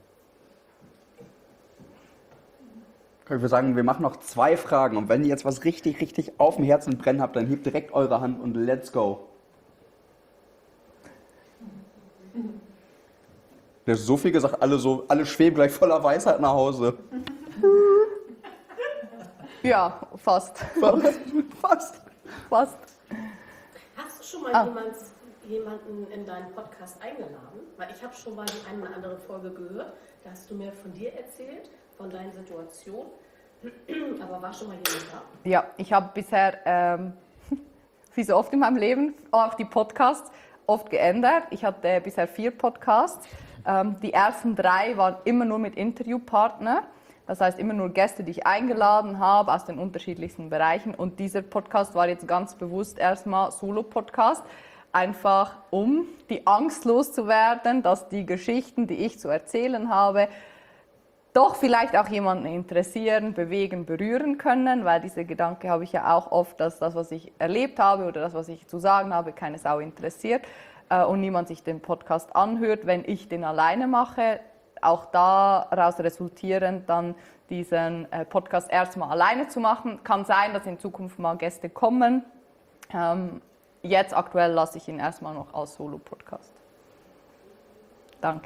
Speaker 3: Ich würde sagen, wir machen noch zwei Fragen und wenn ihr jetzt was richtig, richtig auf dem Herzen brennen habt, dann hebt direkt eure Hand und let's go. Du hast so viel gesagt, alle, so, alle schweben gleich voller Weisheit nach Hause.
Speaker 4: Ja, fast.
Speaker 3: Fast. Fast.
Speaker 4: Fast.
Speaker 5: Hast du schon mal
Speaker 4: Ah.
Speaker 5: jemand, jemanden in deinen Podcast eingeladen? Weil ich habe schon mal die eine oder andere Folge gehört. Da hast du mir von dir erzählt, von deiner Situation. Aber war schon mal jemand da?
Speaker 4: Ja, ich habe bisher, ähm, wie so oft in meinem Leben, auch die Podcasts oft geändert. Ich hatte bisher vier Podcasts. Ähm, die ersten drei waren immer nur mit Interviewpartnern. Das heißt, immer nur Gäste, die ich eingeladen habe aus den unterschiedlichsten Bereichen. Und dieser Podcast war jetzt ganz bewusst erstmal Solo-Podcast. Einfach um die Angst loszuwerden, dass die Geschichten, die ich zu erzählen habe, doch vielleicht auch jemanden interessieren, bewegen, berühren können, weil dieser Gedanke habe ich ja auch oft, dass das, was ich erlebt habe oder das, was ich zu sagen habe, keine Sau interessiert äh, und niemand sich den Podcast anhört, wenn ich den alleine mache. Auch daraus resultierend dann diesen äh, Podcast erstmal alleine zu machen. Kann sein, dass in Zukunft mal Gäste kommen. Ähm, jetzt aktuell lasse ich ihn erstmal noch als Solo-Podcast. Danke.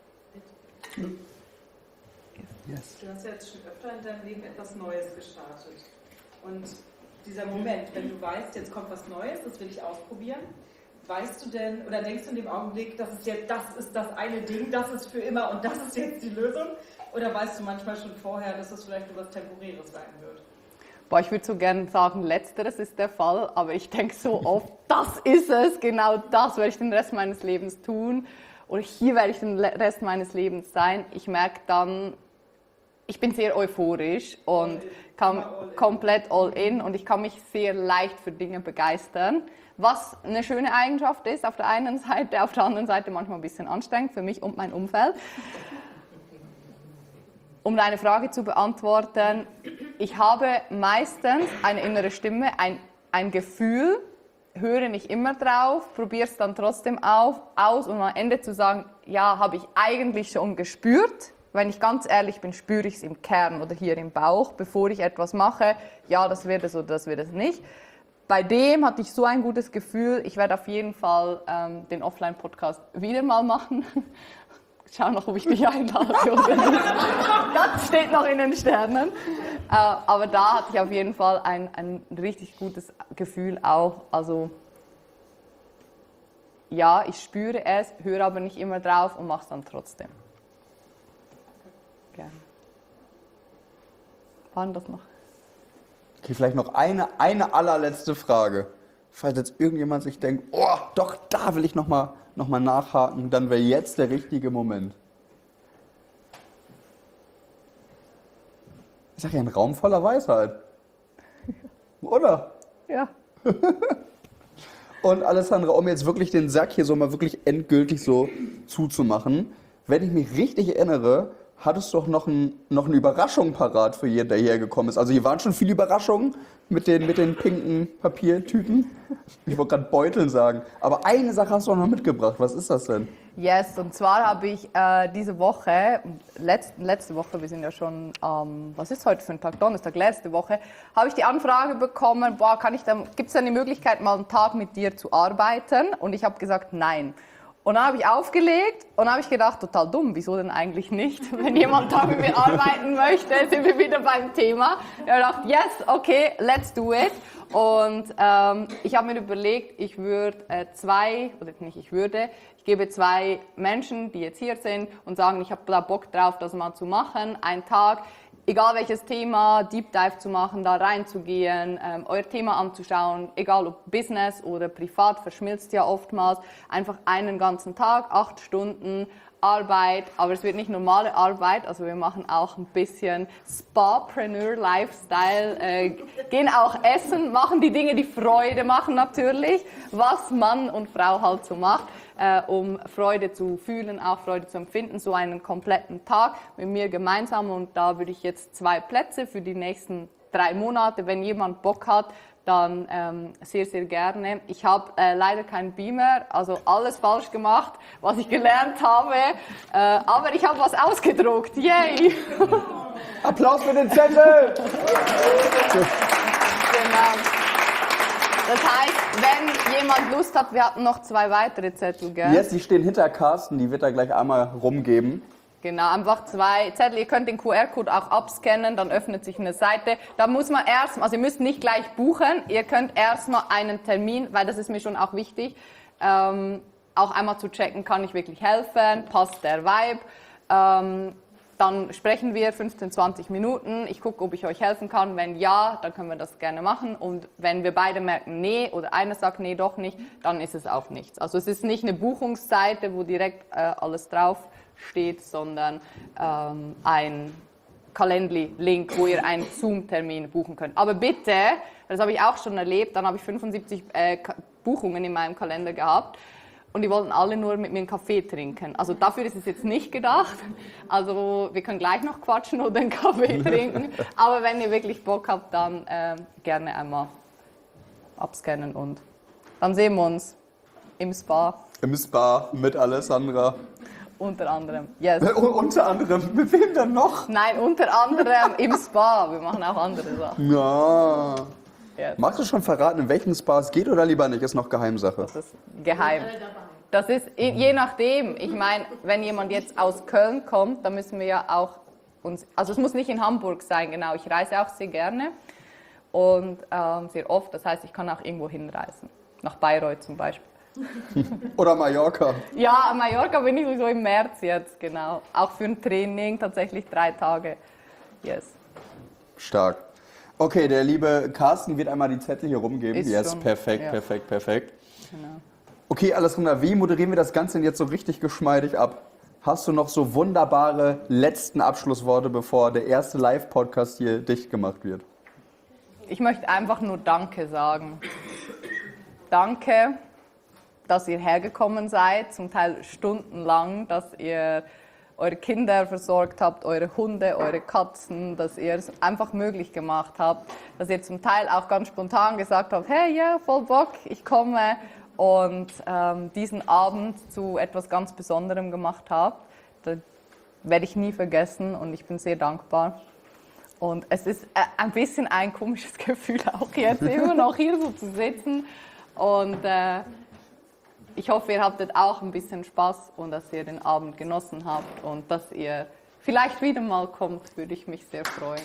Speaker 3: Yes.
Speaker 6: Du hast ja jetzt schon öfter in deinem Leben etwas Neues gestartet. Und dieser Moment, wenn du weißt, jetzt kommt was Neues, das will ich ausprobieren, weißt du denn, oder denkst du in dem Augenblick, das ist jetzt, das ist das eine Ding, das ist für immer und das ist jetzt die Lösung? Oder weißt du manchmal schon vorher, dass das vielleicht etwas Temporäres sein wird?
Speaker 4: Boah, ich würde so gerne sagen, letzteres ist der Fall, aber ich denke so oft, das ist es, genau das werde ich den Rest meines Lebens tun. oder hier werde ich den Rest meines Lebens sein. Ich merke dann, ich bin sehr euphorisch und kann komplett all in und ich kann mich sehr leicht für Dinge begeistern. Was eine schöne Eigenschaft ist auf der einen Seite, auf der anderen Seite manchmal ein bisschen anstrengend für mich und mein Umfeld. Um deine Frage zu beantworten, ich habe meistens eine innere Stimme, ein, ein Gefühl, höre nicht immer drauf, probiere es dann trotzdem auf, aus und am Ende zu sagen, ja, habe ich eigentlich schon gespürt. Wenn ich ganz ehrlich bin, spüre ich es im Kern oder hier im Bauch, bevor ich etwas mache, ja, das wird es oder das wird es nicht. Bei dem hatte ich so ein gutes Gefühl, ich werde auf jeden Fall ähm, den Offline-Podcast wieder mal machen. Schau noch, ob ich dich einlade oder nicht. Das steht noch in den Sternen. Äh, aber da hatte ich auf jeden Fall ein, ein richtig gutes Gefühl auch. Also ja, ich spüre es, höre aber nicht immer drauf und mache es dann trotzdem. Gerne. War denn das noch?
Speaker 3: Okay, vielleicht noch eine, eine allerletzte Frage. Falls jetzt irgendjemand sich denkt, oh, doch, da will ich nochmal noch mal nachhaken, dann wäre jetzt der richtige Moment. Ich sage ja, ein Raum voller Weisheit. Oder?
Speaker 4: Ja.
Speaker 3: Und Alessandra, um jetzt wirklich den Sack hier so mal wirklich endgültig so zuzumachen, wenn ich mich richtig erinnere, hattest du doch noch, ein, noch eine Überraschung parat für jeden, der hierher gekommen ist. Also hier waren schon viele Überraschungen mit den, mit den pinken Papiertüten. Ich wollte gerade Beuteln sagen. Aber eine Sache hast du auch noch mitgebracht. Was ist das denn?
Speaker 4: Yes, und zwar habe ich äh, diese Woche, letzte, letzte Woche, wir sind ja schon, ähm, was ist heute für ein Tag? Donnerstag, letzte Woche, habe ich die Anfrage bekommen, boah, kann ich dann, gibt es denn die Möglichkeit, mal einen Tag mit dir zu arbeiten? Und ich habe gesagt, nein. Und dann habe ich aufgelegt und habe ich gedacht, total dumm, wieso denn eigentlich nicht? Wenn jemand da mit mir arbeiten möchte, sind wir wieder beim Thema. Ich habe gedacht, yes, okay, let's do it. Und ähm, ich habe mir überlegt, ich würde äh, zwei, oder nicht ich würde, ich gebe zwei Menschen, die jetzt hier sind und sagen, ich habe da Bock drauf, das mal zu machen, einen Tag, egal welches Thema, Deep Dive zu machen, da reinzugehen, ähm, euer Thema anzuschauen, egal ob Business oder privat, verschmilzt ja oftmals, einfach einen ganzen Tag, acht Stunden Arbeit, aber es wird nicht normale Arbeit, also wir machen auch ein bisschen Spa-preneur-Lifestyle, äh, gehen auch essen, machen die Dinge, die Freude machen natürlich, was Mann und Frau halt so macht, äh, um Freude zu fühlen, auch Freude zu empfinden, so einen kompletten Tag mit mir gemeinsam und da würde ich jetzt zwei Plätze für die nächsten drei Monate, wenn jemand Bock hat, dann ähm, sehr, sehr gerne. Ich habe äh, leider keinen Beamer, also alles falsch gemacht, was ich gelernt habe, äh, aber ich habe was ausgedruckt, yay!
Speaker 3: Applaus für den Zettel!
Speaker 4: Genau. Das heißt, wenn jemand Lust hat, wir hatten noch zwei weitere Zettel, gell?
Speaker 3: Yes, die stehen hinter Carsten, die wird er gleich einmal rumgeben.
Speaker 4: Genau, einfach zwei Zettel. Ihr könnt den Q R-Code auch abscannen, dann öffnet sich eine Seite. Da muss man erst, also ihr müsst nicht gleich buchen, ihr könnt erstmal einen Termin, weil das ist mir schon auch wichtig, ähm, auch einmal zu checken, kann ich wirklich helfen, passt der Vibe. Ähm, dann sprechen wir fünfzehn, zwanzig Minuten. Ich gucke, ob ich euch helfen kann. Wenn ja, dann können wir das gerne machen. Und wenn wir beide merken, nee, oder einer sagt, nee, doch nicht, dann ist es auch nichts. Also es ist nicht eine Buchungsseite, wo direkt äh, alles drauf steht, sondern ähm, ein Calendly-Link, wo ihr einen Zoom-Termin buchen könnt. Aber bitte, das habe ich auch schon erlebt, dann habe ich fünfundsiebzig äh, Buchungen in meinem Kalender gehabt und die wollten alle nur mit mir einen Kaffee trinken. Also dafür ist es jetzt nicht gedacht. Also wir können gleich noch quatschen oder einen Kaffee trinken. Aber wenn ihr wirklich Bock habt, dann äh, gerne einmal abscannen und dann sehen wir uns im Spa.
Speaker 3: Im Spa mit Alessandra.
Speaker 4: Unter anderem, yes.
Speaker 3: Äh, unter anderem, mit wem denn noch?
Speaker 4: Nein, unter anderem im Spa. Wir machen auch andere Sachen.
Speaker 3: Ja.
Speaker 4: Yes.
Speaker 3: Magst du schon verraten, in welchen Spa es geht oder lieber nicht? Ist noch Geheimsache.
Speaker 4: Das ist geheim. Das ist je nachdem. Ich meine, wenn jemand jetzt aus Köln kommt, dann müssen wir ja auch uns, also es muss nicht in Hamburg sein, genau. Ich reise auch sehr gerne und ähm, sehr oft. Das heißt, ich kann auch irgendwo hinreisen. Nach Bayreuth zum Beispiel.
Speaker 3: Oder Mallorca.
Speaker 4: Ja, Mallorca bin ich sowieso im März jetzt, genau. Auch für ein Training, tatsächlich drei Tage. Yes.
Speaker 3: Stark. Okay, der liebe Carsten wird einmal die Zettel hier rumgeben.
Speaker 4: Ist
Speaker 3: yes,
Speaker 4: schon,
Speaker 3: perfekt,
Speaker 4: ja.
Speaker 3: perfekt, perfekt.
Speaker 4: Genau.
Speaker 3: Okay, Alessandra, wie moderieren wir das Ganze denn jetzt so richtig geschmeidig ab? Hast du noch so wunderbare letzten Abschlussworte, bevor der erste Live-Podcast hier dicht gemacht wird?
Speaker 4: Ich möchte einfach nur Danke sagen. Danke, dass ihr hergekommen seid, zum Teil stundenlang, dass ihr eure Kinder versorgt habt, eure Hunde, eure Katzen, dass ihr es einfach möglich gemacht habt, dass ihr zum Teil auch ganz spontan gesagt habt, hey, ja, voll Bock, ich komme und ähm, diesen Abend zu etwas ganz Besonderem gemacht habt. Das werde ich nie vergessen und ich bin sehr dankbar. Und es ist äh, ein bisschen ein komisches Gefühl, auch jetzt immer noch hier so zu sitzen und äh, ich hoffe, ihr hattet auch ein bisschen Spaß und dass ihr den Abend genossen habt und dass ihr vielleicht wieder mal kommt, würde ich mich sehr freuen.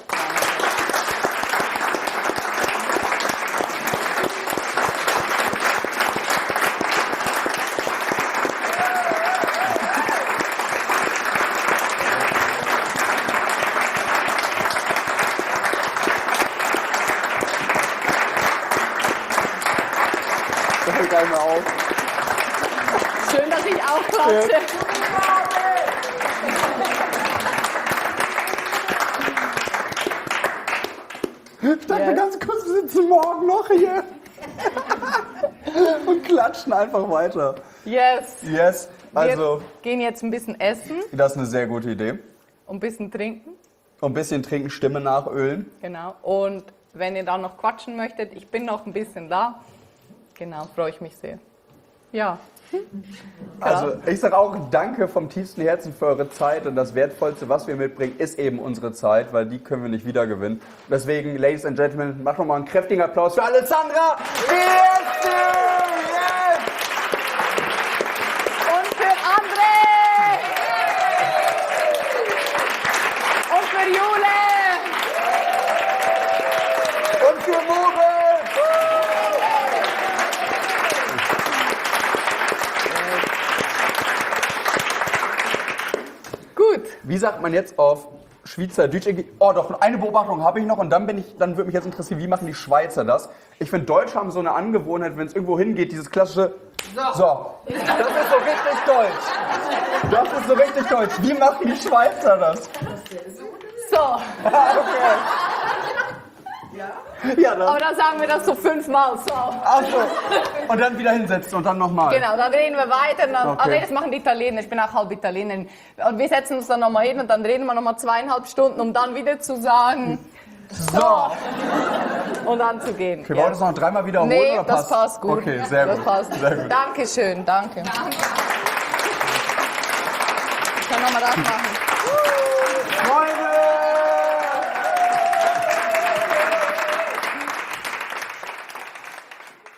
Speaker 3: Das hört einmal auf.
Speaker 4: Schön, dass ich auch klatsche.
Speaker 3: Danke,
Speaker 4: Yes.
Speaker 3: ganz kurz, wir sitzen morgen noch hier. Und klatschen einfach weiter.
Speaker 4: Yes.
Speaker 3: Yes, also,
Speaker 4: Wir gehen jetzt ein bisschen essen
Speaker 3: das ist eine sehr gute Idee.
Speaker 4: und ein bisschen trinken.
Speaker 3: Und ein bisschen trinken, Stimme nachölen.
Speaker 4: Genau. Und wenn ihr dann noch quatschen möchtet, ich bin noch ein bisschen da. Genau, freue ich mich sehr. Ja.
Speaker 3: Also ich sage auch danke vom tiefsten Herzen für eure Zeit und das Wertvollste, was wir mitbringen, ist eben unsere Zeit, weil die können wir nicht wieder gewinnen. Deswegen, Ladies and Gentlemen, macht nochmal einen kräftigen Applaus für Alessandra! Yes! Yes!
Speaker 4: Und für André! Und für Jule!
Speaker 3: Und für Moritz!
Speaker 4: Gut.
Speaker 3: Wie sagt man jetzt auf Schweizerdeutsch? Oh, doch, eine Beobachtung habe ich noch und dann bin ich, dann würde mich jetzt interessieren, wie machen die Schweizer das? Ich finde, Deutsche haben so eine Angewohnheit, wenn es irgendwo hingeht, dieses klassische So. So. Das ist so richtig deutsch. Das ist so richtig deutsch. Wie machen die Schweizer das?
Speaker 4: So.
Speaker 3: Okay. Ja, dann.
Speaker 4: Aber dann sagen wir das so fünfmal. So.
Speaker 3: Ach so. Und dann wieder hinsetzen und dann nochmal.
Speaker 4: Genau, dann reden wir weiter. Dann,
Speaker 3: Okay.
Speaker 4: ah, nee, das machen die Italiener. Ich bin auch halb Italienerin. Und wir setzen uns dann nochmal hin und dann reden wir nochmal zweieinhalb Stunden, um dann wieder zu sagen,
Speaker 3: So.
Speaker 4: und dann zu gehen.
Speaker 3: Okay, wollen wir das noch dreimal wiederholen?
Speaker 4: Nee,
Speaker 3: oder
Speaker 4: das
Speaker 3: passt?
Speaker 4: passt gut.
Speaker 3: Okay, sehr
Speaker 4: das
Speaker 3: gut.
Speaker 4: Passt.
Speaker 3: Sehr gut.
Speaker 4: Dankeschön, danke. Ich kann nochmal das machen.